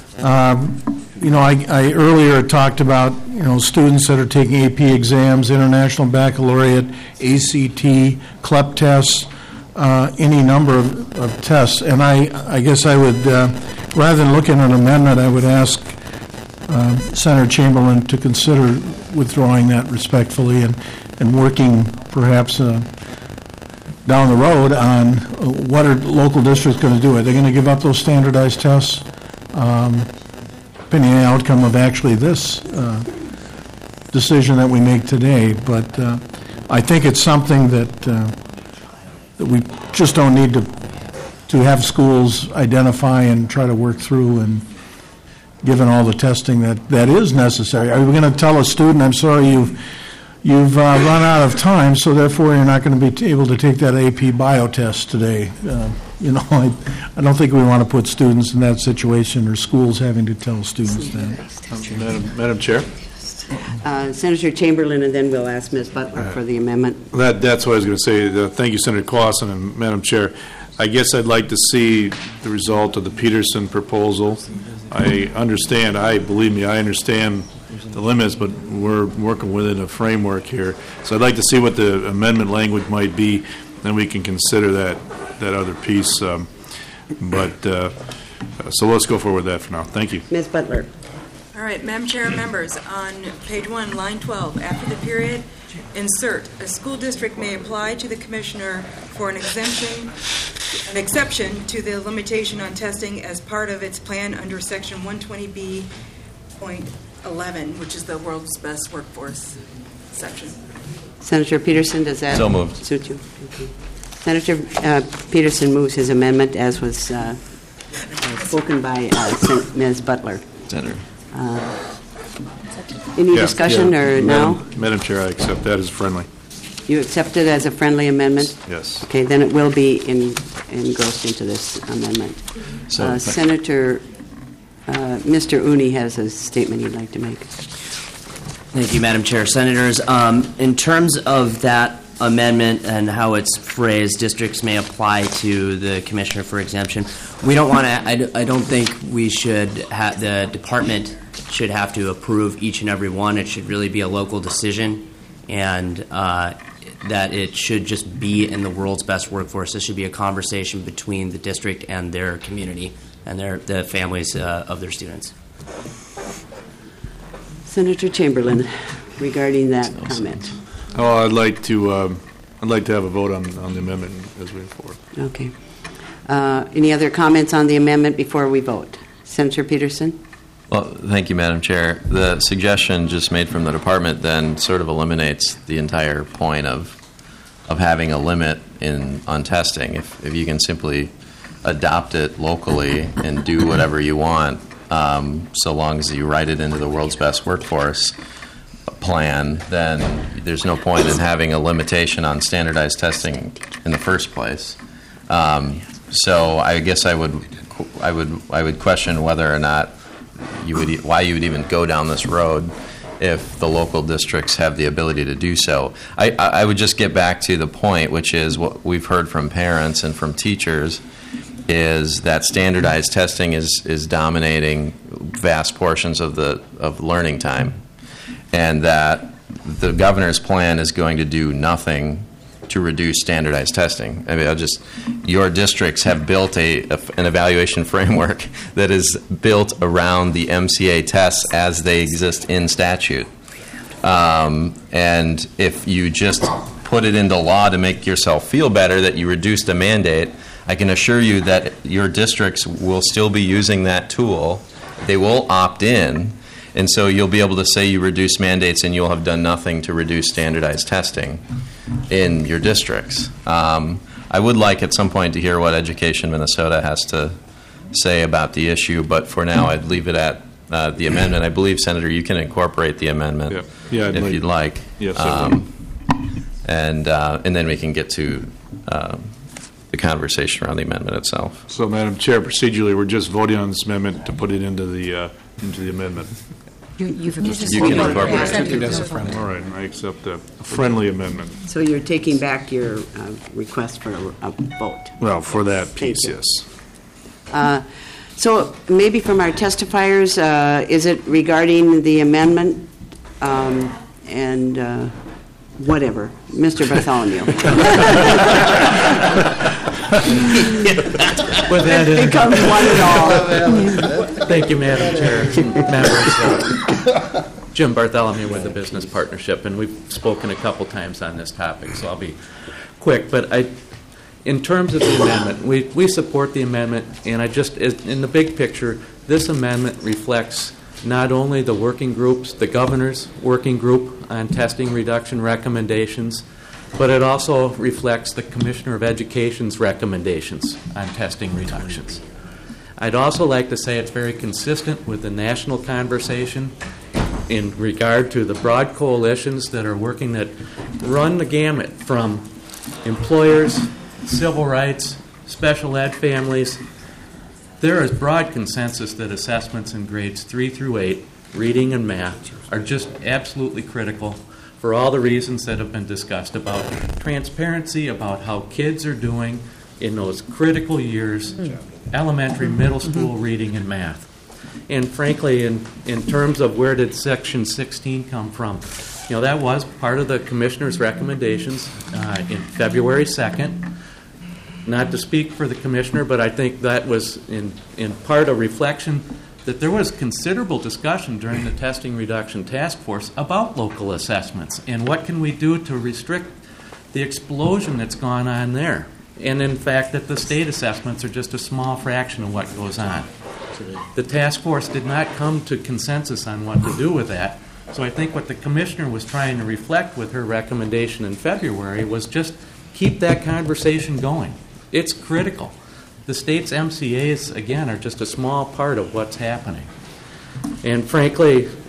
I earlier talked about, students that are taking AP exams, International Baccalaureate, ACT, CLEP tests, any number of tests. And I guess I would, rather than look at an amendment, I would ask Senator Chamberlain to consider withdrawing that respectfully and working perhaps down the road on what are local districts going to do. Are they going to give up those standardized tests? Depending on the outcome of actually this decision that we make today. But I think it's something that we just don't need to have schools identify and try to work through, and given all the testing that is necessary. Are we going to tell a student, I'm sorry, you've run out of time, so therefore you're not going to be able to take that AP bio test today? I don't think we want to put students in that situation, or schools having to tell students that. Madam Chair? Senator Chamberlain, and then we'll ask Ms. Butler for the amendment. That's what I was going to say. Thank you, Senator Clausen, and Madam Chair. I guess I'd like to see the result of the Peterson proposal. I understand, believe me, I understand the limits, but we're working within a framework here. So I'd like to see what the amendment language might be, then we can consider that other piece. So let's go forward with that for now. Thank you. Ms. Butler. All right, Madam Chair, members, on page 1, line 12, after the period, insert, a school district may apply to the commissioner for an exception to the limitation on testing as part of its plan under section 120B.11, which is the world's best workforce section. Senator Peterson, does that so moved. Suit you? Okay. Senator Peterson moves his amendment, as was spoken by Ms. Butler. Senator. Any Yeah, discussion yeah. or no? Madam Chair, I accept that as friendly. You accept it as a friendly amendment? Yes. Okay, then it will be engrossed into this amendment. Senator, Mr. Uni has a statement he'd like to make. Thank you, Madam Chair. Senators, in terms of that amendment and how it's phrased, districts may apply to the commissioner for exemption. We don't want to, I don't think we should have, the department should have to approve each and every one. It should really be a local decision, and that it should just be in the world's best workforce. This should be a conversation between the district and their community and the families of their students. Senator Chamberlain, regarding that comment. Oh, I'd like to have a vote on the amendment as we move forward. Okay. Any other comments on the amendment before we vote? Senator Peterson? Well, thank you, Madam Chair. The suggestion just made from the department then sort of eliminates the entire point of having a limit on testing. If you can simply adopt it locally and do whatever you want, so long as you write it into the world's best workforce plan, then there's no point in having a limitation on standardized testing in the first place. So I guess I would question whether or not why you would even go down this road if the local districts have the ability to do so. I would just get back to the point, which is what we've heard from parents and from teachers, is that standardized testing is dominating vast portions of learning time, and that the governor's plan is going to do nothing to reduce standardized testing. I mean, your districts have built an evaluation framework that is built around the MCA tests as they exist in statute. And if you just put it into law to make yourself feel better that you reduced a mandate, I can assure you that your districts will still be using that tool. They will opt in, and so you'll be able to say you reduce mandates and you'll have done nothing to reduce standardized testing in your districts. I would like at some point to hear what Education Minnesota has to say about the issue, but for now I'd leave it at the amendment. I believe, Senator, you can incorporate the amendment if you'd like. Yes, and then we can get to the conversation around the amendment itself. So, Madam Chair, procedurally, we're just voting on this amendment to put it into the amendment. You can incorporate it. All right, I accept a friendly amendment. So you're taking back your request for a vote? Well, for that piece, yes. So maybe from our testifiers, is it regarding the amendment and whatever? Mr. Bartholomew. With that, it becomes one and all. Thank you, Madam Chair. Members, Jim Bartholomew with the Business Partnership, and we've spoken a couple times on this topic, so I'll be quick. But in terms of the amendment, we support the amendment, and in the big picture, this amendment reflects not only the working groups, the governor's working group on testing reduction recommendations, but it also reflects the Commissioner of Education's recommendations on testing reductions. I'd also like to say it's very consistent with the national conversation in regard to the broad coalitions that are working that run the gamut from employers, civil rights, special ed families. There is broad consensus that assessments in grades 3 through 8, reading and math, are just absolutely critical for all the reasons that have been discussed about transparency, about how kids are doing in those critical years, elementary, middle school reading and math. And frankly, in terms of where did Section 16 come from, that was part of the Commissioner's recommendations in February 2nd. Not to speak for the Commissioner, but I think that was in part a reflection that there was considerable discussion during the Testing Reduction Task Force about local assessments and what can we do to restrict the explosion that's gone on there. And in fact, that the state assessments are just a small fraction of what goes on. The task force did not come to consensus on what to do with that. So I think what the Commissioner was trying to reflect with her recommendation in February was just keep that conversation going. It's critical. The state's MCAs, again, are just a small part of what's happening. And frankly,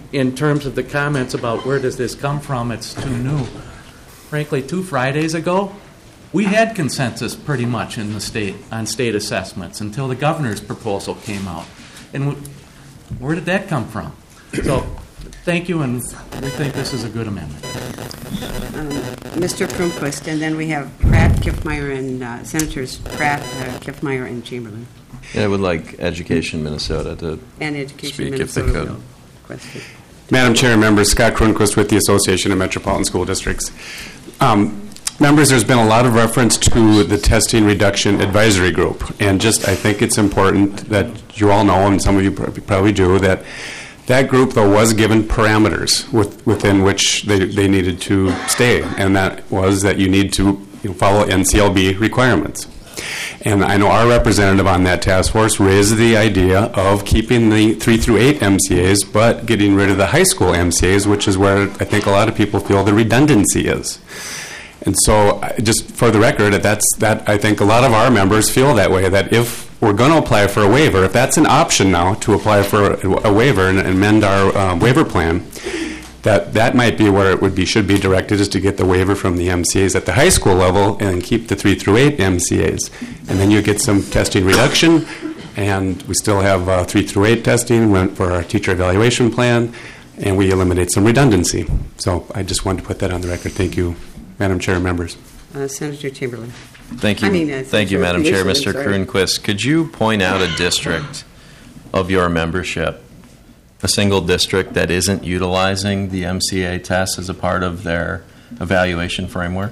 in terms of the comments about where does this come from, it's too new. Frankly, 2 Fridays ago, we had consensus pretty much in the state on state assessments until the governor's proposal came out. And where did that come from? So, thank you, and we think this is a good amendment. Mr. Cronquist, and then we have Pratt, Kiffmeyer, and Senators Pratt, Kiffmeyer, and Chamberlain. Yeah, I would like Education Minnesota to And Education speak Minnesota if they could. will question. Madam Chair, members, Scott Cronquist with the Association of Metropolitan School Districts. Members, there's been a lot of reference to the Testing Reduction Advisory Group, and I think it's important that you all know, and some of you probably do, that that group, though, was given parameters within which they needed to stay, and that was that you need to follow NCLB requirements. And I know our representative on that task force raised the idea of keeping the 3 through 8 MCAs, but getting rid of the high school MCAs, which is where I think a lot of people feel the redundancy is. And so, just for the record, I think a lot of our members feel that way, that if we're going to apply for a waiver, if that's an option now to apply for a waiver and amend our waiver plan, that might be where it should be directed, is to get the waiver from the MCAs at the high school level and keep the 3 through 8 MCAs. And then you get some testing reduction, and we still have 3 through 8 testing for our teacher evaluation plan, and we eliminate some redundancy. So I just wanted to put that on the record. Thank you, Madam Chair and members. Senator Chamberlain. Thank you. Thank you, Madam Chair. Mr. Cronquist, could you point out a district of your membership, a single district that isn't utilizing the MCA test as a part of their evaluation framework?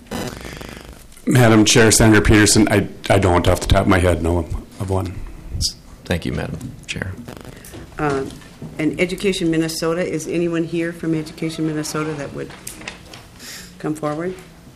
Madam Chair, Senator Peterson, I don't off the top of my head know of one. Thank you, Madam Chair. And Education Minnesota, is anyone here from Education Minnesota that would come forward?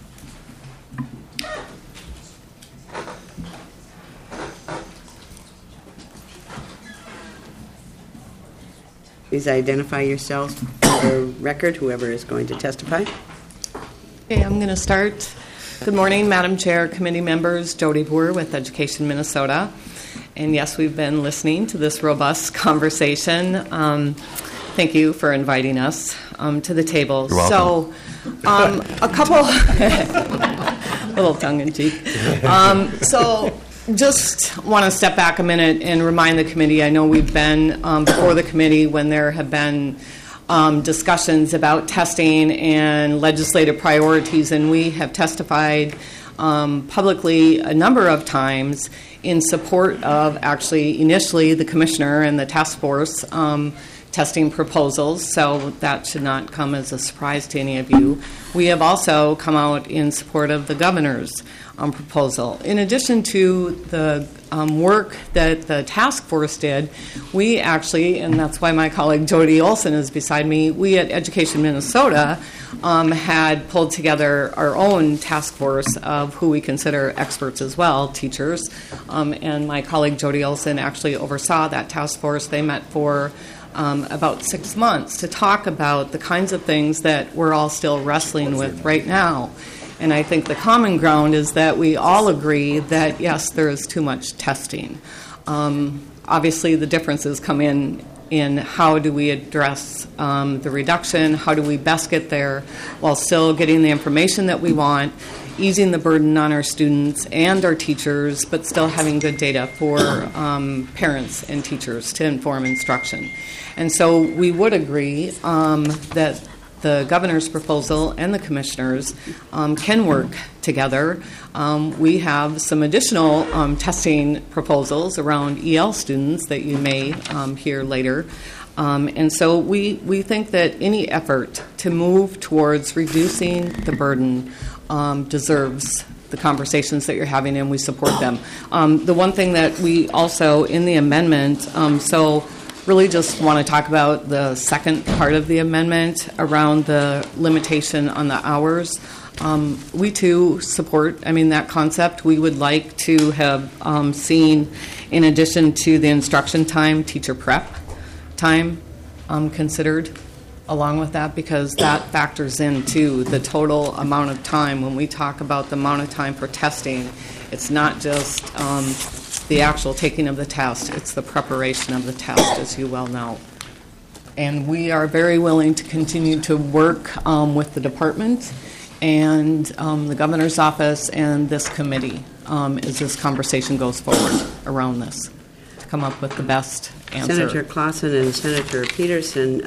Please identify yourselves for the record, whoever is going to testify. Okay, I'm going to start. Good morning, Madam Chair, committee members, Jody Boer with Education Minnesota. And yes, we've been listening to this robust conversation. Thank you for inviting us to the table. You're welcome. So, a couple, little tongue in cheek. So, just want to step back a minute and remind the committee. I know we've been before the committee when there have been discussions about testing and legislative priorities, and we have testified publicly a number of times in support of actually initially the commissioner and the task force testing proposals, so that should not come as a surprise to any of you. We have also come out in support of the governor's proposal. In addition to the work that the task force did, we actually, and that's why my colleague Jody Olson is beside me, we at Education Minnesota had pulled together our own task force of who we consider experts as well, teachers, and my colleague Jody Olson actually oversaw that task force. They met for about 6 months to talk about the kinds of things that we're all still wrestling with right now. And I think the common ground is that we all agree that, yes, there is too much testing. Obviously, the differences come in how do we address the reduction, how do we best get there while still getting the information that we want, easing the burden on our students and our teachers, but still having good data for parents and teachers to inform instruction. And so we would agree that the governor's proposal and the commissioners can work together. We have some additional testing proposals around EL students that you may hear later. And so we think that any effort to move towards reducing the burden deserves the conversations that you're having, and we support them. The one thing that we also, in the amendment, really just want to talk about the second part of the amendment around the limitation on the hours. We too support, that concept. We would like to have seen, in addition to the instruction time, teacher prep time considered along with that, because that factors into the total amount of time. When we talk about the amount of time for testing, it's not just the actual taking of the test, it's the preparation of the test, as you well know. And we are very willing to continue to work with the department and the governor's office and this committee as this conversation goes forward around this to come up with the best answer. Senator Clausen and Senator Peterson,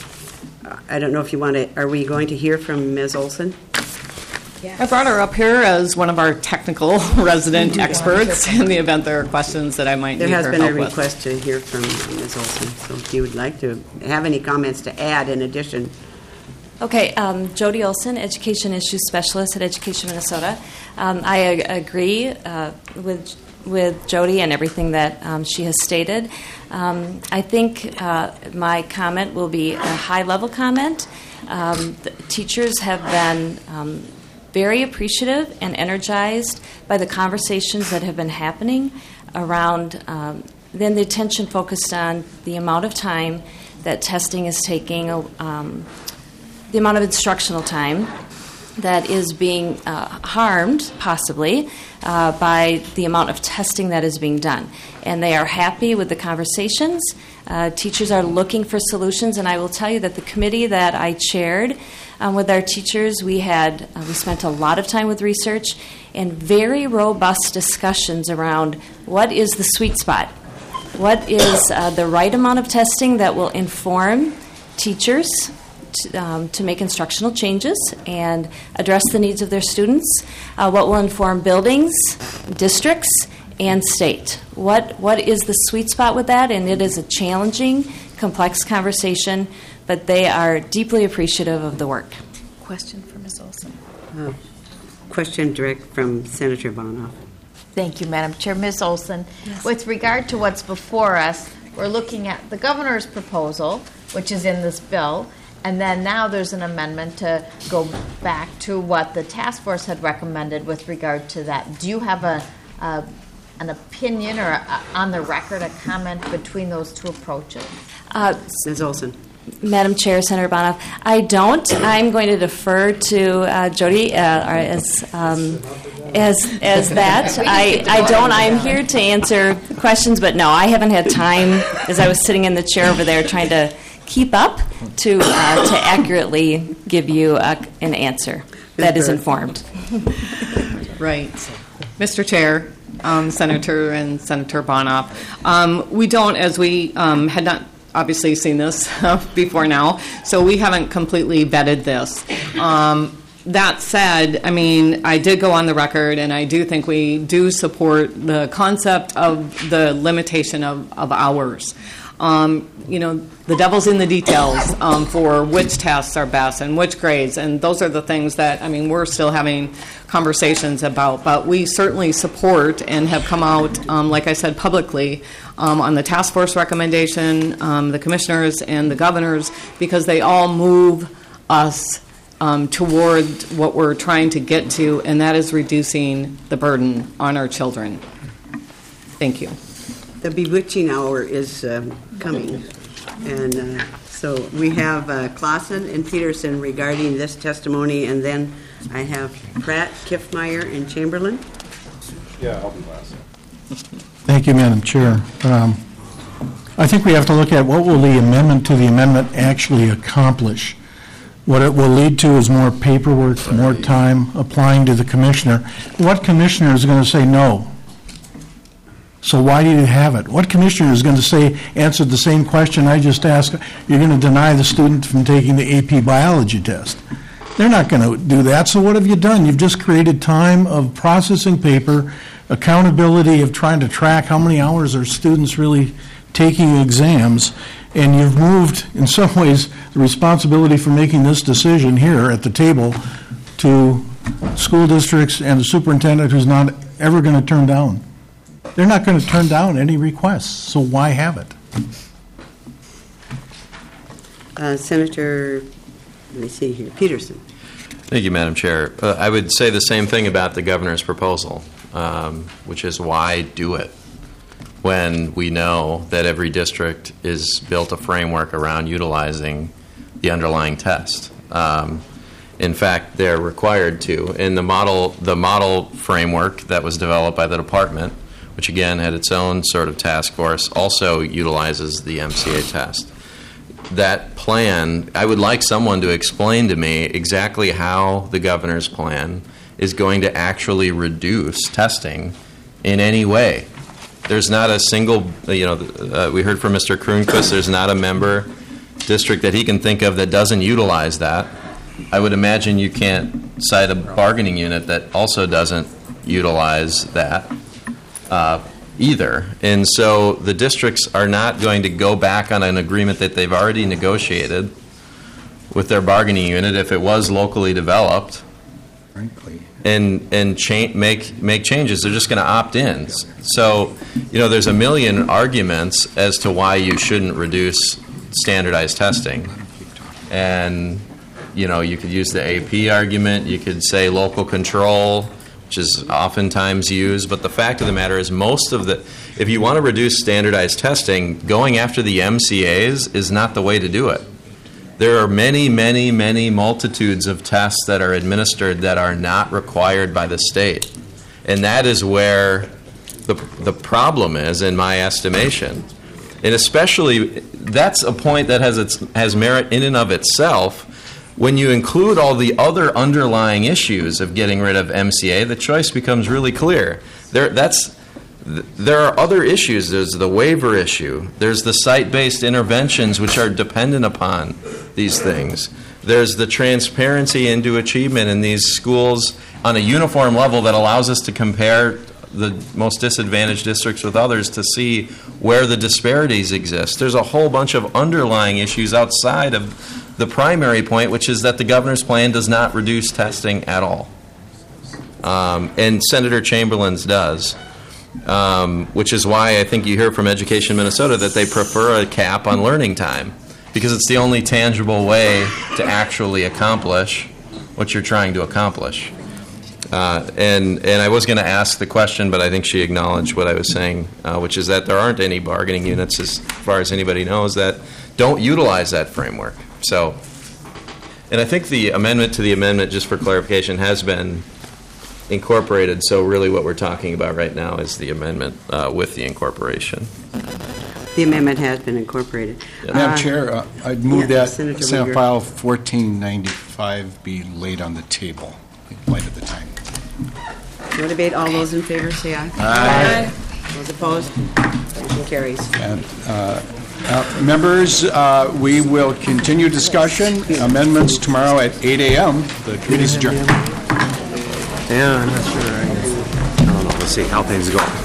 I don't know if you want to, are we going to hear from Ms. Olson? I brought her up here as one of our technical resident experts in the event there are questions that I might need her help with. There has been a request to hear from Ms. Olson, so if you would like to have any comments to add in addition. Okay, Jody Olson, Education Issues Specialist at Education Minnesota. I agree with Jody and everything that she has stated. I think my comment will be a high-level comment. The teachers have been very appreciative and energized by the conversations that have been happening around then the attention focused on the amount of time that testing is taking, the amount of instructional time that is being harmed, possibly, by the amount of testing that is being done. And they are happy with the conversations. Teachers are looking for solutions, and I will tell you that the committee that I chaired with our teachers, we spent a lot of time with research and very robust discussions around what is the sweet spot, what is the right amount of testing that will inform teachers to make instructional changes and address the needs of their students, what will inform buildings, districts, and state. What is the sweet spot with that? And it is a challenging, complex conversation, but they are deeply appreciative of the work. Question for Ms. Olson. Question direct from Senator Bonoff. Thank you, Madam Chair. Ms. Olson, with regard to what's before us, we're looking at the governor's proposal, which is in this bill, and then now there's an amendment to go back to what the task force had recommended with regard to that. Do you have an opinion or on the record a comment between those two approaches? Ms. Olson. Madam Chair, Senator Bonoff, I don't. I'm going to defer to Jody as that. I don't. I'm here to answer questions, but no, I haven't had time as I was sitting in the chair over there trying to keep up to accurately give you an answer that is informed. Right. Mr. Chair, Senator and Senator Bonoff, we don't, as we had not obviously seen this before now, so we haven't completely vetted this. That said, I mean, I did go on the record, and I do think we do support the concept of the limitation of hours. You know, the devil's in the details for which tasks are best and which grades, and those are the things that, I mean, we're still having conversations about, but we certainly support and have come out, like I said, publicly on the task force recommendation, the commissioners and the governors, because they all move us toward what we're trying to get to, and that is reducing the burden on our children. Thank you. The bewitching hour is coming, and so we have Clausen and Peterson regarding this testimony, and then I have Pratt, Kiffmeyer, and Chamberlain. Yeah, I'll be last. Thank you, Madam Chair. I think we have to look at what will the amendment to the amendment actually accomplish. What it will lead to is more paperwork, more time applying to the commissioner. What commissioner is going to say no? So why do you have it? What commissioner is going to answer the same question I just asked? You're going to deny the student from taking the AP biology test. They're not going to do that. So what have you done? You've just created time of processing paper, accountability of trying to track how many hours are students really taking exams, and you've moved, in some ways, the responsibility for making this decision here at the table to school districts and the superintendent who's not ever going to turn down. They're not going to turn down any requests, so why have it? Senator, let me see here, Peterson. Thank you, Madam Chair. I would say the same thing about the governor's proposal, which is why do it when we know that every district is built a framework around utilizing the underlying test. In fact, they're required to. In the model framework that was developed by the department, which again had its own sort of task force, also utilizes the MCA test. that plan, I would like someone to explain to me exactly how the governor's plan is going to actually reduce testing in any way. There's not a single, we heard from Mr. Kronquist, there's not a member district that he can think of that doesn't utilize that. I would imagine you can't cite a bargaining unit that also doesn't utilize that either. And so the districts are not going to go back on an agreement that they've already negotiated with their bargaining unit if it was locally developed and make changes. They're just going to opt in. So, there's a million arguments as to why you shouldn't reduce standardized testing. And, you could use the AP argument. You could say local control, which is oftentimes used. But the fact of the matter is if you want to reduce standardized testing, going after the MCAs is not the way to do it. There are many, many, many multitudes of tests that are administered that are not required by the state. And that is where the problem is, in my estimation. And especially, that's a point that has merit in and of itself. When you include all the other underlying issues of getting rid of MCA, the choice becomes really clear. There are other issues. There's the waiver issue. There's the site-based interventions, which are dependent upon these things. There's the transparency into achievement in these schools on a uniform level that allows us to compare the most disadvantaged districts with others to see where the disparities exist. There's a whole bunch of underlying issues outside of the primary point, which is that the governor's plan does not reduce testing at all. And Senator Chamberlain's does. Which is why I think you hear from Education Minnesota that they prefer a cap on learning time, because it's the only tangible way to actually accomplish what you're trying to accomplish. And I was going to ask the question, but I think she acknowledged what I was saying, which is that there aren't any bargaining units, as far as anybody knows, that don't utilize that framework. So, and I think the amendment to the amendment, just for clarification, has been incorporated. So really what we're talking about right now is the amendment with the incorporation. The amendment has been incorporated. Madam Chair, I'd move that Senator Senate Uyghur. File 1495 be laid on the table in light of the time. No debate. All those in favor say aye. Aye. Those opposed? Motion carries. And, members, we will continue discussion. Amendments tomorrow at 8 a.m. The committee's adjourned. Yeah, I'm not sure. I don't know. Let's see how things go.